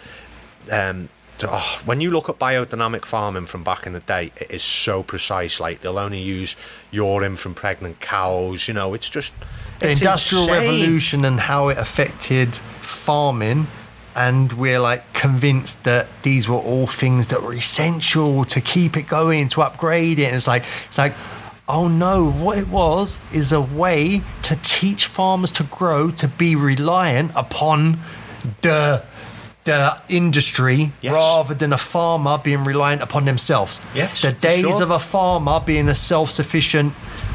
Um, to, oh, when you look at biodynamic farming from back in the day, it is so precise. Like, they'll only use urine from pregnant cows, you know, it's just... The it's Industrial insane. Revolution and how it affected farming, and we're like convinced that these were all things that were essential to keep it going, to upgrade it. And it's like, it's like, oh no, what it was is a way to teach farmers to grow, to be reliant upon the the industry, yes, rather than a farmer being reliant upon themselves. Yes, the days sure. of a farmer being a self-sufficient,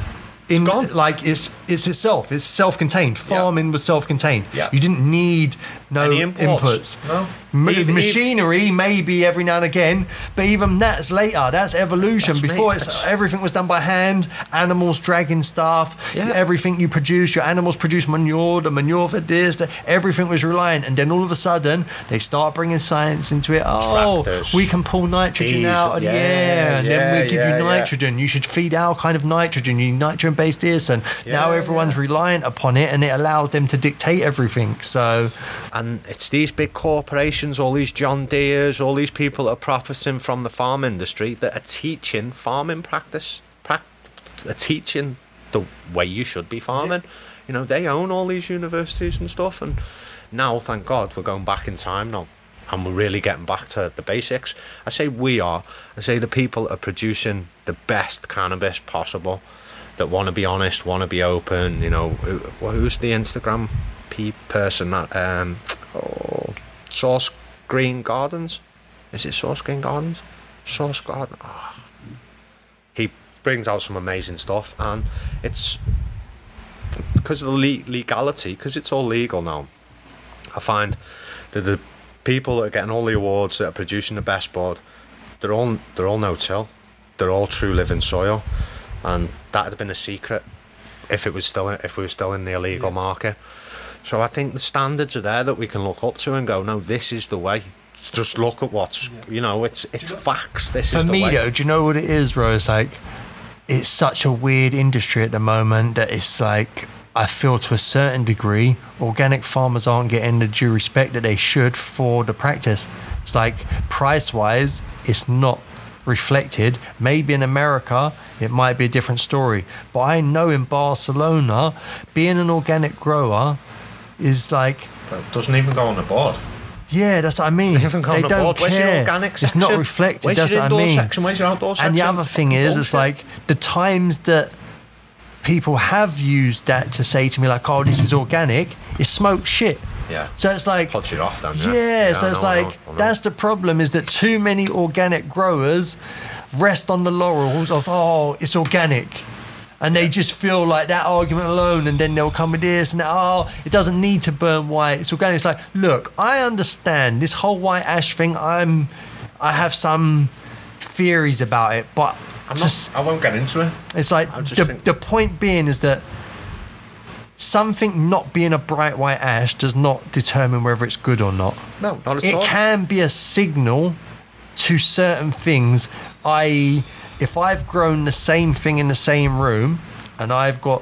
in gone. like it's it's itself, it's self-contained. Farming yeah. was self-contained. Yeah. You didn't need no Any imports? inputs. No. M- Even- machinery maybe every now and again, but even that's later. That's evolution. That's Before me. it's That's- everything was done by hand. Animals dragging stuff. Yeah. Everything you produce, your animals produce manure. The manure for this. The, everything was reliant, and then all of a sudden they start bringing science into it. Oh, Tractors. we can pull nitrogen Diesel. out of the Yeah, air, and yeah, then we give yeah, you yeah. nitrogen. You should feed our kind of nitrogen. You need nitrogen-based this, and now Yeah, everyone's yeah. reliant upon it, and it allows them to dictate everything. So, And it's these big corporations, all these John Deere's, all these people that are profiting from the farm industry that are teaching farming practice, prac- are teaching the way you should be farming. Yeah. You know, they own all these universities and stuff, and now, thank God, we're going back in time now, and we're really getting back to the basics. I say we are. I say the people are producing the best cannabis possible, that want to be honest, want to be open. You know, who, who's the Instagram pe- person that um, oh, Source Green Gardens? Is it Source Green Gardens? Source Garden. Oh. He brings out some amazing stuff, and it's because of the le- legality, because it's all legal now. I find that the people that are getting all the awards, that are producing the best bud, they're all they're all no-till. They're all true living soil, and that had been a secret if it was still if we were still in the illegal yeah. market. So I think the standards are there that we can look up to and go, no, this is the way. Just look at what's, yeah. you know, it's it's you know, facts. This for is the me, way. though, do you know what it is, bro? It's like, it's such a weird industry at the moment that it's like, I feel to a certain degree, organic farmers aren't getting the due respect that they should for the practice. It's like, price-wise, it's not reflected. Maybe in America it might be a different story, but I know in Barcelona, being an organic grower is like, but it doesn't even go on the board. Yeah, that's what I mean. They, they don't board. care. Where's your organic it's section? not reflected. Where's that's your what I indoor mean. section? Where's your outdoor section? And the other thing is, Bullshit. it's like the times that people have used that to say to me like, "Oh, this is organic," is smoke shit. Yeah. So it's like, Pods it off, don't you? Yeah. yeah so I it's know, I like know, I know. that's the problem, is that too many organic growers rest on the laurels of, oh, it's organic. And they just feel like that argument alone, and then they'll come with this and that, oh, it doesn't need to burn white, it's organic. It's like, look, I understand this whole white ash thing. I'm, I have some theories about it, but I'm just, not, I won't get into it. It's like the, think... the point being is that something not being a bright white ash does not determine whether it's good or not. No, not at it all. It can be a signal to certain things, that is, if I've grown the same thing in the same room and I've got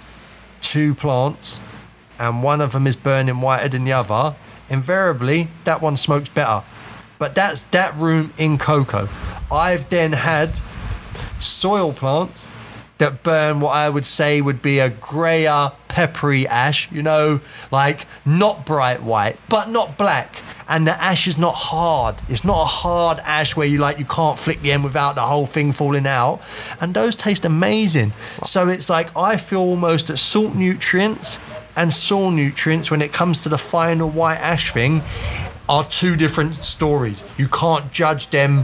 two plants and one of them is burning whiter than the other, invariably that one smokes better. But that's that room in cocoa. I've then had soil plants that burn what I would say would be a grayer, peppery ash, you know, like not bright white, but not black. and the ash is not hard. It's not a hard ash where you like you can't flick the end without the whole thing falling out. And those taste amazing. So it's like I feel almost that salt nutrients and soil nutrients, when it comes to the final white ash thing, are two different stories. You can't judge them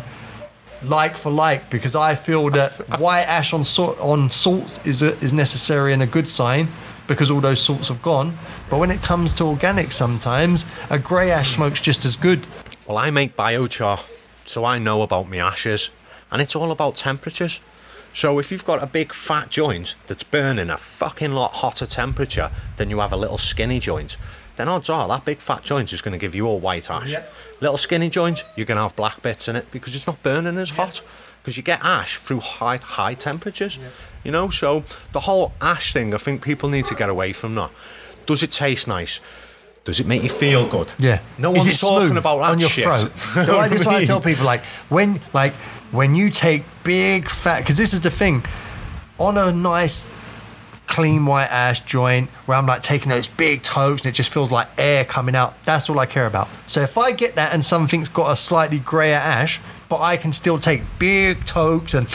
like for like, because I feel that white ash on salt, on salts is a, is necessary and a good sign, because all those salts have gone. But when it comes to organic, sometimes a grey ash smoke's just as good. Well, I make biochar, so I know about my ashes, and it's all about temperatures. So if you've got a big fat joint that's burning a fucking lot hotter temperature than you have a little skinny joint, then odds are that big fat joint is going to give you all white ash. Yep. Little skinny joint, you're going to have black bits in it because it's not burning as hot. Because you get ash through high high temperatures. Yep. You know, so the whole ash thing, I think people need to get away from that. Does it taste nice? Does it make you feel good? Yeah. No is one's it talking smooth about that on your shit. throat. No, this is why I tell people, like, when, like, when you take big fat, because this is the thing, on a nice clean white ash joint where I'm like taking those big tokes and it just feels like air coming out, that's all I care about. So if I get that and something's got a slightly grayer ash, but I can still take big tokes and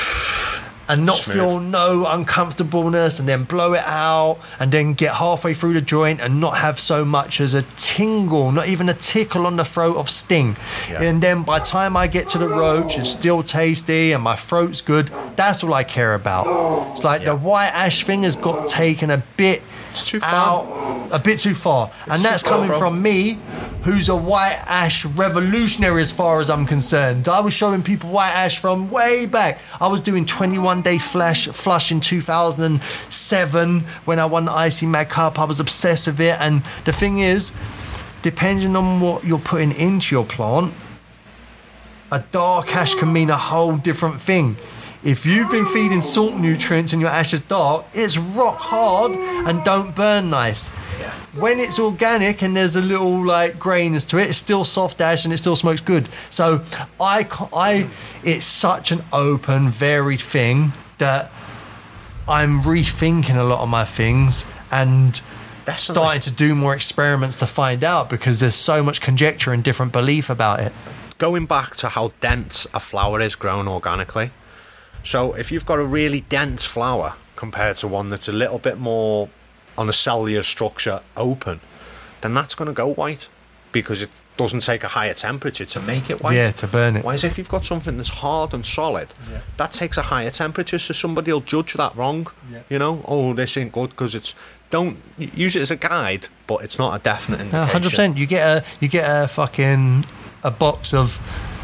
and not Smooth. feel no uncomfortableness, and then blow it out, and then get halfway through the joint and not have so much as a tingle, not even a tickle on the throat of sting. Yeah. And then by the time I get to the roach, it's still tasty and my throat's good. That's all I care about. It's like Yeah. the white ash thing has got taken a bit It's too far. out, a bit too far. and too that's far, coming bro. from me, who's a white ash revolutionary as far as I'm concerned. I was showing people white ash from way back. I was doing twenty-one day flash flush in two thousand seven when I won the I C Mag Cup. I was obsessed with it. And the thing is, depending on what you're putting into your plant, a dark ash can mean a whole different thing. If you've been feeding salt nutrients and your ash is dark, it's rock hard and don't burn nice. When it's organic and there's a little like grayness to it, it's still soft ash and it still smokes good. So I, ca- I, it's such an open, varied thing that I'm rethinking a lot of my things and Definitely. starting to do more experiments to find out, because there's so much conjecture and different belief about it. Going back to how dense a flower is grown organically. So if you've got a really dense flower compared to one that's a little bit more on a cellular structure open, then that's going to go white because it doesn't take a higher temperature to make it white. Yeah, to burn it. Whereas if you've got something that's hard and solid, Yeah. that takes a higher temperature, so somebody will judge that wrong. Yeah. You know, oh, this ain't good because it's... Don't use it as a guide, but it's not a definite indication. one hundred percent. You get a you get a fucking a box of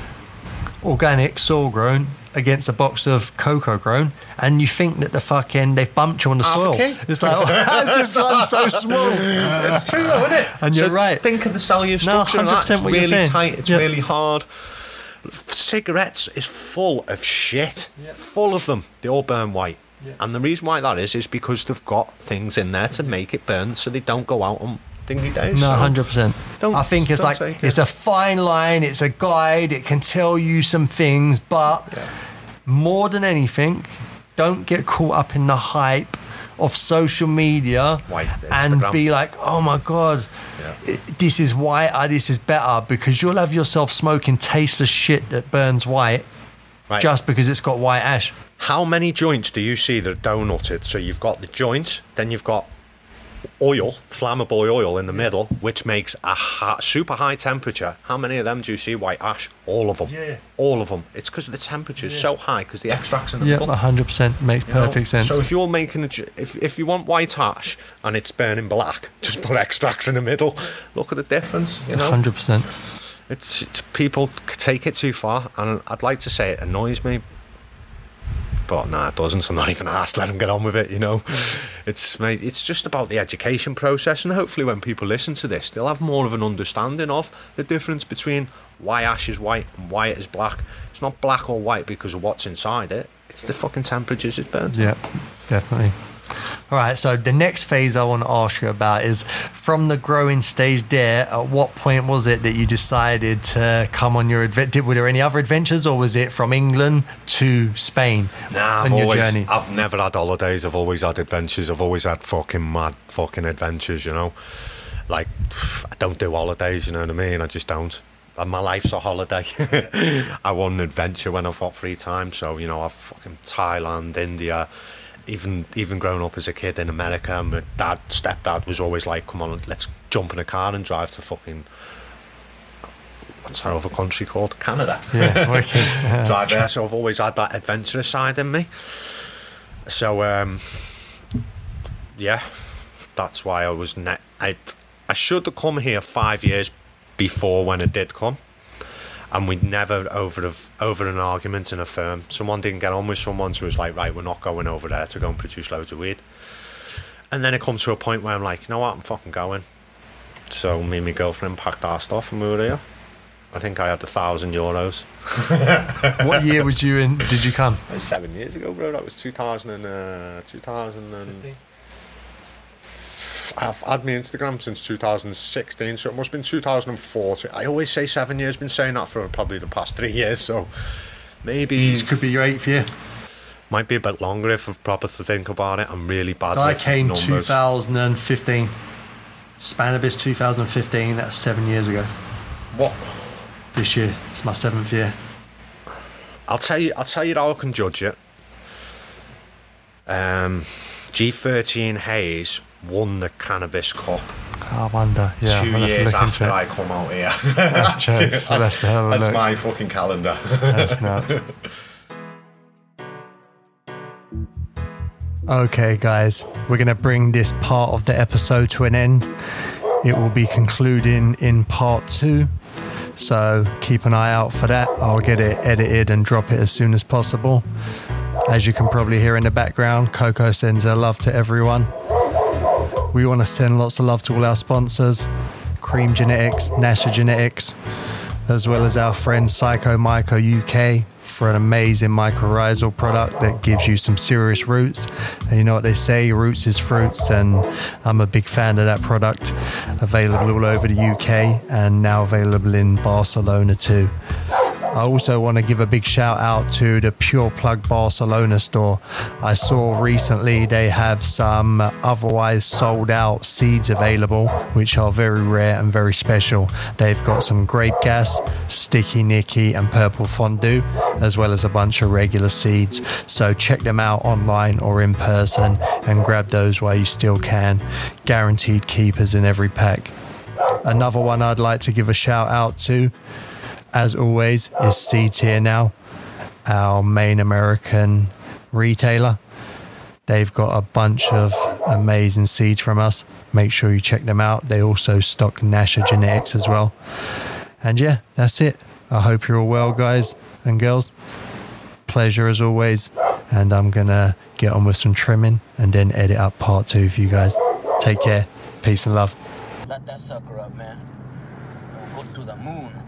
organic soil grown against a box of cocoa grown, and you think that the fucking they've bumped you on the Half a soil. key. It's like, oh, how's this one so small? It's true though, isn't it? And you're So right. Think of the cellular No, structure and that. It's one hundred percent what you're really saying. tight, it's Yep. really hard. Cigarettes is full of shit. Yep. Full of them. They all burn white. Yep. And the reason why that is, is because they've got things in there to make it burn so they don't go out on dingy days. No, So one hundred percent. don't- I think it's don't like, take it's it. a fine line, it's a guide, it can tell you some things, but Yeah. more than anything, don't get caught up in the hype of social media White and Instagram. be like, oh my God, Yeah. i- this is white, this is better, because you'll have yourself smoking tasteless shit that burns white Right. just because it's got white ash. How many joints do you see that are donutted? So you've got the joint, then you've got oil, flammable oil in the middle, which makes a ha- super high temperature. How many of them do you see white ash? All of them. Yeah. All of them. It's because the temperature is so high because the extract's in the Yeah, middle. one hundred percent makes You know? perfect sense. So if you're making a, j- if if you want white ash and it's burning black, just put extracts in the middle. Look at the difference. You know, one hundred percent. it's, it's people c- take it too far, and I'd like to say it annoys me, but nah, it doesn't. So I'm not even asked. Let them get on with it. You know, it's mate, it's just about the education process, and hopefully when people listen to this, they'll have more of an understanding of the difference between why ash is white and why it is black. It's not black or white because of what's inside it. It's the fucking temperatures it's burnt. Yeah, definitely. All right, so the next phase I want to ask you about is from the growing stage there, at what point was it that you decided to come on your adventure? Were there any other adventures, or was it from England to Spain Nah, on I've your always, journey? I've never had holidays. I've always had adventures. I've always had fucking mad fucking adventures, you know. Like, I don't do holidays, you know what I mean? I just don't. And my life's a holiday. I want an adventure when I've got free time. So, you know, I've fucking Thailand, India, even even growing up as a kid in America. My dad, stepdad was always like, come on, let's jump in a car and drive to fucking, what's our other country called? Canada. Yeah, wicked. Yeah. Drive there. So I've always had that adventurous side in me. So, um, yeah, that's why I was... Ne- I, I should have come here five years before when it did come, and we'd never over a, over an argument in a firm. Someone didn't get on with someone, so it was like, right, we're not going over there to go and produce loads of weed. And then it comes to a point where I'm like, you know what, I'm fucking going. So me and my girlfriend packed our stuff and we were here. I think I had a thousand euros. What year was you in? Did you come? That was seven years ago, bro. That was two thousand and uh, two thousand and. I've had my Instagram since two thousand sixteen, so it must have been two thousand fourteen. I always say seven years, been saying that for probably the past three years, so maybe... This could be your eighth year. Might be a bit longer if I've proper to think about it. I'm really bad So I with came numbers. two thousand fifteen. Spannabis two thousand fifteen, that's seven years ago. What? This year, it's my seventh year. I'll tell you, I'll tell you how I can judge it. Um, G thirteen Haze won the Cannabis Cup I wonder, yeah. two we'll have to years look into after it. I come out here. That's jokes. We'll have to have a That's look. my fucking calendar. That's nuts. Okay, guys, we're going to bring this part of the episode to an end. It will be concluding in part two, so keep an eye out for that. I'll get it edited and drop it as soon as possible. As you can probably hear in the background, Coco sends her love to everyone. We want to send lots of love to all our sponsors, Cream Genetics, Nasher Genetics, as well as our friend Psycho Myco U K for an amazing mycorrhizal product that gives you some serious roots. And you know what they say, roots is fruits, and I'm a big fan of that product. Available all over the U K and now available in Barcelona too. I also want to give a big shout out to the Pure Plug Barcelona store. I saw recently they have some otherwise sold out seeds available, which are very rare and very special. They've got some grape gas, sticky Nicky and purple fondue, as well as a bunch of regular seeds. So check them out online or in person and grab those while you still can. Guaranteed keepers in every pack. Another one I'd like to give a shout out to, as always, is Seeds Here Now, our main American retailer. They've got a bunch of amazing seeds from us. Make sure you check them out. They also stock Nasher Genetics as well. And yeah, that's it. I hope you're all well, guys and girls. Pleasure as always. And I'm going to get on with some trimming and then edit up part two for you guys. Take care. Peace and love. Light that sucker up, man. We'll go to the moon.